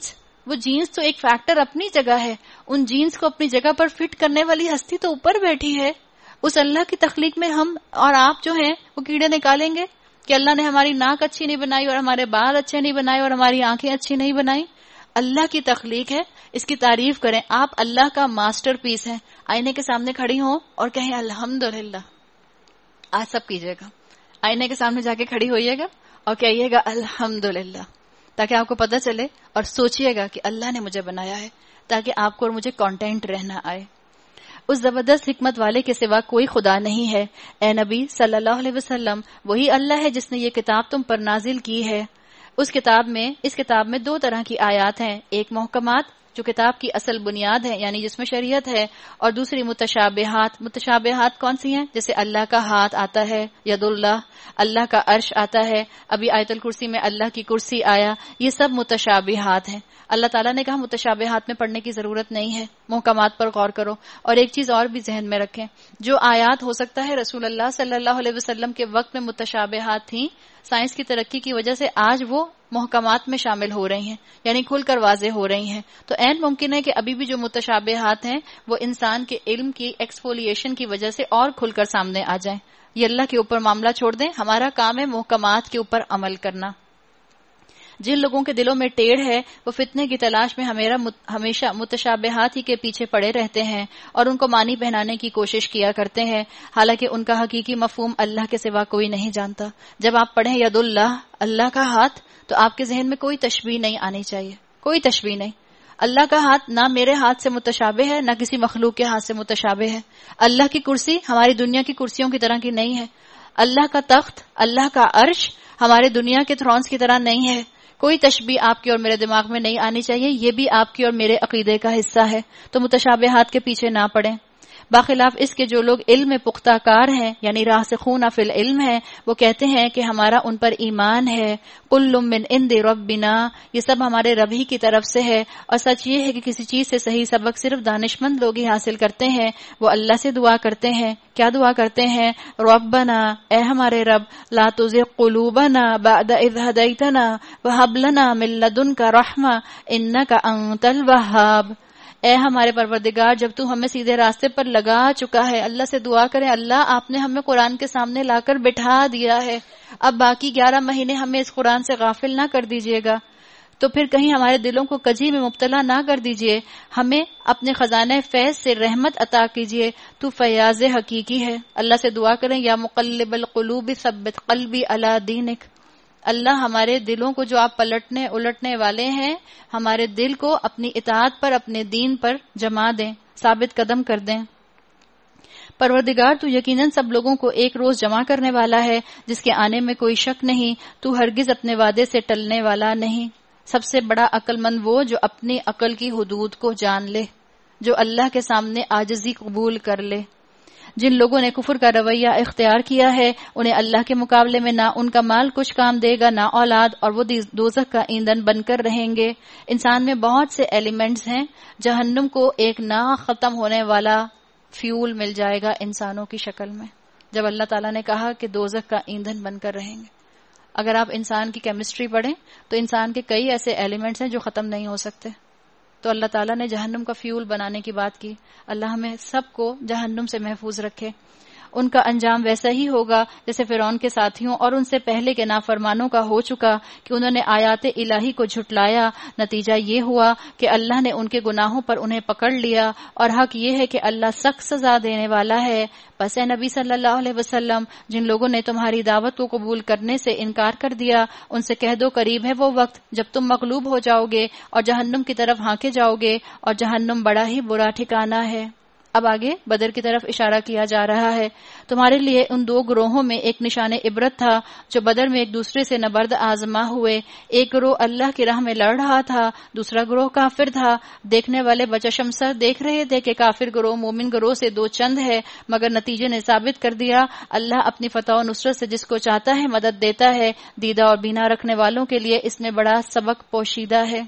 وہ جینس تو ایک فیکٹر اپنی جگہ ہے، ان جینس کو اپنی جگہ پر فٹ کرنے والی ہستی تو اوپر بیٹھی ہے. اس اللہ کی تخلیق میں ہم اور آپ جو ہیں وہ کیڑے نکالیں گے کہ اللہ نے ہماری ناک اچھی نہیں بنائی اور ہمارے بال اچھے نہیں بنائے اور ہماری آنکھیں اچھی نہیں بنائی. اللہ کی تخلیق ہے، اس کی تعریف کریں. آپ اللہ کا ماسٹر پیس ہیں. آئینے کے سامنے کھڑی ہوں اور کہیں الحمدللہ. آج سب کیجیے گا، آئینے کے سامنے جا کے کھڑی ہوئیے گا اور کہیے گا الحمدللہ، تاکہ آپ کو پتہ چلے اور سوچئے گا کہ اللہ نے مجھے بنایا ہے، تاکہ آپ کو اور مجھے کانٹینٹ رہنا آئے. اس زبردست حکمت والے کے سوا کوئی خدا نہیں ہے. اے نبی صلی اللہ علیہ وسلم، وہی اللہ ہے جس نے یہ کتاب تم پر نازل کی ہے. اس کتاب میں اس کتاب میں دو طرح کی آیات ہیں، ایک محکمات جو کتاب کی اصل بنیاد ہے یعنی جس میں شریعت ہے، اور دوسری متشابہات. متشابہات کون سی ہیں؟ جیسے اللہ کا ہاتھ آتا ہے، ید اللہ، اللہ کا عرش آتا ہے، ابھی آیت الکرسی میں اللہ کی کرسی آیا. یہ سب متشابہات ہیں. اللہ تعالیٰ نے کہا متشابہات میں پڑھنے کی ضرورت نہیں ہے، محکمات پر غور کرو. اور ایک چیز اور بھی ذہن میں رکھیں، جو آیات ہو سکتا ہے رسول اللہ صلی اللہ علیہ وسلم کے وقت میں متشابہات تھیں، سائنس کی ترقی کی وجہ سے آج وہ محکمات میں شامل ہو رہی ہیں، یعنی کھل کر واضح ہو رہی ہیں. تو عین ممکن ہے کہ ابھی بھی جو متشابہات ہیں وہ انسان کے علم کی ایکسفولیشن کی وجہ سے اور کھل کر سامنے آ جائیں. یہ اللہ کے اوپر معاملہ چھوڑ دیں، ہمارا کام ہے محکمات کے اوپر عمل کرنا. جن لوگوں کے دلوں میں ٹیڑھ ہے وہ فتنے کی تلاش میں ہمیشہ متشابہات ہی کے پیچھے پڑے رہتے ہیں اور ان کو معنی پہنانے کی کوشش کیا کرتے ہیں، حالانکہ ان کا حقیقی مفہوم اللہ کے سوا کوئی نہیں جانتا. جب آپ پڑھیں ید اللہ، اللہ کا ہاتھ، تو آپ کے ذہن میں کوئی تشبیہ نہیں آنی چاہیے، کوئی تشبیہ نہیں. اللہ کا ہاتھ نہ میرے ہاتھ سے متشابہ ہے نہ کسی مخلوق کے ہاتھ سے متشابہ ہے. اللہ کی کرسی ہماری دنیا کی کرسیوں کی طرح کی نہیں ہے. اللہ کا تخت، اللہ کا عرش ہمارے دنیا کے تھرونز کی طرح نہیں ہے. کوئی تشبیہ آپ کی اور میرے دماغ میں نہیں آنی چاہیے، یہ بھی آپ کی اور میرے عقیدے کا حصہ ہے. تو متشابہات کے پیچھے نہ پڑیں. باخلاف اس کے جو لوگ علم میں پختہ کار ہیں یعنی راسخون فی العلم ہیں، وہ کہتے ہیں کہ ہمارا ان پر ایمان ہے. کل من عند ربنا، یہ سب ہمارے رب ہی کی طرف سے ہے. اور سچ یہ ہے کہ کسی چیز سے صحیح سبق صرف دانشمند لوگ ہی حاصل کرتے ہیں. وہ اللہ سے دعا کرتے ہیں. کیا دعا کرتے ہیں؟ ربنا، اے ہمارے رب، لا تزغ قلوبنا بعد اذ ہدیتنا وہب لنا من لدنک رحمہ انک انت الوہاب. اے ہمارے پروردگار، جب تو ہمیں سیدھے راستے پر لگا چکا ہے، اللہ سے دعا کریں اللہ آپ نے ہمیں قرآن کے سامنے لا کر بٹھا دیا ہے، اب باقی گیارہ مہینے ہمیں اس قرآن سے غافل نہ کر دیجیے گا. تو پھر کہیں ہمارے دلوں کو کجی میں مبتلا نہ کر دیجیے، ہمیں اپنے خزانہ فیض سے رحمت عطا کیجیے، تو فیاض حقیقی ہے. اللہ سے دعا کریں یا مقلب القلوب ثبت قلبی علی دینک. اللہ ہمارے دلوں کو جو آپ پلٹنے الٹنے والے ہیں، ہمارے دل کو اپنی اطاعت پر، اپنے دین پر جما دیں، ثابت قدم کر دیں. پروردگار تو یقیناً سب لوگوں کو ایک روز جمع کرنے والا ہے جس کے آنے میں کوئی شک نہیں. تو ہرگز اپنے وعدے سے ٹلنے والا نہیں. سب سے بڑا عقل مند وہ جو اپنی عقل کی حدود کو جان لے، جو اللہ کے سامنے عاجزی قبول کر لے. جن لوگوں نے کفر کا رویہ اختیار کیا ہے انہیں اللہ کے مقابلے میں نہ ان کا مال کچھ کام دے گا نہ اولاد، اور وہ دوزخ کا ایندھن بن کر رہیں گے. انسان میں بہت سے ایلیمنٹس ہیں، جہنم کو ایک نہ ختم ہونے والا فیول مل جائے گا انسانوں کی شکل میں. جب اللہ تعالیٰ نے کہا کہ دوزخ کا ایندھن بن کر رہیں گے، اگر آپ انسان کی کیمسٹری پڑھیں تو انسان کے کئی ایسے ایلیمنٹس ہیں جو ختم نہیں ہو سکتے. تو اللہ تعالیٰ نے جہنم کا فیول بنانے کی بات کی. اللہ ہمیں سب کو جہنم سے محفوظ رکھے. ان کا انجام ویسا ہی ہوگا جیسے فرعون کے ساتھیوں اور ان سے پہلے کے نافرمانوں کا ہو چکا کہ انہوں نے آیات الہی کو جھٹلایا. نتیجہ یہ ہوا کہ اللہ نے ان کے گناہوں پر انہیں پکڑ لیا، اور حق یہ ہے کہ اللہ سخت سزا دینے والا ہے. بس اے نبی صلی اللہ علیہ وسلم، جن لوگوں نے تمہاری دعوت کو قبول کرنے سے انکار کر دیا ان سے کہہ دو قریب ہے وہ وقت جب تم مغلوب ہو جاؤ گے اور جہنم کی طرف ہانکے جاؤ گے، اور جہنم بڑا ہی برا ٹھکانہ ہے. اب آگے بدر کی طرف اشارہ کیا جا رہا ہے. تمہارے لیے ان دو گروہوں میں ایک نشان عبرت تھا جو بدر میں ایک دوسرے سے نبرد آزما ہوئے. ایک گروہ اللہ کی راہ میں لڑ رہا تھا، دوسرا گروہ کافر تھا. دیکھنے والے بچشم سر دیکھ رہے تھے کہ کافر گروہ مومن گروہ سے دو چند ہے، مگر نتیجے نے ثابت کر دیا اللہ اپنی فتح و نصرت سے جس کو چاہتا ہے مدد دیتا ہے. دیدہ اور بینا رکھنے والوں کے لیے اس میں بڑا سبق پوشیدہ ہے.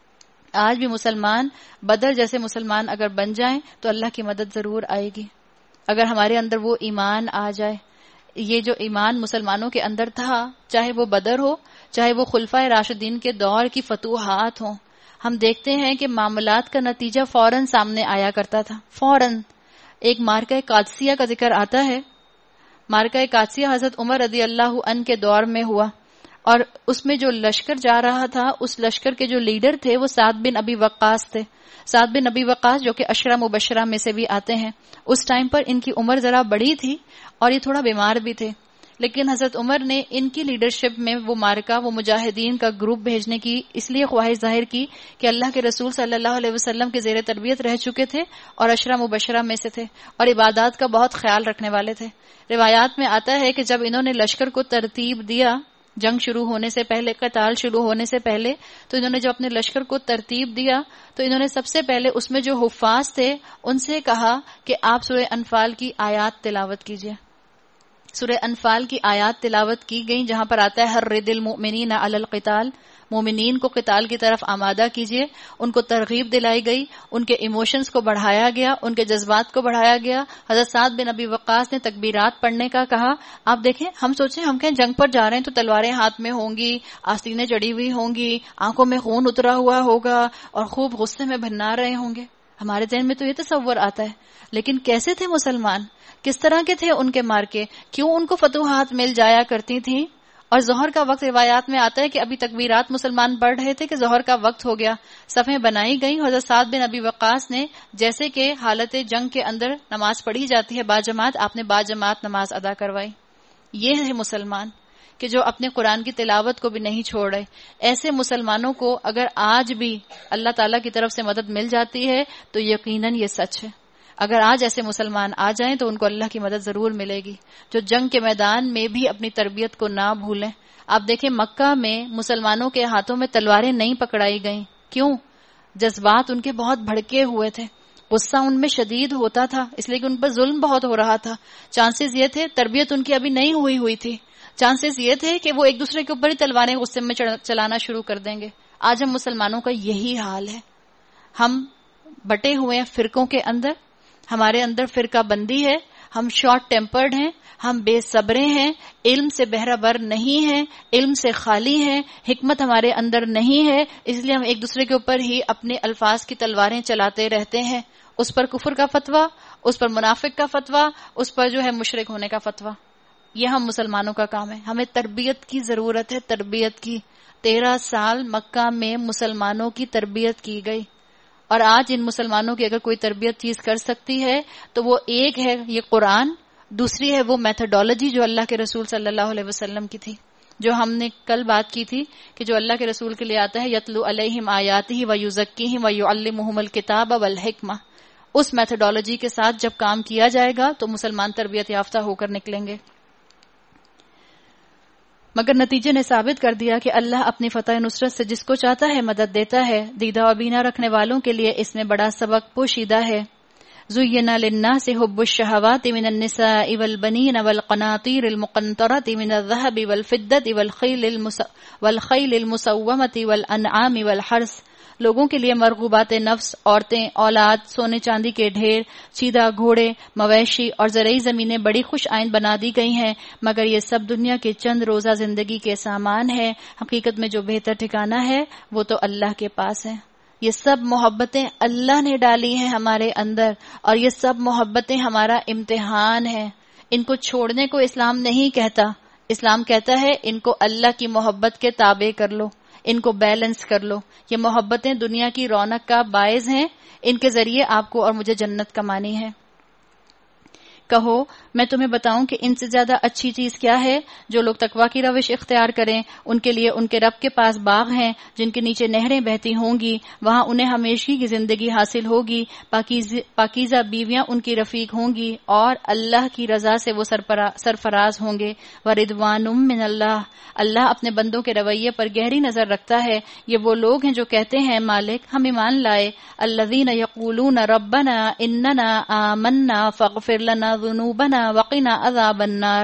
آج بھی مسلمان بدر جیسے مسلمان اگر بن جائیں تو اللہ کی مدد ضرور آئے گی، اگر ہمارے اندر وہ ایمان آ جائے. یہ جو ایمان مسلمانوں کے اندر تھا، چاہے وہ بدر ہو، چاہے وہ خلفائے راشدین کے دور کی فتوحات ہوں، ہم دیکھتے ہیں کہ معاملات کا نتیجہ فوراً سامنے آیا کرتا تھا. فوراً ایک مارکہ قادسیہ کا ذکر آتا ہے. مارکہ قادسیہ حضرت عمر رضی اللہ عنہ کے دور میں ہوا، اور اس میں جو لشکر جا رہا تھا اس لشکر کے جو لیڈر تھے وہ سعد بن ابی وقاص تھے. سعد بن ابی وقاص جو کہ عشرہ مبشرہ میں سے بھی آتے ہیں. اس ٹائم پر ان کی عمر ذرا بڑی تھی اور یہ تھوڑا بیمار بھی تھے، لیکن حضرت عمر نے ان کی لیڈرشپ میں وہ مارکہ، وہ مجاہدین کا گروپ بھیجنے کی اس لیے خواہش ظاہر کی کہ اللہ کے رسول صلی اللہ علیہ وسلم کے زیر تربیت رہ چکے تھے اور عشرہ مبشرہ میں سے تھے اور عبادات کا بہت خیال رکھنے والے تھے. روایات میں آتا ہے کہ جب انہوں نے لشکر کو ترتیب دیا جنگ شروع ہونے سے پہلے، قتال شروع ہونے سے پہلے، تو انہوں نے جب اپنے لشکر کو ترتیب دیا تو انہوں نے سب سے پہلے اس میں جو حفاظ تھے ان سے کہا کہ آپ سورہ انفال کی آیات تلاوت کیجیے. سورہ انفال کی آیات تلاوت کی گئی جہاں پر آتا ہے حرد المؤمنین علی القتال، مومنین کو قتال کی طرف آمادہ کیجیے. ان کو ترغیب دلائی گئی، ان کے ایموشنز کو بڑھایا گیا، ان کے جذبات کو بڑھایا گیا. حضرت سعد بن ابی وقاص نے تکبیرات پڑھنے کا کہا. آپ دیکھیں، ہم سوچیں ہم کہیں جنگ پر جا رہے ہیں تو تلواریں ہاتھ میں ہوں گی، آستینیں چڑھی ہوئی ہوں گی، آنکھوں میں خون اترا ہوا ہوگا اور خوب غصے میں بھننا رہے ہوں گے. ہمارے ذہن میں تو یہ تصور آتا ہے، لیکن کیسے تھے مسلمان، کس طرح کے تھے ان کے مارکے، کیوں ان کو فتوحات مل جایا کرتی تھیں. اور ظہر کا وقت روایات میں آتا ہے کہ ابھی تکبیرات مسلمان پڑھ رہے تھے کہ ظہر کا وقت ہو گیا، صفیں بنائی گئیں. حضرت سعد بن ابی وقاص نے جیسے کہ حالت جنگ کے اندر نماز پڑھی جاتی ہے باجماعت، آپ نے باجماعت نماز ادا کروائی. یہ ہے مسلمان کہ جو اپنے قرآن کی تلاوت کو بھی نہیں چھوڑ رہے. ایسے مسلمانوں کو اگر آج بھی اللہ تعالیٰ کی طرف سے مدد مل جاتی ہے تو یقیناً یہ سچ ہے. اگر آج ایسے مسلمان آ جائیں تو ان کو اللہ کی مدد ضرور ملے گی، جو جنگ کے میدان میں بھی اپنی تربیت کو نہ بھولیں. آپ دیکھیں مکہ میں مسلمانوں کے ہاتھوں میں تلواریں نہیں پکڑائی گئیں. کیوں؟ جذبات ان کے بہت بھڑکے ہوئے تھے، غصہ ان میں شدید ہوتا تھا، اس لیے کہ ان پر ظلم بہت ہو رہا تھا. چانسز یہ تھے، تربیت ان کی ابھی نہیں ہوئی ہوئی تھی، چانسز یہ تھے کہ وہ ایک دوسرے کے اوپر ہی تلواریں غصے میں چلانا شروع کر دیں گے. آج ہم مسلمانوں کا یہی حال ہے. ہم بٹے ہوئے ہیں فرقوں کے اندر، ہمارے اندر فرقہ بندی ہے، ہم شارٹ ٹیمپرڈ ہیں، ہم بے صبرے ہیں، علم سے بہرہ بر نہیں ہیں، علم سے خالی ہیں، حکمت ہمارے اندر نہیں ہے، اس لیے ہم ایک دوسرے کے اوپر ہی اپنے الفاظ کی تلواریں چلاتے رہتے ہیں. اس پر کفر کا فتویٰ، اس پر منافق کا فتویٰ، اس پر جو ہے مشرک ہونے کا فتویٰ. یہ ہم مسلمانوں کا کام ہے. ہمیں تربیت کی ضرورت ہے، تربیت کی. تیرہ سال مکہ میں مسلمانوں کی تربیت کی گئی، اور آج ان مسلمانوں کی اگر کوئی تربیت چیز کر سکتی ہے تو وہ ایک ہے یہ قرآن، دوسری ہے وہ میتھڈالوجی جو اللہ کے رسول صلی اللہ علیہ وسلم کی تھی، جو ہم نے کل بات کی تھی کہ جو اللہ کے رسول کے لیے آتا ہے یتلو علیہم آیاتہ ویزکیہم ویعلمہم الکتاب والحکمہ. اس میتھڈالوجی کے ساتھ جب کام کیا جائے گا تو مسلمان تربیت یافتہ ہو کر نکلیں گے. مگر نتیجے نے ثابت کر دیا کہ اللہ اپنی فتح نصرت سے جس کو چاہتا ہے مدد دیتا ہے. دیدہ و بینا رکھنے والوں کے لیے اس میں بڑا سبق پوشیدہ ہے. زُيِّنَ لِلنَّاسِ حُبُّ الشَّهَوَاتِ مِنَ النِّسَاءِ وَالْبَنِينَ وَالْقَنَاطِيرِ الْمُقَنطَرَةِ مِنَ الذَّهَبِ وَالْفِضَّةِ وَالْخَيْلِ الْمُسَوَّمَةِ وَالْأَنْعَامِ وَالْحَرْثِ. لوگوں کے لیے مرغوبات نفس، عورتیں، اولاد، سونے چاندی کے ڈھیر، چیدہ گھوڑے، مویشی اور زرعی زمینیں بڑی خوش آئند بنا دی گئی ہیں، مگر یہ سب دنیا کے چند روزہ زندگی کے سامان ہے. حقیقت میں جو بہتر ٹھکانہ ہے وہ تو اللہ کے پاس ہے. یہ سب محبتیں اللہ نے ڈالی ہیں ہمارے اندر، اور یہ سب محبتیں ہمارا امتحان ہے. ان کو چھوڑنے کو اسلام نہیں کہتا. اسلام کہتا ہے ان کو اللہ کی محبت کے تابع کر لو، ان کو بیلنس کر لو. یہ محبتیں دنیا کی رونق کا باعث ہیں، ان کے ذریعے آپ کو اور مجھے جنت کمانی ہے. کہو میں تمہیں بتاؤں کہ ان سے زیادہ اچھی چیز کیا ہے؟ جو لوگ تقویٰ کی روش اختیار کریں ان کے لیے ان کے رب کے پاس باغ ہیں جن کے نیچے نہریں بہتی ہوں گی، وہاں انہیں ہمیشگی کی زندگی حاصل ہوگی. پاکیز پاکیزہ بیویاں ان کی رفیق ہوں گی اور اللہ کی رضا سے وہ سرفراز ہوں گے. وَرِضْوَانٌ مِّنَ اللَّهِ. اللہ اپنے بندوں کے رویے پر گہری نظر رکھتا ہے. یہ وہ لوگ ہیں جو کہتے ہیں مالک ہم ایمان لائے. الَّذِينَ يَقُولُونَ رَبَّنَا إِنَّنَا آمَنَّا فَاغْفِرْ لَنَا ذُنُوبَنَا وَقِنَا عَذَابَ النَّارِ.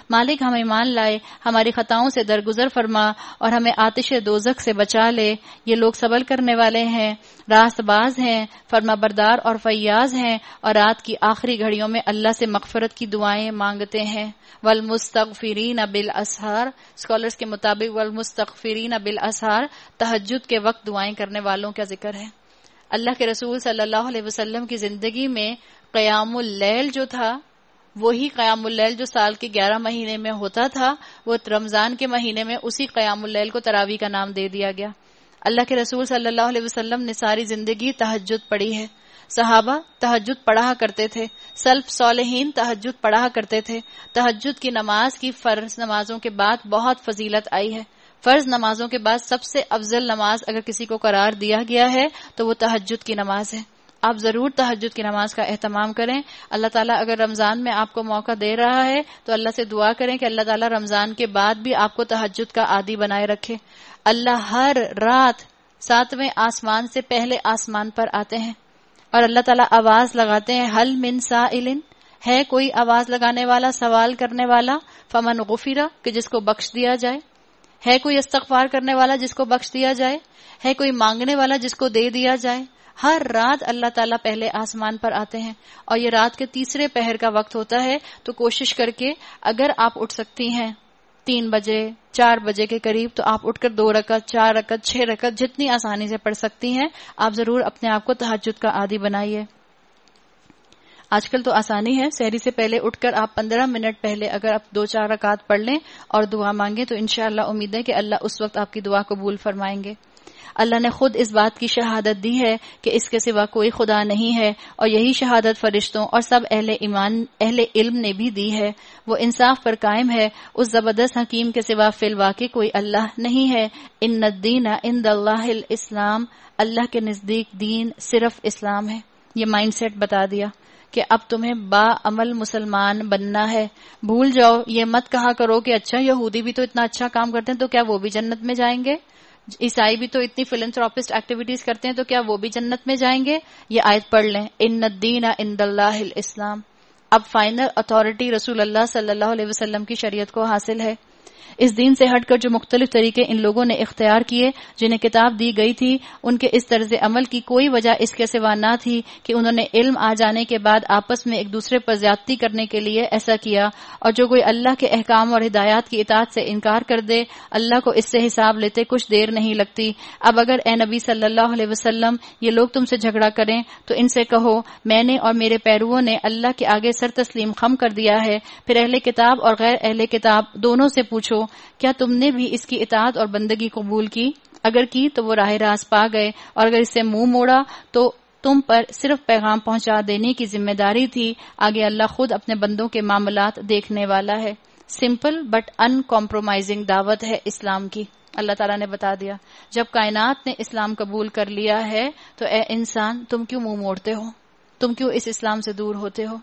مالک ہم ایمان لائے، ہماری خطاؤں سے درگزر فرما اور ہمیں آتش دوزخ سے بچا لے۔ یہ لوگ صبر کرنے والے ہیں، راست باز ہیں، فرما بردار اور فیاض ہیں، اور رات کی آخری گھڑیوں میں اللہ سے مغفرت کی دعائیں مانگتے ہیں۔ والمستغفرین بالاسحار، اسکالرز کے مطابق والمستغفرین بالاسحار تہجد کے وقت دعائیں کرنے والوں کا ذکر ہے۔ اللہ کے رسول صلی اللہ علیہ وسلم کی زندگی میں قیام اللیل جو تھا، وہی قیام اللیل جو سال کے گیارہ مہینے میں ہوتا تھا، وہ رمضان کے مہینے میں اسی قیام اللیل کو تراویح کا نام دے دیا گیا۔ اللہ کے رسول صلی اللہ علیہ وسلم نے ساری زندگی تہجد پڑھی ہے۔ صحابہ تہجد پڑھا کرتے تھے، سلف صالحین تہجد پڑھا کرتے تھے۔ تہجد کی نماز کی فرض نمازوں کے بعد بہت فضیلت آئی ہے۔ فرض نمازوں کے بعد سب سے افضل نماز اگر کسی کو قرار دیا گیا ہے تو وہ تہجد کی نماز ہے۔ آپ ضرور تہجد کی نماز کا اہتمام کریں۔ اللہ تعالیٰ اگر رمضان میں آپ کو موقع دے رہا ہے تو اللہ سے دعا کریں کہ اللہ تعالیٰ رمضان کے بعد بھی آپ کو تہجد کا عادی بنائے رکھے۔ اللہ ہر رات ساتویں آسمان سے پہلے آسمان پر آتے ہیں اور اللہ تعالیٰ آواز لگاتے ہیں، حل من سائل، ہے کوئی آواز لگانے والا، سوال کرنے والا، فمن غفر، کہ جس کو بخش دیا جائے، ہے کوئی استغفار کرنے والا جس کو بخش دیا جائے، ہے کوئی مانگنے والا جس کو دے دیا جائے۔ ہر رات اللہ تعالیٰ پہلے آسمان پر آتے ہیں اور یہ رات کے تیسرے پہر کا وقت ہوتا ہے، تو کوشش کر کے اگر آپ اٹھ سکتی ہیں تین بجے چار بجے کے قریب تو آپ اٹھ کر دو رکعت چار رکعت چھ رکعت جتنی آسانی سے پڑھ سکتی ہیں آپ ضرور اپنے آپ کو تہجد کا عادی بنائیے۔ آج کل تو آسانی ہے، سحری سے پہلے اٹھ کر آپ پندرہ منٹ پہلے اگر آپ دو چار رکعت پڑھ لیں اور دعا مانگیں تو انشاءاللہ امید ہے کہ اللہ اس وقت آپ کی دعا قبول فرمائیں گے۔ اللہ نے خود اس بات کی شہادت دی ہے کہ اس کے سوا کوئی خدا نہیں ہے، اور یہی شہادت فرشتوں اور سب اہل ایمان اہل علم نے بھی دی ہے۔ وہ انصاف پر قائم ہے، اس زبردست حکیم کے سوا فی الواقع کوئی اللہ نہیں ہے۔ ان الدین عند اللہ الاسلام، اللہ کے نزدیک دین صرف اسلام ہے۔ یہ مائنڈ سیٹ بتا دیا کہ اب تمہیں با عمل مسلمان بننا ہے۔ بھول جاؤ، یہ مت کہا کرو کہ اچھا یہودی بھی تو اتنا اچھا کام کرتے ہیں تو کیا وہ بھی جنت میں جائیں گے، عیسائی بھی تو اتنی فلنتھراپسٹ ایکٹیویٹیز کرتے ہیں تو کیا وہ بھی جنت میں جائیں گے۔ یہ آیت پڑھ لیں، ان الدین عند اللہ الاسلام۔ اب فائنل اتھارٹی رسول اللہ صلی اللہ علیہ وسلم کی شریعت کو حاصل ہے۔ اس دین سے ہٹ کر جو مختلف طریقے ان لوگوں نے اختیار کیے جنہیں کتاب دی گئی تھی، ان کے اس طرز عمل کی کوئی وجہ اس کے سوا نہ تھی کہ انہوں نے علم آ جانے کے بعد آپس میں ایک دوسرے پر زیادتی کرنے کے لیے ایسا کیا، اور جو کوئی اللہ کے احکام اور ہدایات کی اطاعت سے انکار کر دے اللہ کو اس سے حساب لیتے کچھ دیر نہیں لگتی۔ اب اگر اے نبی صلی اللہ علیہ وسلم یہ لوگ تم سے جھگڑا کریں تو ان سے کہو میں نے اور میرے پیرووں نے اللہ کے آگے سر تسلیم خم کر دیا ہے، پھر اہل کتاب اور غیر اہل کتاب دونوں سے پوچھو کیا تم نے بھی اس کی اطاعت اور بندگی قبول کی؟ اگر کی تو وہ راہ راست پا گئے، اور اگر اس سے منہ موڑا تو تم پر صرف پیغام پہنچا دینے کی ذمہ داری تھی۔ آگے اللہ خود اپنے بندوں کے معاملات دیکھنے والا ہے۔ سمپل بٹ ان کمپرومائزنگ دعوت ہے اسلام کی۔ اللہ تعالیٰ نے بتا دیا جب کائنات نے اسلام قبول کر لیا ہے تو اے انسان تم کیوں منہ موڑتے ہو، تم کیوں اس اسلام سے دور ہوتے ہو؟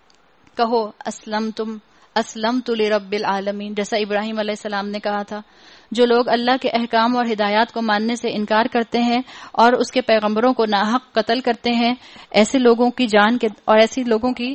کہو اسلم تم اسلم تو لرب العالمین، جیسا ابراہیم علیہ السلام نے کہا تھا۔ جو لوگ اللہ کے احکام اور ہدایات کو ماننے سے انکار کرتے ہیں اور اس کے پیغمبروں کو ناحق قتل کرتے ہیں، ایسے لوگوں کی جان کے اور ایسی لوگوں کی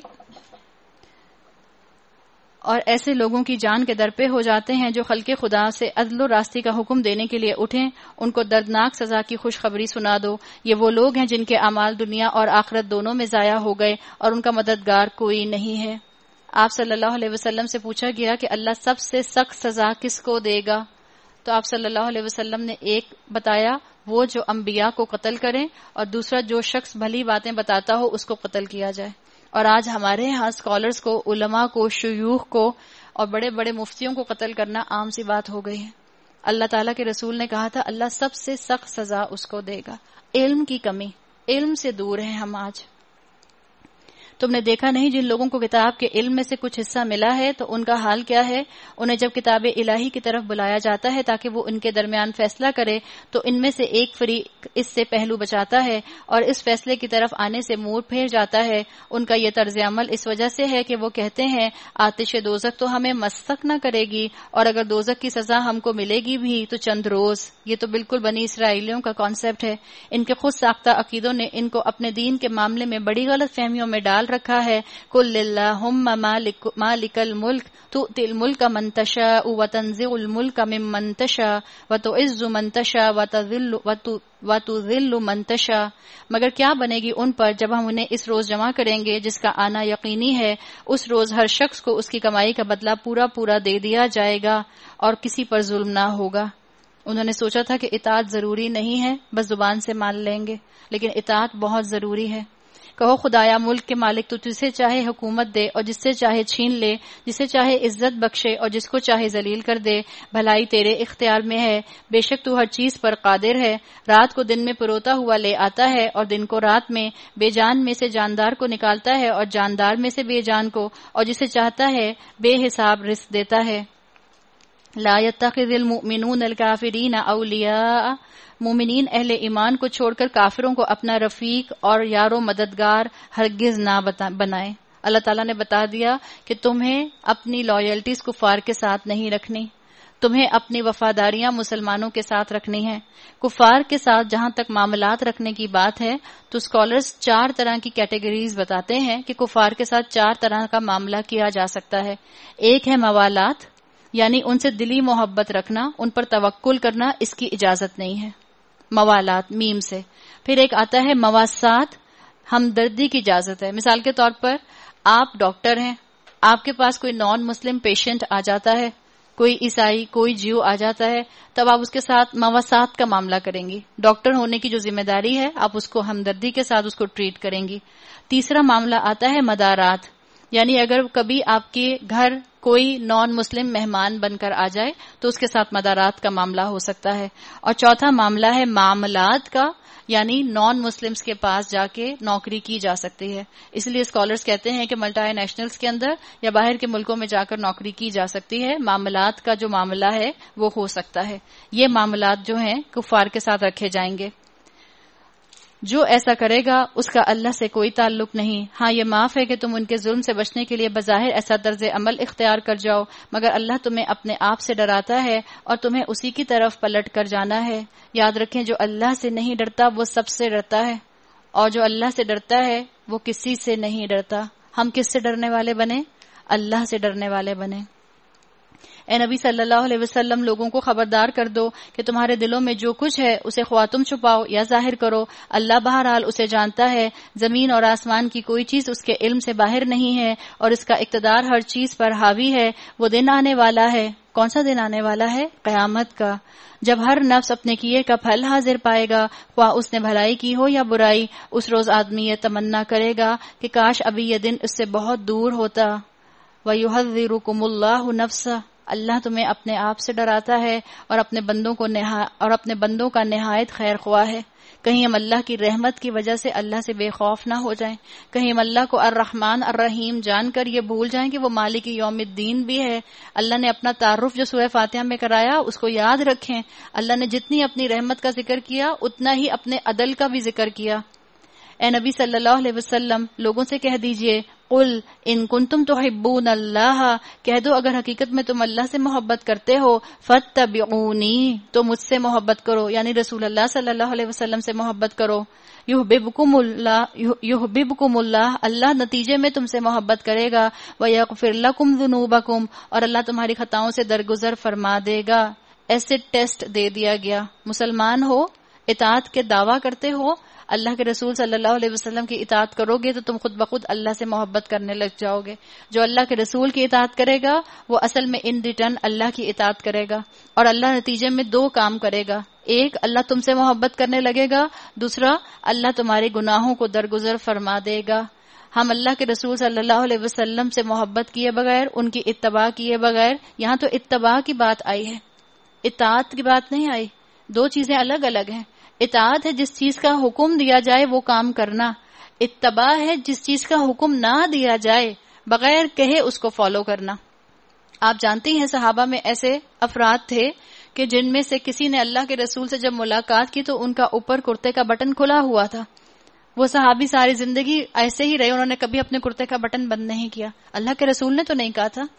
اور ایسے لوگوں کی جان کے درپے ہو جاتے ہیں جو خلق خدا سے عدل و راستی کا حکم دینے کے لیے اٹھیں، ان کو دردناک سزا کی خوشخبری سنا دو۔ یہ وہ لوگ ہیں جن کے اعمال دنیا اور آخرت دونوں میں ضائع ہو گئے اور ان کا مددگار کوئی نہیں ہے۔ آپ صلی اللہ علیہ وسلم سے پوچھا گیا کہ اللہ سب سے سخت سزا کس کو دے گا؟ تو آپ صلی اللہ علیہ وسلم نے ایک بتایا، وہ جو انبیاء کو قتل کرے، اور دوسرا جو شخص بھلی باتیں بتاتا ہو اس کو قتل کیا جائے۔ اور آج ہمارے ہاں اسکالرز کو، علماء کو، شیوخ کو اور بڑے بڑے مفتیوں کو قتل کرنا عام سی بات ہو گئی ہے۔ اللہ تعالیٰ کے رسول نے کہا تھا اللہ سب سے سخت سزا اس کو دے گا۔ علم کی کمی، علم سے دور ہیں ہم آج۔ تم نے دیکھا نہیں جن لوگوں کو کتاب کے علم میں سے کچھ حصہ ملا ہے تو ان کا حال کیا ہے؟ انہیں جب کتاب الہی کی طرف بلایا جاتا ہے تاکہ وہ ان کے درمیان فیصلہ کرے تو ان میں سے ایک فریق اس سے پہلو بچاتا ہے اور اس فیصلے کی طرف آنے سے منہ پھیر جاتا ہے۔ ان کا یہ طرز عمل اس وجہ سے ہے کہ وہ کہتے ہیں آتش دوزخ تو ہمیں مسخ نہ کرے گی، اور اگر دوزخ کی سزا ہم کو ملے گی بھی تو چند روز۔ یہ تو بالکل بنی اسرائیلیوں کا کانسیپٹ ہے۔ ان کے خود ساختہ عقیدوں نے ان کو اپنے دین کے معاملے میں بڑی غلط فہمیوں میں ڈال ڈال رکھا ہے. قل اللہم مالک مالک الملک تؤتی الملک من تشاء وتنزع الملک ممن تشاء وتعز من تشاء وتذل وتذل من تشاء. مگر کیا بنے گی ان پر جب ہم انہیں اس روز جمع کریں گے جس کا آنا یقینی ہے. اس روز ہر شخص کو اس کی کمائی کا بدلہ پورا پورا دے دیا جائے گا اور کسی پر ظلم نہ ہوگا. انہوں نے سوچا تھا کہ اطاعت ضروری نہیں ہے، بس زبان سے مان لیں گے، لیکن اطاعت بہت ضروری ہے. کہو خدایا ملک کے مالک تو جسے چاہے حکومت دے اور جس سے چاہے چھین لے، جسے چاہے عزت بخشے اور جس کو چاہے ذلیل کر دے. بھلائی تیرے اختیار میں ہے، بے شک تو ہر چیز پر قادر ہے. رات کو دن میں پروتا ہوا لے آتا ہے اور دن کو رات میں، بے جان میں سے جاندار کو نکالتا ہے اور جاندار میں سے بے جان کو، اور جسے چاہتا ہے بے حساب رزق دیتا ہے. لا يتخذ المؤمنون الكافرین اولیاء. مومنین اہل ایمان کو چھوڑ کر کافروں کو اپنا رفیق اور یار و مددگار ہرگز نہ بنائیں. اللہ تعالیٰ نے بتا دیا کہ تمہیں اپنی لائلٹیز کفار کے ساتھ نہیں رکھنی، تمہیں اپنی وفاداریاں مسلمانوں کے ساتھ رکھنی ہیں. کفار کے ساتھ جہاں تک معاملات رکھنے کی بات ہے تو اسکالرز چار طرح کی کیٹیگریز بتاتے ہیں کہ کفار کے ساتھ چار طرح کا معاملہ کیا جا سکتا ہے. ایک ہے موالات، یعنی ان سے دلی محبت رکھنا، ان پر توکل کرنا، اس کی اجازت نہیں ہے. موالات میم سے. پھر ایک آتا ہے مواسات، ہمدردی کی اجازت ہے. مثال کے طور پر آپ ڈاکٹر ہیں، آپ کے پاس کوئی نان مسلم پیشنٹ آ جاتا ہے، کوئی عیسائی، کوئی جیو آ جاتا ہے، تب آپ اس کے ساتھ مواسات کا معاملہ کریں گی. ڈاکٹر ہونے کی جو ذمہ داری ہے آپ اس کو ہمدردی کے ساتھ اس کو ٹریٹ کریں گی. تیسرا معاملہ آتا ہے مدارات، یعنی اگر کبھی آپ کے گھر کوئی نان مسلم مہمان بن کر آ جائے تو اس کے ساتھ مدارات کا معاملہ ہو سکتا ہے. اور چوتھا معاملہ ہے معاملات کا، یعنی نان مسلمز کے پاس جا کے نوکری کی جا سکتی ہے. اس لیے اسکالرز کہتے ہیں کہ ملٹی نیشنلز کے اندر یا باہر کے ملکوں میں جا کر نوکری کی جا سکتی ہے. معاملات کا جو معاملہ ہے وہ ہو سکتا ہے. یہ معاملات جو ہیں کفار کے ساتھ رکھے جائیں گے. جو ایسا کرے گا اس کا اللہ سے کوئی تعلق نہیں. ہاں یہ معاف ہے کہ تم ان کے ظلم سے بچنے کے لیے بظاہر ایسا طرز عمل اختیار کر جاؤ، مگر اللہ تمہیں اپنے آپ سے ڈراتا ہے اور تمہیں اسی کی طرف پلٹ کر جانا ہے. یاد رکھیں جو اللہ سے نہیں ڈرتا وہ سب سے ڈرتا ہے، اور جو اللہ سے ڈرتا ہے وہ کسی سے نہیں ڈرتا. ہم کس سے ڈرنے والے بنے؟ اللہ سے ڈرنے والے بنے. اے نبی صلی اللہ علیہ وسلم لوگوں کو خبردار کر دو کہ تمہارے دلوں میں جو کچھ ہے اسے خواہ تم چھپاؤ یا ظاہر کرو، اللہ بہرحال اسے جانتا ہے. زمین اور آسمان کی کوئی چیز اس کے علم سے باہر نہیں ہے اور اس کا اقتدار ہر چیز پر حاوی ہے. وہ دن آنے والا ہے. کون سا دن آنے والا ہے؟ قیامت کا، جب ہر نفس اپنے کیے کا پھل حاضر پائے گا، خواہ اس نے بھلائی کی ہو یا برائی. اس روز آدمی یہ تمنا کرے گا کہ کاش ابھی یہ دن اس سے بہت دور ہوتا. وَيُحَذِّرُكُمُ اللَّهُ نَفْسَهُ. اللہ تمہیں اپنے آپ سے ڈراتا ہے اور اپنے بندوں کو نہا اور اپنے بندوں کا نہایت خیر خواہ ہے. کہیں ہم اللہ کی رحمت کی وجہ سے اللہ سے بے خوف نہ ہو جائیں، کہیں ہم اللہ کو الرحمن الرحیم جان کر یہ بھول جائیں کہ وہ مالک یوم الدین بھی ہے. اللہ نے اپنا تعارف جو سورہ فاتحہ میں کرایا اس کو یاد رکھیں. اللہ نے جتنی اپنی رحمت کا ذکر کیا اتنا ہی اپنے عدل کا بھی ذکر کیا. اے نبی صلی اللہ علیہ وسلم لوگوں سے کہہ دیجئے قل ان کنتم تحبون اللہ، کہہ دو اگر حقیقت میں تم اللہ سے محبت کرتے ہو فاتبعونی، تو مجھ سے محبت کرو، یعنی رسول اللہ صلی اللہ علیہ وسلم سے محبت کرو. یحببکم اللہ یحببکم اللہ، اللہ نتیجے میں تم سے محبت کرے گا. ویغفر لکم ذنوبکم، اور اللہ تمہاری خطاؤں سے درگزر فرما دے گا. ایسے ٹیسٹ دے دیا گیا. مسلمان ہو، اطاعت کے دعویٰ کرتے ہو، اللہ کے رسول صلی اللہ علیہ وسلم کی اطاعت کرو گے تو تم خود بخود اللہ سے محبت کرنے لگ جاؤ گے. جو اللہ کے رسول کی اطاعت کرے گا وہ اصل میں ان ریٹرن اللہ کی اطاعت کرے گا، اور اللہ نتیجے میں دو کام کرے گا. ایک، اللہ تم سے محبت کرنے لگے گا. دوسرا، اللہ تمہارے گناہوں کو درگزر فرما دے گا. ہم اللہ کے رسول صلی اللہ علیہ وسلم سے محبت کیے بغیر، ان کی اتباع کیے بغیر، یہاں تو اتباع کی بات آئی ہے، اطاعت کی بات نہیں آئی. دو چیزیں الگ الگ ہیں. اطاعت ہے جس چیز کا حکم دیا جائے وہ کام کرنا، اتباع ہے جس چیز کا حکم نہ دیا جائے بغیر کہے اس کو فالو کرنا. آپ جانتی ہیں صحابہ میں ایسے افراد تھے کہ جن میں سے کسی نے اللہ کے رسول سے جب ملاقات کی تو ان کا اوپر کرتے کا بٹن کھلا ہوا تھا. وہ صحابی ساری زندگی ایسے ہی رہے، انہوں نے کبھی اپنے کرتے کا بٹن بند نہیں کیا. اللہ کے رسول نے تو نہیں کہا تھا.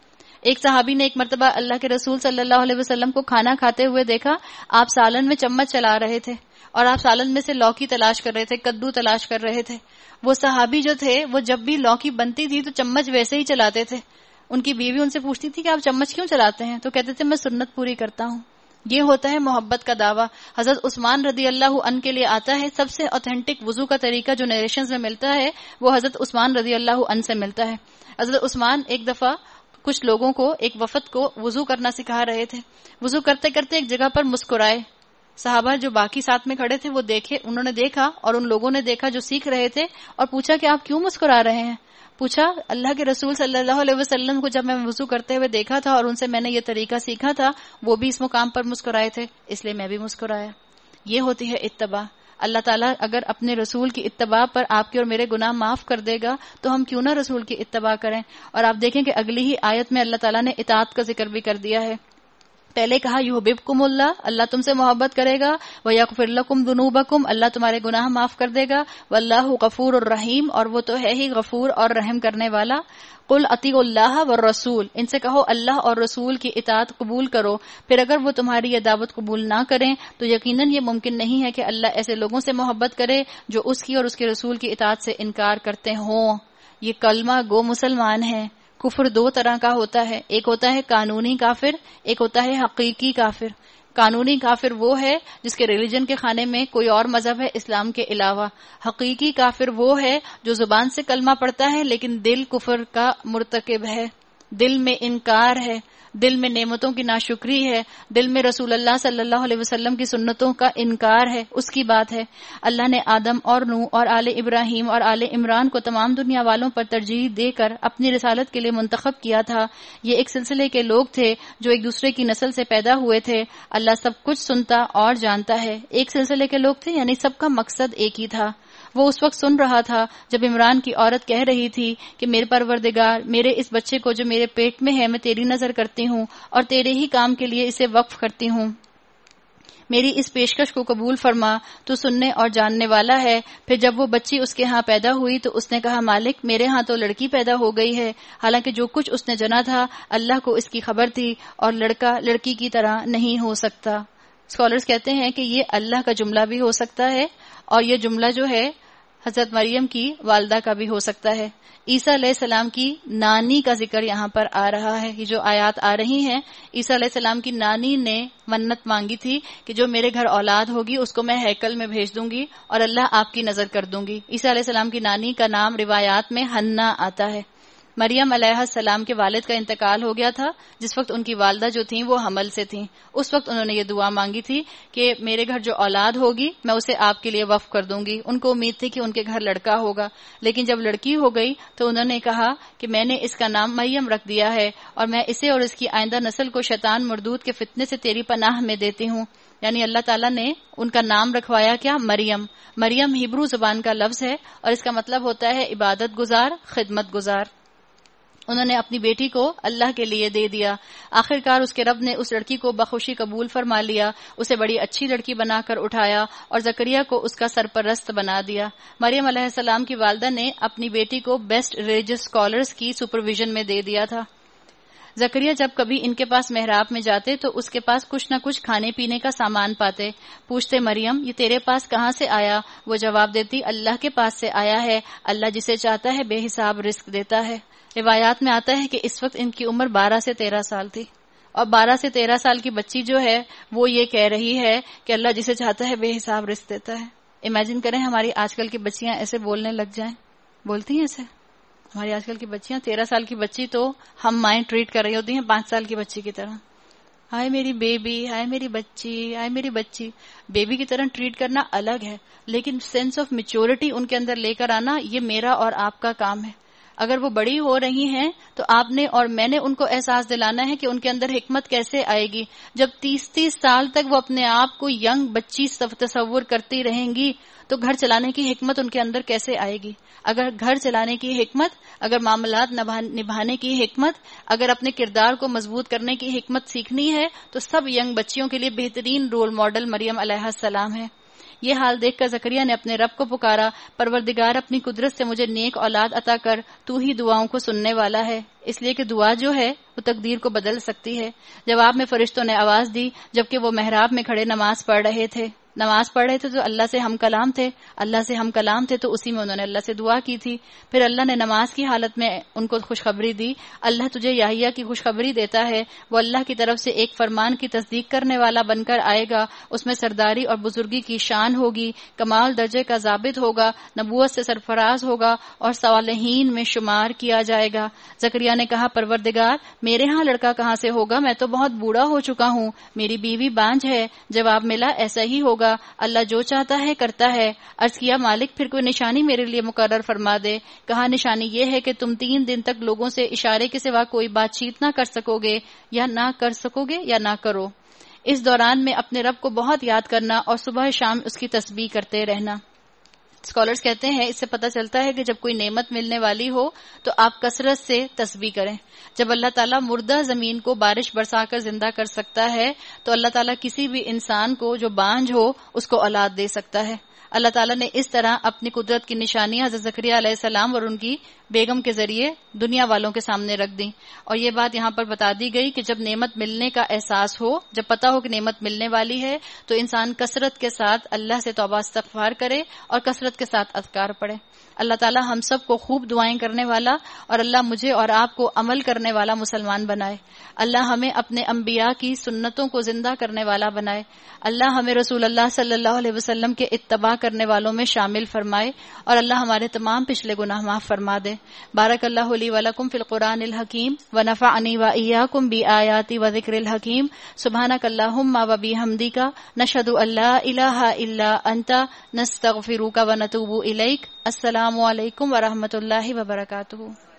ایک صحابی نے ایک مرتبہ اللہ کے رسول صلی اللہ علیہ وسلم کو کھانا کھاتے ہوئے دیکھا. آپ سالن میں چمچ چلا رہے تھے اور آپ سالن میں سے لوکی تلاش کر رہے تھے, کدو تلاش کر رہے تھے. وہ صحابی جو تھے وہ جب بھی لوکی بنتی تھی تو چمچ ویسے ہی چلاتے تھے. ان کی بیوی ان سے پوچھتی تھی کہ آپ چمچ کیوں چلاتے ہیں؟ تو کہتے تھے میں سنت پوری کرتا ہوں. یہ ہوتا ہے محبت کا دعویٰ. حضرت عثمان رضی اللہ عنہ کے لیے آتا ہے سب سے اوتھینٹک وضو کا طریقہ جو نیریشنز میں ملتا ہے وہ حضرت عثمان رضی اللہ عنہ سے ملتا ہے. حضرت عثمان ایک دفعہ کچھ لوگوں کو, ایک وفد کو وضو کرنا سکھا رہے تھے. وضو کرتے کرتے ایک جگہ پر مسکرائے. صحابہ جو باقی ساتھ میں کھڑے تھے وہ دیکھے, انہوں نے دیکھا اور ان لوگوں نے دیکھا جو سیکھ رہے تھے, اور پوچھا کہ آپ کیوں مسکرا رہے ہیں؟ پوچھا اللہ کے رسول صلی اللہ علیہ وسلم کو جب میں وضو کرتے ہوئے دیکھا تھا اور ان سے میں نے یہ طریقہ سیکھا تھا, وہ بھی اس مقام پر مسکرائے تھے, اس لیے میں بھی مسکرایا. یہ ہوتی ہے اتباع. اللہ تعالیٰ اگر اپنے رسول کی اتباع پر آپ کے اور میرے گناہ معاف کر دے گا تو ہم کیوں نہ رسول کی اتباع کریں. اور آپ دیکھیں کہ اگلی ہی آیت میں اللہ تعالیٰ نے اطاعت کا ذکر بھی کر دیا ہے. پہلے کہا یحببکم اللہ, اللہ تم سے محبت کرے گا, ویغفر لکم ذنوبکم, اللہ تمہارے گناہ معاف کر دے گا, واللہ غفور الرحیم, اور وہ تو ہے ہی غفور اور رحم کرنے والا. قل اطیعوا اللہ والرسول, ان سے کہو اللہ اور رسول کی اطاعت قبول کرو. پھر اگر وہ تمہاری یہ دعوت قبول نہ کریں تو یقیناً یہ ممکن نہیں ہے کہ اللہ ایسے لوگوں سے محبت کرے جو اس کی اور اس کے رسول کی اطاعت سے انکار کرتے ہوں. یہ کلمہ گو مسلمان ہیں. کفر دو طرح کا ہوتا ہے, ایک ہوتا ہے قانونی کافر, ایک ہوتا ہے حقیقی کافر. قانونی کافر وہ ہے جس کے ریلیجن کے خانے میں کوئی اور مذہب ہے اسلام کے علاوہ. حقیقی کافر وہ ہے جو زبان سے کلمہ پڑھتا ہے لیکن دل کفر کا مرتکب ہے, دل میں انکار ہے, دل میں نعمتوں کی ناشکری ہے, دل میں رسول اللہ صلی اللہ علیہ وسلم کی سنتوں کا انکار ہے. اس کی بات ہے. اللہ نے آدم اور نوح اور آل ابراہیم اور آل عمران کو تمام دنیا والوں پر ترجیح دے کر اپنی رسالت کے لیے منتخب کیا تھا. یہ ایک سلسلے کے لوگ تھے جو ایک دوسرے کی نسل سے پیدا ہوئے تھے. اللہ سب کچھ سنتا اور جانتا ہے. ایک سلسلے کے لوگ تھے یعنی سب کا مقصد ایک ہی تھا. وہ اس وقت سن رہا تھا جب عمران کی عورت کہہ رہی تھی کہ میرے پروردگار, میرے اس بچے کو جو میرے پیٹ میں ہے میں تیری نظر کرتی ہوں اور تیرے ہی کام کے لیے اسے وقف کرتی ہوں, میری اس پیشکش کو قبول فرما, تو سننے اور جاننے والا ہے. پھر جب وہ بچی اس کے ہاں پیدا ہوئی تو اس نے کہا مالک میرے ہاں تو لڑکی پیدا ہو گئی ہے, حالانکہ جو کچھ اس نے جنا تھا اللہ کو اس کی خبر تھی, اور لڑکا لڑکی کی طرح نہیں ہو سکتا. اسکالرز کہتے ہیں کہ یہ اللہ کا جملہ بھی ہو سکتا ہے اور یہ جملہ جو ہے حضرت مریم کی والدہ کا بھی ہو سکتا ہے. عیسیٰ علیہ السلام کی نانی کا ذکر یہاں پر آ رہا ہے. یہ جو آیات آ رہی ہیں, عیسیٰ علیہ السلام کی نانی نے منت مانگی تھی کہ جو میرے گھر اولاد ہوگی اس کو میں ہیکل میں بھیج دوں گی اور اللہ آپ کی نظر کر دوں گی. عیسیٰ علیہ السلام کی نانی کا نام روایات میں حنا آتا ہے. مریم علیہ السلام کے والد کا انتقال ہو گیا تھا جس وقت ان کی والدہ جو تھیں وہ حمل سے تھیں. اس وقت انہوں نے یہ دعا مانگی تھی کہ میرے گھر جو اولاد ہوگی میں اسے آپ کے لیے وقف کر دوں گی. ان کو امید تھی کہ ان کے گھر لڑکا ہوگا, لیکن جب لڑکی ہو گئی تو انہوں نے کہا کہ میں نے اس کا نام مریم رکھ دیا ہے اور میں اسے اور اس کی آئندہ نسل کو شیطان مردود کے فتنے سے تیری پناہ میں دیتی ہوں. یعنی اللہ تعالیٰ نے ان کا نام رکھوایا کیا؟ مریم. مریم ہیبرو زبان کا لفظ ہے اور اس کا مطلب ہوتا ہے عبادت گزار, خدمت گزار. انہوں نے اپنی بیٹی کو اللہ کے لیے دے دیا. آخرکار اس کے رب نے اس لڑکی کو بخوشی قبول فرما لیا, اسے بڑی اچھی لڑکی بنا کر اٹھایا اور زکریا کو اس کا سرپرست بنا دیا. مریم علیہ السلام کی والدہ نے اپنی بیٹی کو بیسٹ ریلیجس اسکالرز کی سپرویژن میں دے دیا تھا. زکریا جب کبھی ان کے پاس محراب میں جاتے تو اس کے پاس کچھ نہ کچھ کھانے پینے کا سامان پاتے. پوچھتے مریم یہ تیرے پاس کہاں سے آیا؟ وہ جواب دیتی اللہ کے پاس سے آیا ہے, اللہ جسے چاہتا ہے بے حساب رزق دیتا ہے. روایات میں آتا ہے کہ اس وقت ان کی عمر بارہ سے تیرہ سال تھی اور بارہ سے تیرہ سال کی بچی جو ہے وہ یہ کہہ رہی ہے کہ اللہ جسے چاہتا ہے بے حساب رزق دیتا ہے. امیجن کریں ہماری آج کل کی بچیاں ایسے بولنے لگ جائیں. بولتی ہیں ایسے ہماری آج کل کی بچیاں؟ تیرہ سال کی بچی تو ہم مائیں ٹریٹ کر رہی ہوتی ہیں پانچ سال کی بچی کی طرح. ہائے میری بیبی, ہائے میری بچی, ہائے میری بچی. بیبی کی طرح ٹریٹ کرنا الگ ہے, لیکن سینس آف میچورٹی ان کے اندر لے کر آنا یہ میرا اور آپ کا کام ہے. اگر وہ بڑی ہو رہی ہیں تو آپ نے اور میں نے ان کو احساس دلانا ہے کہ ان کے اندر حکمت کیسے آئے گی. جب تیس تیس سال تک وہ اپنے آپ کو ینگ بچی تصور کرتی رہیں گی تو گھر چلانے کی حکمت ان کے اندر کیسے آئے گی؟ اگر گھر چلانے کی حکمت, اگر معاملات نبھانے کی حکمت, اگر اپنے کردار کو مضبوط کرنے کی حکمت سیکھنی ہے تو سب ینگ بچیوں کے لیے بہترین رول ماڈل مریم علیہ السلام ہے. یہ حال دیکھ کر زکریا نے اپنے رب کو پکارا، پروردگار اپنی قدرت سے مجھے نیک اولاد عطا کر، تو ہی دعاؤں کو سننے والا ہے، اس لیے کہ دعا جو ہے وہ تقدیر کو بدل سکتی ہے۔ جواب میں فرشتوں نے آواز دی جبکہ وہ محراب میں کھڑے نماز پڑھ رہے تھے نماز پڑھ رہے تھے تو اللہ سے ہم کلام تھے اللہ سے ہم کلام تھے تو اسی میں انہوں نے اللہ سے دعا کی تھی۔ پھر اللہ نے نماز کی حالت میں ان کو خوشخبری دی، اللہ تجھے یحییٰ کی خوشخبری دیتا ہے، وہ اللہ کی طرف سے ایک فرمان کی تصدیق کرنے والا بن کر آئے گا، اس میں سرداری اور بزرگی کی شان ہوگی، کمال درجے کا ضابط ہوگا، نبوت سے سرفراز ہوگا اور صالحین میں شمار کیا جائے گا۔ زکریا نے کہا، پروردگار میرے ہاں لڑکا کہاں سے ہوگا، میں تو بہت بوڑھا ہو چکا ہوں، میری بیوی بانجھ ہے۔ جواب ملا، ایسا ہی ہوگا، اللہ جو چاہتا ہے کرتا ہے۔ عرض کیا، مالک پھر کوئی نشانی میرے لیے مقرر فرما دے۔ کہا، نشانی یہ ہے کہ تم تین دن تک لوگوں سے اشارے کے سوا کوئی بات چیت نہ کر سکو گے یا نہ کر سکو گے یا نہ کرو۔ اس دوران میں اپنے رب کو بہت یاد کرنا اور صبح شام اس کی تسبیح کرتے رہنا۔ اسکالرز کہتے ہیں اس سے پتہ چلتا ہے کہ جب کوئی نعمت ملنے والی ہو تو آپ کثرت سے تسبیح کریں۔ جب اللہ تعالیٰ مردہ زمین کو بارش برسا کر زندہ کر سکتا ہے تو اللہ تعالیٰ کسی بھی انسان کو جو بانجھ ہو اس کو اولاد دے سکتا ہے۔ اللہ تعالیٰ نے اس طرح اپنی قدرت کی نشانیاں حضرت زکریا علیہ السلام اور ان کی بیگم کے ذریعے دنیا والوں کے سامنے رکھ دیں، اور یہ بات یہاں پر بتا دی گئی کہ جب نعمت ملنے کا احساس ہو، جب پتہ ہو کہ نعمت ملنے والی ہے، تو انسان کثرت کے ساتھ اللہ سے توبہ استغفار کرے اور کثرت کے ساتھ اذکار پڑھے۔ اللہ تعالیٰ ہم سب کو خوب دعائیں کرنے والا اور اللہ مجھے اور آپ کو عمل کرنے والا مسلمان بنائے۔ اللہ ہمیں اپنے انبیاء کی سنتوں کو زندہ کرنے والا بنائے۔ اللہ ہمیں رسول اللہ صلی اللہ علیہ وسلم کے اتباع کرنے والوں میں شامل فرمائے اور اللہ ہمارے تمام پچھلے گناہ معاف فرما دے۔ بارک اللہ لی ولکم فی القرآن الحکیم ونفعنی وإیاکم بآیات وذکر الحکیم۔ سبحانک اللہم وبحمدک نشہد ان لا الہ الا انت نستغفرک ونتوب الیک۔ السلام علیکم ورحمۃ اللہ وبرکاتہ۔